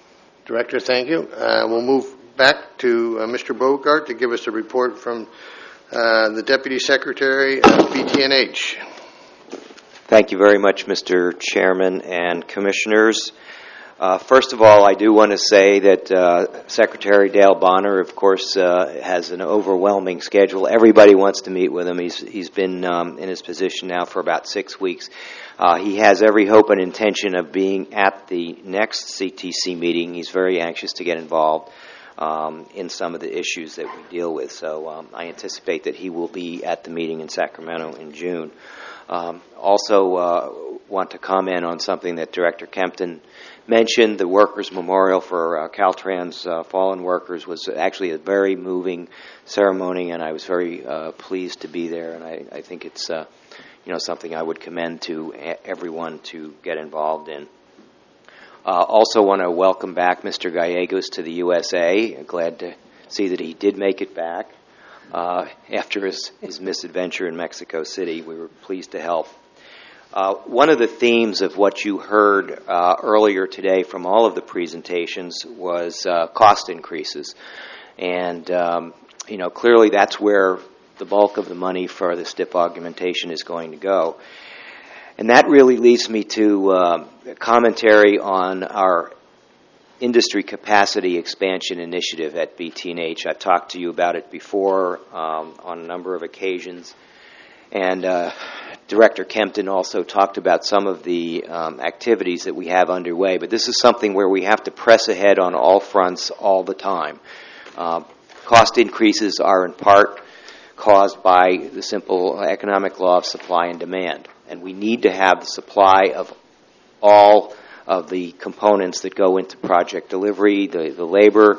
[SPEAKER 1] Director, thank you. Uh, we'll move back to uh, Mister Bogart to give us a report from uh, the Deputy Secretary of B T N H.
[SPEAKER 2] Thank you very much, Mister Chairman and Commissioners. Uh, first of all, I do want to say that uh, Secretary Dale Bonner, of course, uh, has an overwhelming schedule. Everybody wants to meet with him. He's he's been um, in his position now for about six weeks. Uh, he has every hope and intention of being at the next C T C meeting. He's very anxious to get involved um, in some of the issues that we deal with. So um, I anticipate that he will be at the meeting in Sacramento in June. Um, also uh, want to comment on something that Director Kempton mentioned. The Workers' Memorial for uh, Caltrans uh, fallen workers was actually a very moving ceremony, and I was very uh, pleased to be there, and I, I think it's uh, you know something I would commend to a- everyone to get involved in. Uh, also want to welcome back Mister Gallegos to the U S A. Glad to see that he did make it back. Uh, after his, his misadventure in Mexico City, we were pleased to help. Uh, one of the themes of what you heard uh, earlier today from all of the presentations was uh, cost increases. And, um, you know, clearly that's where the bulk of the money for the STIP augmentation is going to go. And that really leads me to uh, a commentary on our industry capacity expansion initiative at B T N H. I've talked to you about it before um, on a number of occasions. And uh, Director Kempton also talked about some of the um, activities that we have underway. But this is something where we have to press ahead on all fronts all the time. Uh, cost increases are in part caused by the simple economic law of supply and demand. And we need to have the supply of all of the components that go into project delivery, the, the labor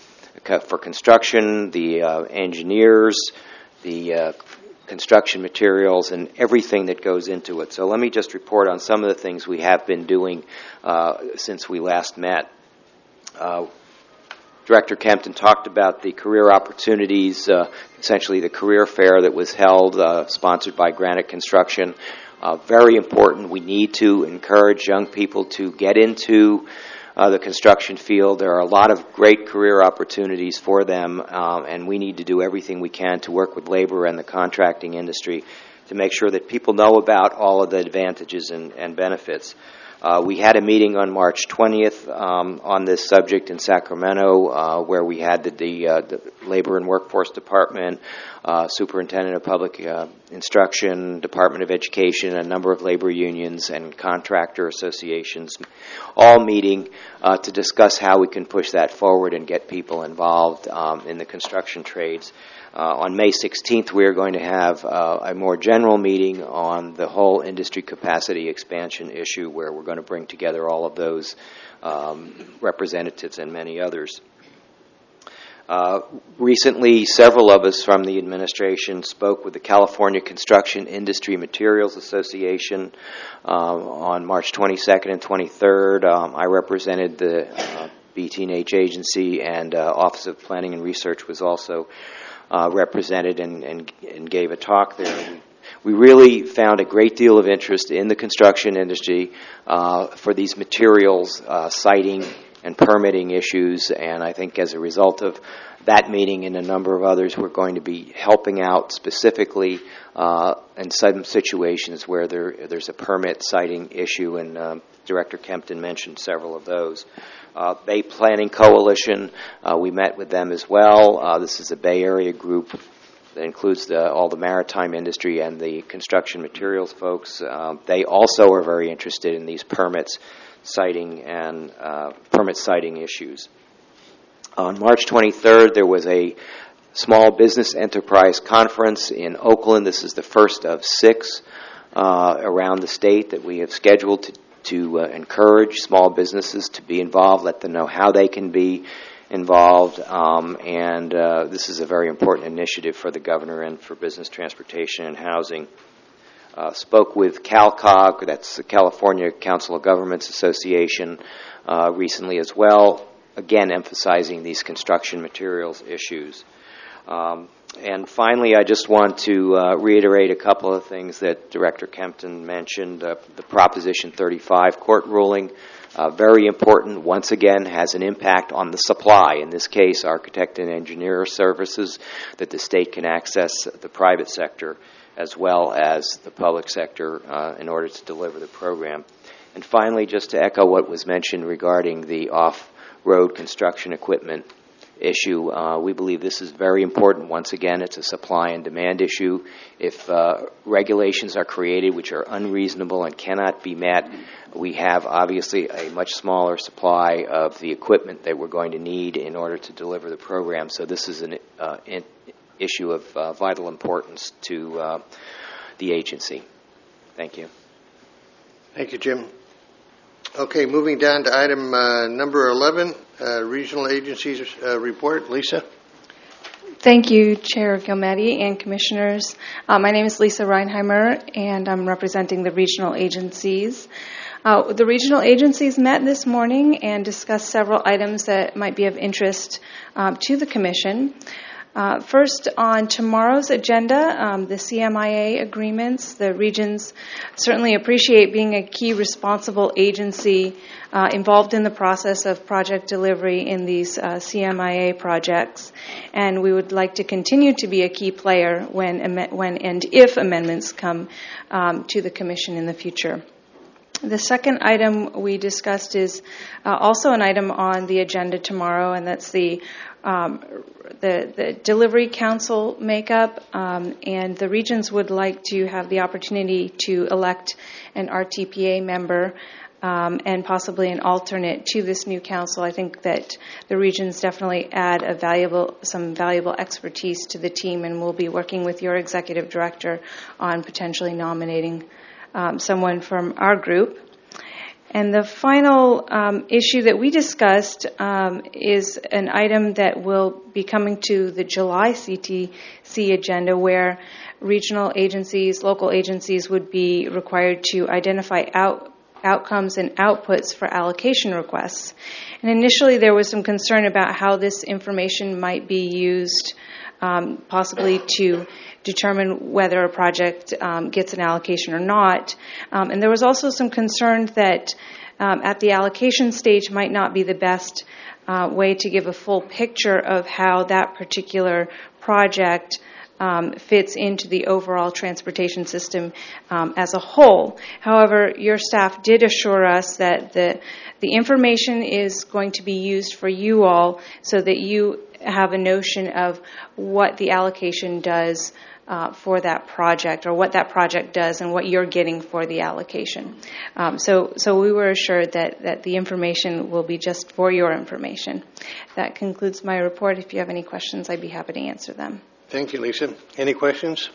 [SPEAKER 2] for construction, the uh, engineers, the uh, construction materials, and everything that goes into it. So let me just report on some of the things we have been doing uh, since we last met. Uh, Director Kempton talked about the career opportunities, uh, essentially the career fair that was held, uh, sponsored by Granite Construction. Uh, very important. We need to encourage young people to get into uh, the construction field. There are a lot of great career opportunities for them, um, and we need to do everything we can to work with labor and the contracting industry to make sure that people know about all of the advantages and, and benefits. Uh, we had a meeting on March twentieth um, on this subject in Sacramento, uh, where we had the, the, uh, the Labor and Workforce Department, uh, Superintendent of Public uh, Instruction, Department of Education, a number of labor unions and contractor associations, all meeting uh, to discuss how we can push that forward and get people involved um, in the construction trades. Uh, on May sixteenth, we are going to have uh, a more general meeting on the whole industry capacity expansion issue, where we're going to bring together all of those um, representatives and many others. Uh, recently, several of us from the administration spoke with the California Construction Industry Materials Association uh, on March twenty-second and twenty-third. Um, I represented the uh, B T N H agency, and uh, Office of Planning and Research was also Uh, represented and, and, and gave a talk there. We, we really found a great deal of interest in the construction industry uh, for these materials, uh, siting and permitting issues, and I think as a result of that meeting and a number of others, we're going to be helping out specifically uh, in some situations where there, there's a permit siting issue, and um, Director Kempton mentioned several of those. Uh, Bay Planning Coalition, uh, we met with them as well. Uh, this is a Bay Area group that includes the, all the maritime industry and the construction materials folks. Uh, they also are very interested in these permits, citing and uh, permit citing issues. On March twenty-third, there was a small business enterprise conference in Oakland. This is the first of six uh, around the state that we have scheduled to to uh, encourage small businesses to be involved, let them know how they can be involved, um, and uh, this is a very important initiative for the governor and for business transportation and housing. Uh, spoke with CalCog, that's the California Council of Governments Association, uh, recently as well, again emphasizing these construction materials issues. Um, And finally, I just want to uh, reiterate a couple of things that Director Kempton mentioned. Uh, the Proposition thirty-five court ruling, uh, very important, once again, has an impact on the supply. In this case, architect and engineer services that the state can access the private sector as well as the public sector uh, in order to deliver the program. And finally, just to echo what was mentioned regarding the off-road construction equipment issue, uh, we believe this is very important. Once again, it's a supply and demand issue. If uh, regulations are created which are unreasonable and cannot be met, we have obviously a much smaller supply of the equipment that we're going to need in order to deliver the program. So this is an uh, in, issue of uh, vital importance to uh, the agency. Thank you.
[SPEAKER 1] Thank you, Jim. Okay, moving down to item uh, number eleven, uh, Regional Agencies uh, Report. Lisa?
[SPEAKER 13] Thank you, Chair Gilmetti and Commissioners. Uh, my name is Lisa Reinheimer, and I'm representing the regional agencies. Uh, the regional agencies met this morning and discussed several items that might be of interest um, to the Commission. Uh, first, on tomorrow's agenda, um, the C M I A agreements. The regions certainly appreciate being a key responsible agency uh, involved in the process of project delivery in these uh, C M I A projects, and we would like to continue to be a key player when, when and if amendments come um, to the Commission in the future. The second item we discussed is uh, also an item on the agenda tomorrow, and that's the um, the, the Delivery Council makeup. Um, and the regions would like to have the opportunity to elect an R T P A member um, and possibly an alternate to this new council. I think that the regions definitely add a valuable, some valuable expertise to the team, and we'll be working with your executive director on potentially nominating Um, someone from our group. And the final um, issue that we discussed um, is an item that will be coming to the July C T C agenda, where regional agencies, local agencies would be required to identify out, outcomes and outputs for allocation requests. And initially there was some concern about how this information might be used um, possibly to determine whether a project um, gets an allocation or not. Um, and there was also some concern that um, at the allocation stage might not be the best uh, way to give a full picture of how that particular project um, fits into the overall transportation system um, as a whole. However, your staff did assure us that the, the information is going to be used for you all so that you have a notion of what the allocation does Uh, for that project, or what that project does and what you're getting for the allocation. Um, so, so we were assured that, that the information will be just for your information. That concludes my report. If you have any questions, I'd be happy to answer them.
[SPEAKER 1] Thank you, Lisa. Any questions?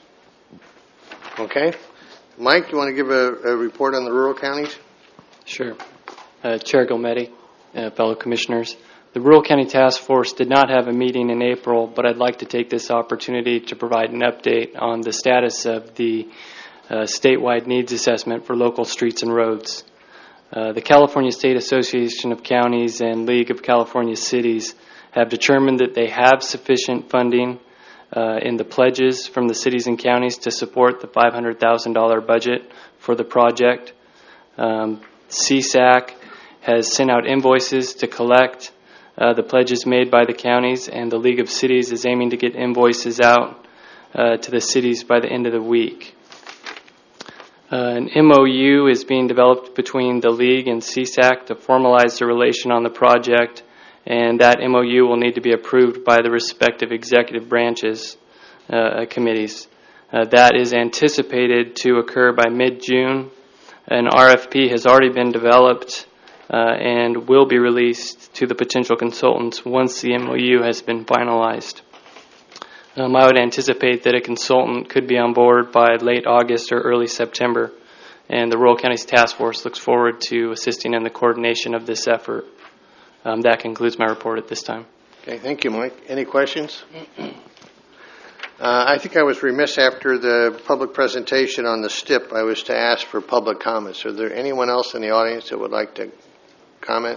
[SPEAKER 1] Okay. Mike, you want to give a, a report on the rural counties?
[SPEAKER 17] Sure. Uh, Chair Gilmetti, uh, fellow commissioners. The Rural County Task Force did not have a meeting in April, but I'd like to take this opportunity to provide an update on the status of the uh, statewide needs assessment for local streets and roads. Uh, the California State Association of Counties and League of California Cities have determined that they have sufficient funding uh, in the pledges from the cities and counties to support the five hundred thousand dollars budget for the project. Um, C S A C has sent out invoices to collect Uh, the pledges made by the counties, and the League of Cities is aiming to get invoices out uh, to the cities by the end of the week. Uh, an M O U is being developed between the League and C S A C to formalize the relation on the project, and that M O U will need to be approved by the respective executive branches uh, committees. Uh, that is anticipated to occur by mid-June. An R F P has already been developed Uh, and will be released to the potential consultants once the M O U has been finalized. Um, I would anticipate that a consultant could be on board by late August or early September, and the Rural Counties Task Force looks forward to assisting in the coordination of this effort. Um, that concludes my report at this time.
[SPEAKER 1] Okay, thank you, Mike. Any questions? Uh, I think I was remiss after the public presentation on the S T I P. I was to ask for public comments. Are there anyone else in the audience that would like to comment?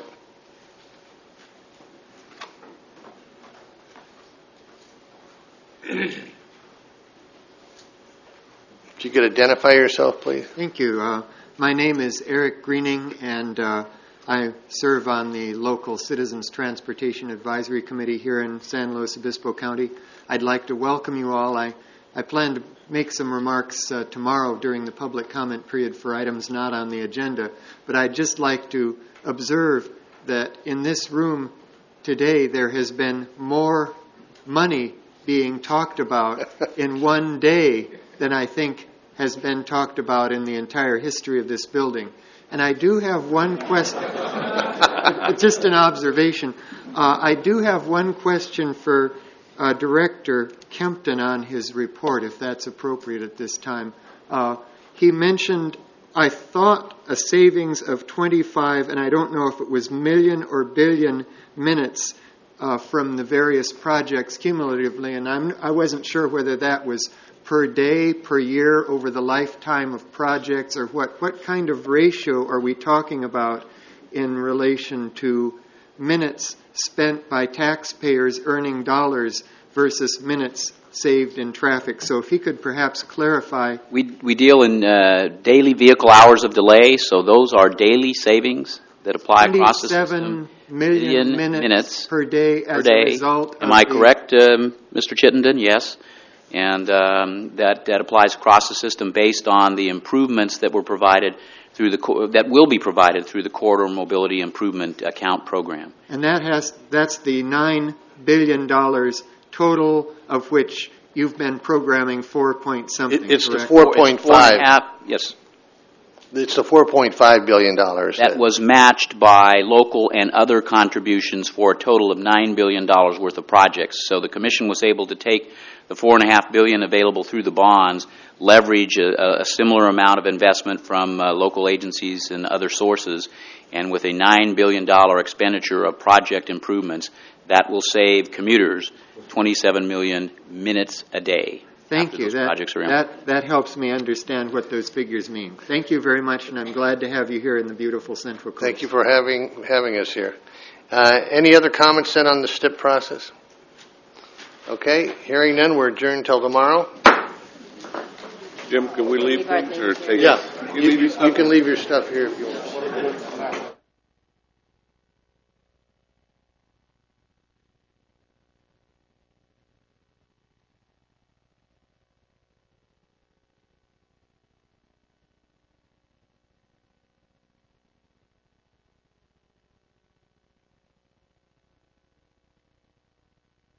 [SPEAKER 1] If you could identify yourself, please.
[SPEAKER 15] Thank you. Uh, my name is Eric Greening, and uh, I serve on the local Citizens Transportation Advisory Committee here in San Luis Obispo County. I'd like to welcome you all. I, I plan to make some remarks uh, tomorrow during the public comment period for items not on the agenda, but I'd just like to observe that in this room today there has been more money being talked about in one day than I think has been talked about in the entire history of this building. And I do have one question, just an observation. Uh, I do have one question for uh, Director Kempton on his report, if that's appropriate at this time. Uh, he mentioned, I thought, a savings of twenty-five, and I don't know if it was million or billion minutes uh, from the various projects cumulatively, and I'm, I wasn't sure whether that was per day, per year, over the lifetime of projects, or what? What kind of ratio are we talking about in relation to minutes spent by taxpayers earning dollars versus minutes saved in traffic? So if he could perhaps clarify.
[SPEAKER 11] We, we deal in uh, daily vehicle hours of delay, so those are daily savings that apply across the system.
[SPEAKER 15] twenty-seven million minutes,
[SPEAKER 11] minutes
[SPEAKER 15] per day
[SPEAKER 11] per
[SPEAKER 15] as
[SPEAKER 11] day.
[SPEAKER 15] a result
[SPEAKER 11] Am
[SPEAKER 15] of
[SPEAKER 11] I
[SPEAKER 15] the-
[SPEAKER 11] correct, um, Mister Chittenden? Yes. And um, that, that applies across the system based on the improvements that were provided through the co- that will be provided through the Corridor Mobility Improvement Account Program.
[SPEAKER 15] And that has that's the nine billion dollars total, of which you've been programming four point something.
[SPEAKER 1] It's the
[SPEAKER 15] correct?
[SPEAKER 1] four point five.
[SPEAKER 11] Yes.
[SPEAKER 1] It's the four point five billion dollars.
[SPEAKER 11] That was matched by local and other contributions for a total of nine billion dollars worth of projects. So the Commission was able to take the four point five billion dollars available through the bonds, leverage a, a similar amount of investment from uh, local agencies and other sources, and with a nine billion dollars expenditure of project improvements, that will save commuters twenty-seven million minutes a day.
[SPEAKER 15] Thank you. That,
[SPEAKER 11] projects are
[SPEAKER 15] that, that helps me understand what those figures mean. Thank you very much, and I'm glad to have you here in the beautiful Central Coast.
[SPEAKER 1] Thank you for having having us here. Uh, any other comments then on the S T I P process? Okay, hearing none, we're adjourned till tomorrow.
[SPEAKER 4] Jim, can we leave things or take?
[SPEAKER 1] Yeah,
[SPEAKER 4] You
[SPEAKER 1] you,
[SPEAKER 4] leave your
[SPEAKER 1] you, you can leave your stuff here if you want.